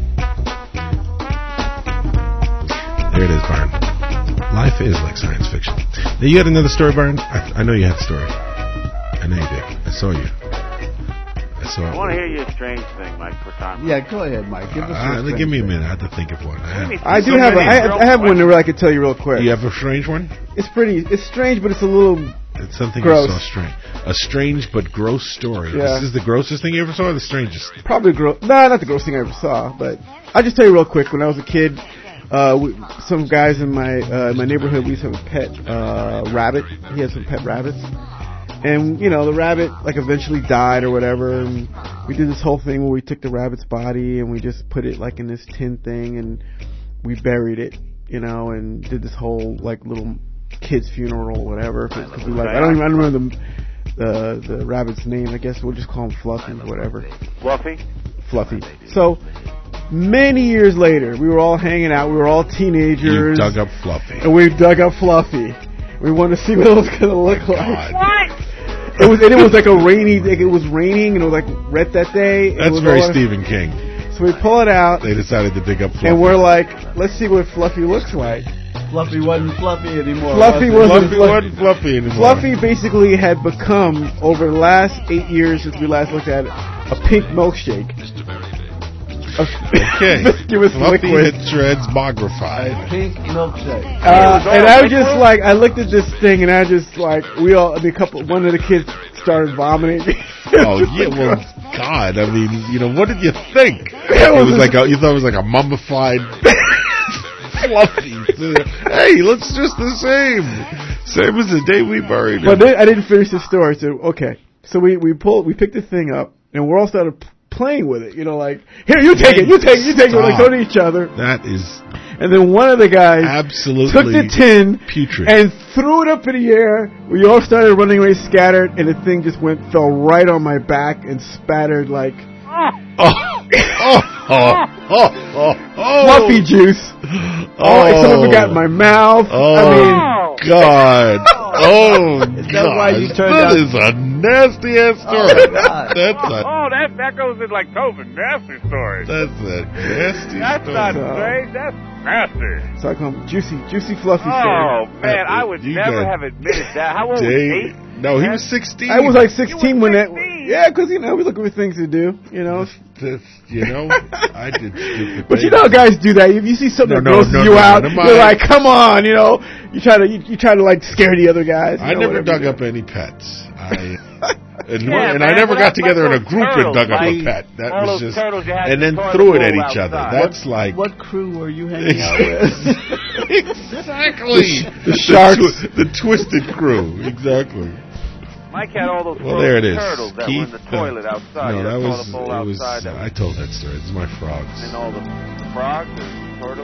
There it is, Byron. Life is like science fiction. Now, you had another story, Byron? I, I know you had a story. I know you did. I saw you. I saw I want to hear your strange thing, Mike, for time. Yeah, go ahead, Mike. Give us Uh, your give me a thing. minute. I have to think of one. I, have, I do have a, I, I have one that I could tell you real quick. You have a strange one? It's pretty, it's strange, but it's a little It's something gross. you saw strange. A strange but gross story. Yeah. This is the grossest thing you ever saw or the strangest? Probably gross. Nah, not the gross thing I ever saw, but I'll just tell you real quick. When I was a kid, uh, we, some guys in my uh, in my neighborhood, we used to have a pet uh, rabbit. He had some pet rabbits. And, you know, the rabbit, like, eventually died or whatever, and we did this whole thing where we took the rabbit's body and we just put it, like, in this tin thing, and we buried it, you know, and did this whole, like, little kid's funeral or whatever. Cause, cause we, like, I don't even I don't remember the, the, the rabbit's name. I guess we'll just call him Fluffy or whatever. Fluffy? Fluffy. So, many years later, we were all hanging out, we were all teenagers. You dug up Fluffy. And we dug up Fluffy. We wanted to see what it was going to look like. What? It was, and it was like a rainy, like it was raining, and it was like wet that day. That's very Stephen King. So we pull it out. They decided to dig up Fluffy. And we're like, let's see what Fluffy looks like. Fluffy wasn't Fluffy anymore. Fluffy wasn't Fluffy, Fluffy. wasn't Fluffy anymore. Fluffy basically had become, over the last eight years since we last looked at it, a pink milkshake. Okay. Viscous Fluffy liquid. had shreds mogrified. Pink milkshake. Uh, and I was just like, I looked at this thing, and I just like, we all, I mean, a couple, one of the kids started vomiting. Oh yeah, well, God, I mean, you know, what did you think? It It was was like a, you thought it was like a mummified Fluffy. Hey, looks just the same, same as the day we buried him. But then I didn't finish the story, so okay. So we we pulled, we picked the thing up, and we're all started p- playing with it. You know, like, here, you take it, you take it, you take it. We're like Stop. going to each other. That is And then one of the guys absolutely took the tin putrid and threw it up in the air. We all started running away, scattered, and the thing just went, fell right on my back and spattered like oh, oh, oh, oh, oh, oh. fluffy juice. Oh, and some of it got in my mouth. Oh, I mean, God. Oh, Is that why you gosh. turned That out- is a nasty ass story. God. That's a Oh, that, that goes in like Tobin. Nasty story. that's a nasty That's story. not So- strange. That's nasty. so I call him juicy, juicy, fluffy. Oh, story. man, I would You never got have admitted that. How old was Dave- eight? No, he was sixteen. I was like sixteen when that. sixteen? Yeah, because you know we looking for things to do. You know, This, you know, I did stupid but you things. know how guys do that. If you see something No, that no, grosses no, you no, out, no, no, you're my- like, "Come on!" You know, you try to you, you try to like scare the other guys. you I know, never whatever dug you up any pets. I and, Yeah, one- and man, I never but got that's together in like a group those and dug up a turtles, pet. That all was those just turtles you had and in then the toilet threw it at bowl each other. outside. That's like What crew were you hanging out with? exactly The sharks. twi- the twisted crew. Exactly. Mike had all those Well, there it is. turtles that Keith, were in the toilet uh, outside. No, You that had was toilet bowl it was. outside that I told that story. It's my frogs. and all the frogs and turtles.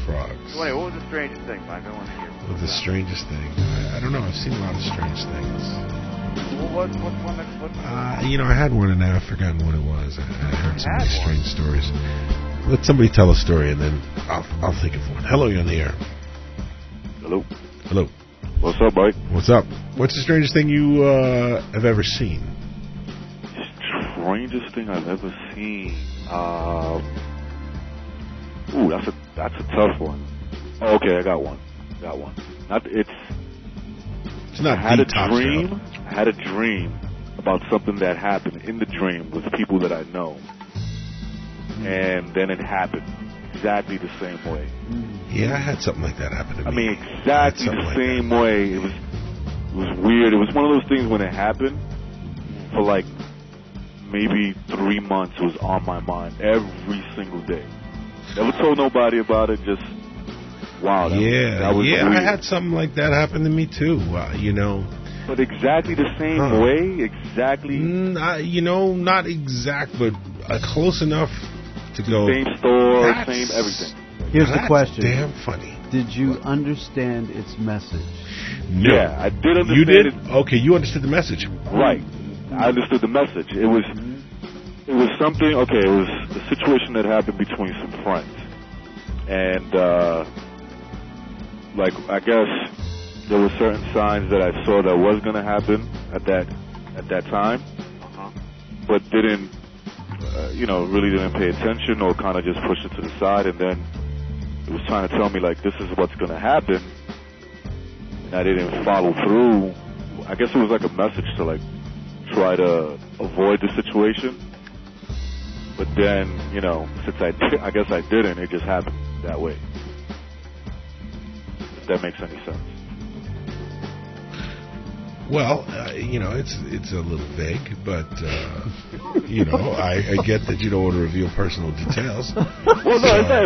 frogs. So anyway, what was the strangest thing, Mike? I want to hear. What was the strangest thing? I, I don't know. I've seen a lot of strange things. Well, what, what's one that... What's Uh, you know, I had one and now I've forgotten what it was. I, I heard some really strange stories. Let somebody tell a story and then I'll, I'll think of one. Hello, you're on the air. Hello. Hello. What's up, Mike? What's up? What's the strangest thing you uh, have ever seen? Strangest thing I've ever seen. Um, ooh, that's a that's a tough one. Oh, okay, I got one. Got one. Not it's. It's not I had a detox dream. show. I had a dream about something that happened in the dream with people that I know, and then it happened exactly the same way. Yeah, I had something like that happen to me. I mean, exactly the like same way. It was it was weird. It was one of those things when it happened for like maybe three months. It was on my mind every single day. Never told nobody about it. Just wow. That yeah, was, that was yeah. weird. I had something like that happen to me too. Uh, you know. But exactly the same Huh. way. Exactly. Mm, I, you know, not exact, but uh, close enough to go. Same store, That's- same everything. Here's the That's question. damn funny. Did you understand its message? No. Yeah, I did understand You did? it. Okay, you understood the message. Right. I understood the message. It was it was something, okay, it was a situation that happened between some friends. And, uh, like, I guess there were certain signs that I saw that was going to happen at that at that time, Uh-huh. but didn't, uh, you know, really didn't pay attention or kind of just pushed it to the side. And then it was trying to tell me, like, this is what's going to happen. And I didn't follow through. I guess it was like a message to, like, try to avoid the situation. But then, you know, since I did, I guess I didn't, it just happened that way. If that makes any sense. Well, uh, you know, it's it's a little vague, but uh, you know, I, I get that you don't want to reveal personal details. Well, no, So-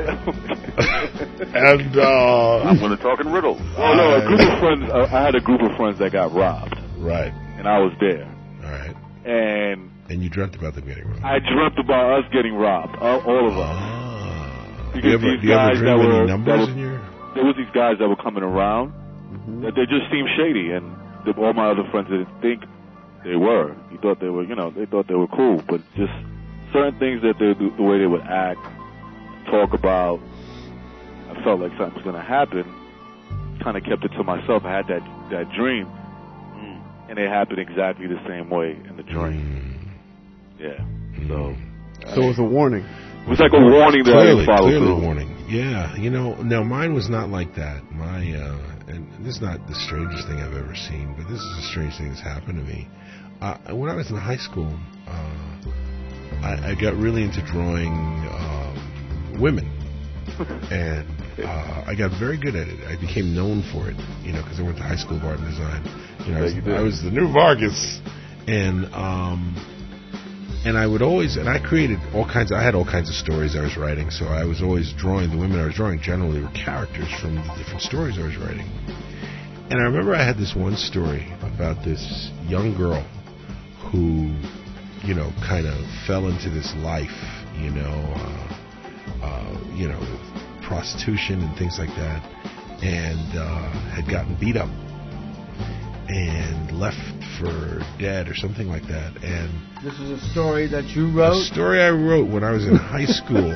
and uh, I'm going to talk in riddles. Oh no, a group of friends. Uh, I had a group of friends that got robbed, right, and I was there. all right, And and you dreamt about them getting robbed. I dreamt about us getting robbed, all, all of us. Ah. Because Do you ever, these do you ever guys dream that any were, numbers that were in your? there was these guys that were coming around that they just seemed shady, and the, all my other friends didn't think they were. He thought they were, you know, they thought they were cool, but just certain things that they, the, the way they would act, talk about, I felt like something was going to happen. Kind of kept it to myself. I had that that dream, and it happened exactly the same way in the dream. Yeah. So. So it was a warning. It was like a warning that I Clearly, didn't follow clearly through. a warning. Yeah, you know, no, mine was not like that. My, uh, and this is not the strangest thing I've ever seen, but this is a strange thing that's happened to me. Uh, when I was in high school, uh, I, I got really into drawing um, women, and uh, I got very good at it. I became known for it, you know, because I went to high school of art and design. You know, I was, Yeah, you did. I was the new Vargas, and um, and I would always, and I created all kinds of, I had all kinds of stories I was writing, so I was always drawing, the women I was drawing generally were characters from the different stories I was writing. And I remember I had this one story about this young girl who, you know, kind of fell into this life, you know, uh, uh, you know, with prostitution and things like that, and uh, had gotten beat up and left for dead or something like that. And This is a story that you wrote? a story I wrote when I was in high school.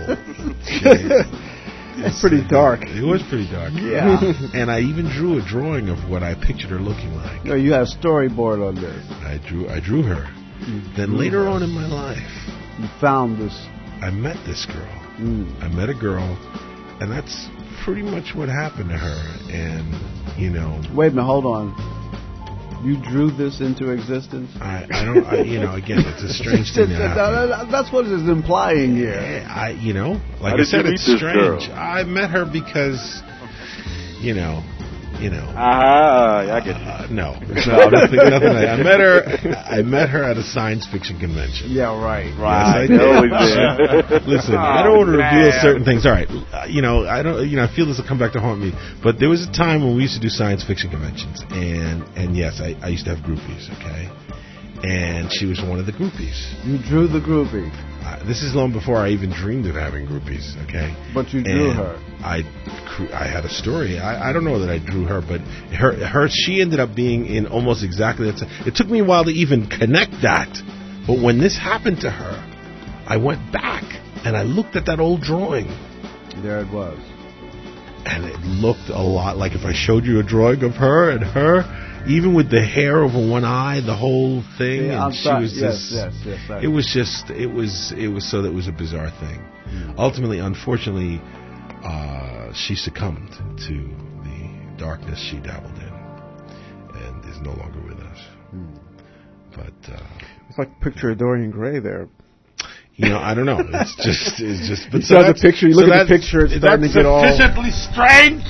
It's pretty dark. It was pretty dark. Yeah. And I even drew a drawing of what I pictured her looking like. No, you have a storyboard on this. I drew I drew her. You Then drew later her. on in my life, You found this. I met this girl. Mm. I met a girl, and that's pretty much what happened to her. And, you know, Wait a minute, hold on. You drew this into existence? I, I don't, I, you know, again, it's a strange thing that happened. That's what it's implying here. I, you know, like How I did said, you it's meet this strange. girl? I met her because, you know, you know. Ah, uh, I get you. Uh, no, no, nothing, nothing. Like, I met her. I met her at a science fiction convention. Yeah, right. Right. Yes, I did. Listen, Oh, I don't want to reveal man. certain things. All right, uh, you know, I don't. You know, I feel this will come back to haunt me. But there was a time when we used to do science fiction conventions, and and yes, I, I used to have groupies. Okay, and she was one of the groupies. You drew the groupie. Uh, this is long before I even dreamed of having groupies, okay? But you drew and her. I, I had a story. I, I don't know that I drew her, but her, her, she ended up being in almost exactly that. It took me a while to even connect that. But when this happened to her, I went back and I looked at that old drawing. There it was. And it looked a lot like if I showed you a drawing of her and her, even with the hair over one eye, the whole thing, Yeah, and I'm she sorry. was Yes, just, yes, yes, right. it was just, it was, it was so that it was a bizarre thing. Mm. Ultimately, unfortunately, uh, she succumbed to the darkness she dabbled in, and is no longer with us. Mm. But uh, it's like a picture of Dorian Gray there. You know, I don't know. It's just, it's just. But you saw the picture. You so look at the picture. It's starting to get all sufficiently strange.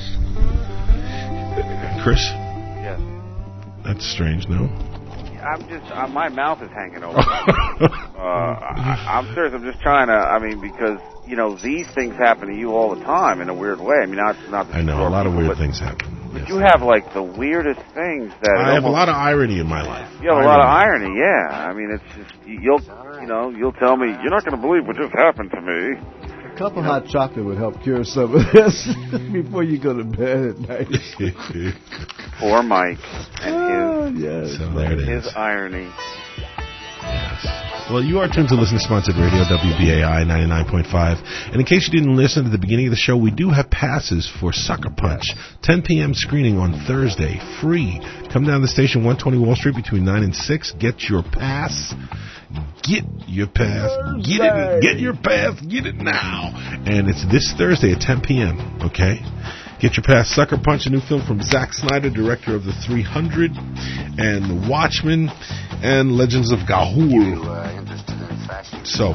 Chris. Yes. That's strange, no? I'm just, uh, my mouth is hanging over. uh, I, I'm serious. I'm just trying to. I mean, because you know these things happen to you all the time in a weird way. I mean, not not. I know a lot of people, weird but, things happen. But you have like the weirdest things that. I have almost, a lot of irony in my life. You have irony. a lot of irony, yeah. I mean, it's just you'll, you know, you'll tell me you're not going to believe what just happened to me. A cup of hot chocolate would help cure some of this before you go to bed at night. Poor Mike and Oh, his, yes. So there it his is. irony. Well, you are tuned to Listener Sponsored Radio, W B A I ninety-nine point five. And in case you didn't listen at the beginning of the show, we do have passes for Sucker Punch. ten p.m. screening on Thursday. Free. Come down to the station, one twenty Wall Street, between nine and six. Get your pass. Get your pass. Get it. Get your pass. Get it now. And it's this Thursday at ten p.m., okay? Get your pass. Sucker Punch, a new film from Zack Snyder, director of The three hundred and The Watchmen and Legends of Ga'Hoole. So,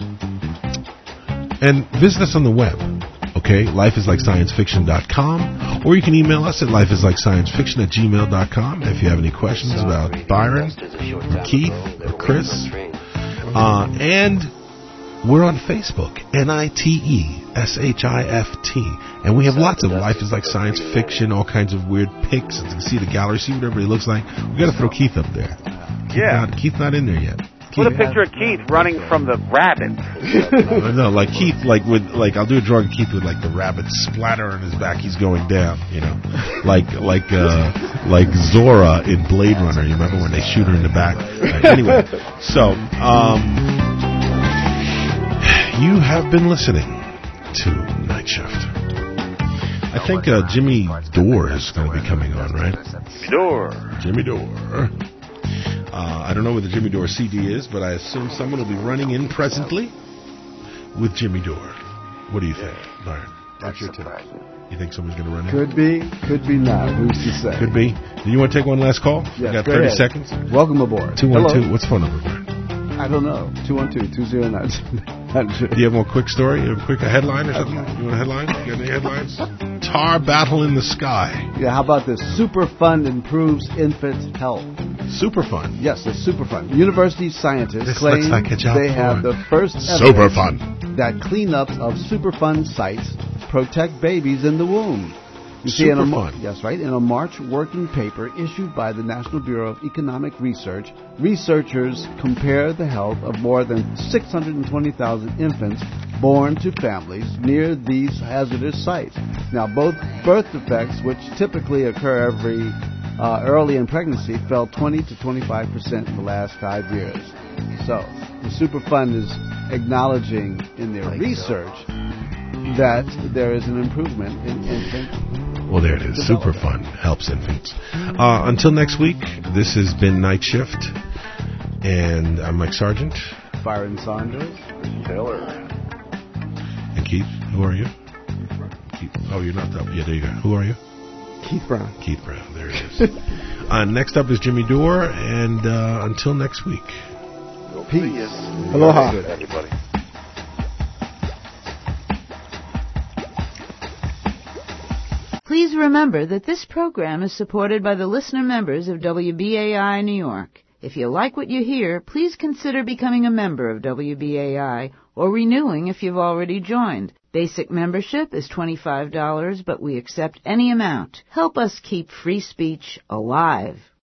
and visit us on the web, okay? life is like science fiction dot com, or you can email us at life is like science fiction at gmail dot com if you have any questions about Byron, or Keith, or Chris. Uh, and we're on Facebook, N I T E S H I F T. And we have lots of Life is Like Science Fiction, all kinds of weird pics. You can see the gallery, see what everybody looks like. we got to throw Keith up there. Keith Yeah. Not, Keith's not in there yet. Put a picture of Keith running from the rabbits. No, like Keith, like with, like I'll do a drawing of Keith with like the rabbit splatter on his back. He's going down, you know, like like uh, like Zora in Blade Runner. You remember when they shoot her in the back? Right, anyway, so um, you have been listening to Night Shift. I think uh, Jimmy Dore is going to be coming on, right? Jimmy Dore. Jimmy Dore. Uh, I don't know where the Jimmy Dore C D is, but I assume someone will be running in presently with Jimmy Dore. What do you think, Byron? What's your take? You think someone's going to run in? Could be, could be not. Who's to say? Could be. Do you want to take one last call? Yes, we got go thirty ahead. seconds. Welcome aboard. two one two. Hello. What's phone number, Byron? I don't know. two one two, two zero nine. Do you have more quick story? You have a quick a headline or something? You want a headline? You got any headlines? Tar battle in the sky. Yeah, how about this? Superfund improves infant health. Superfund? Yes, it's Superfund. University scientists This claim looks like a job they for have the first Superfund. evidence that cleanups of Superfund sites protect babies in the womb. You see, in a, Superfund. yes, right. In a March working paper issued by the National Bureau of Economic Research, researchers compare the health of more than six hundred twenty thousand infants born to families near these hazardous sites. Now, both birth defects, which typically occur every uh, early in pregnancy, fell twenty to twenty-five percent in the last five years. So, the Superfund is acknowledging in their research that there is an improvement in infant. Well, there it is. Superfund helps infants. Uh, until next week, this has been Night Shift, and I'm Mike Sargent. Byron Saunders. Taylor. And Keith, who are you? Keith. Oh, you're not up. Yeah, there you go. Who are you? Keith Brown. Keith Brown. There it is. uh, next up is Jimmy Dore, and uh, until next week. Peace. Aloha. Good, everybody. Please remember that this program is supported by the listener members of W B A I New York. If you like what you hear, please consider becoming a member of W B A I or renewing if you've already joined. Basic membership is twenty-five dollars, but we accept any amount. Help us keep free speech alive.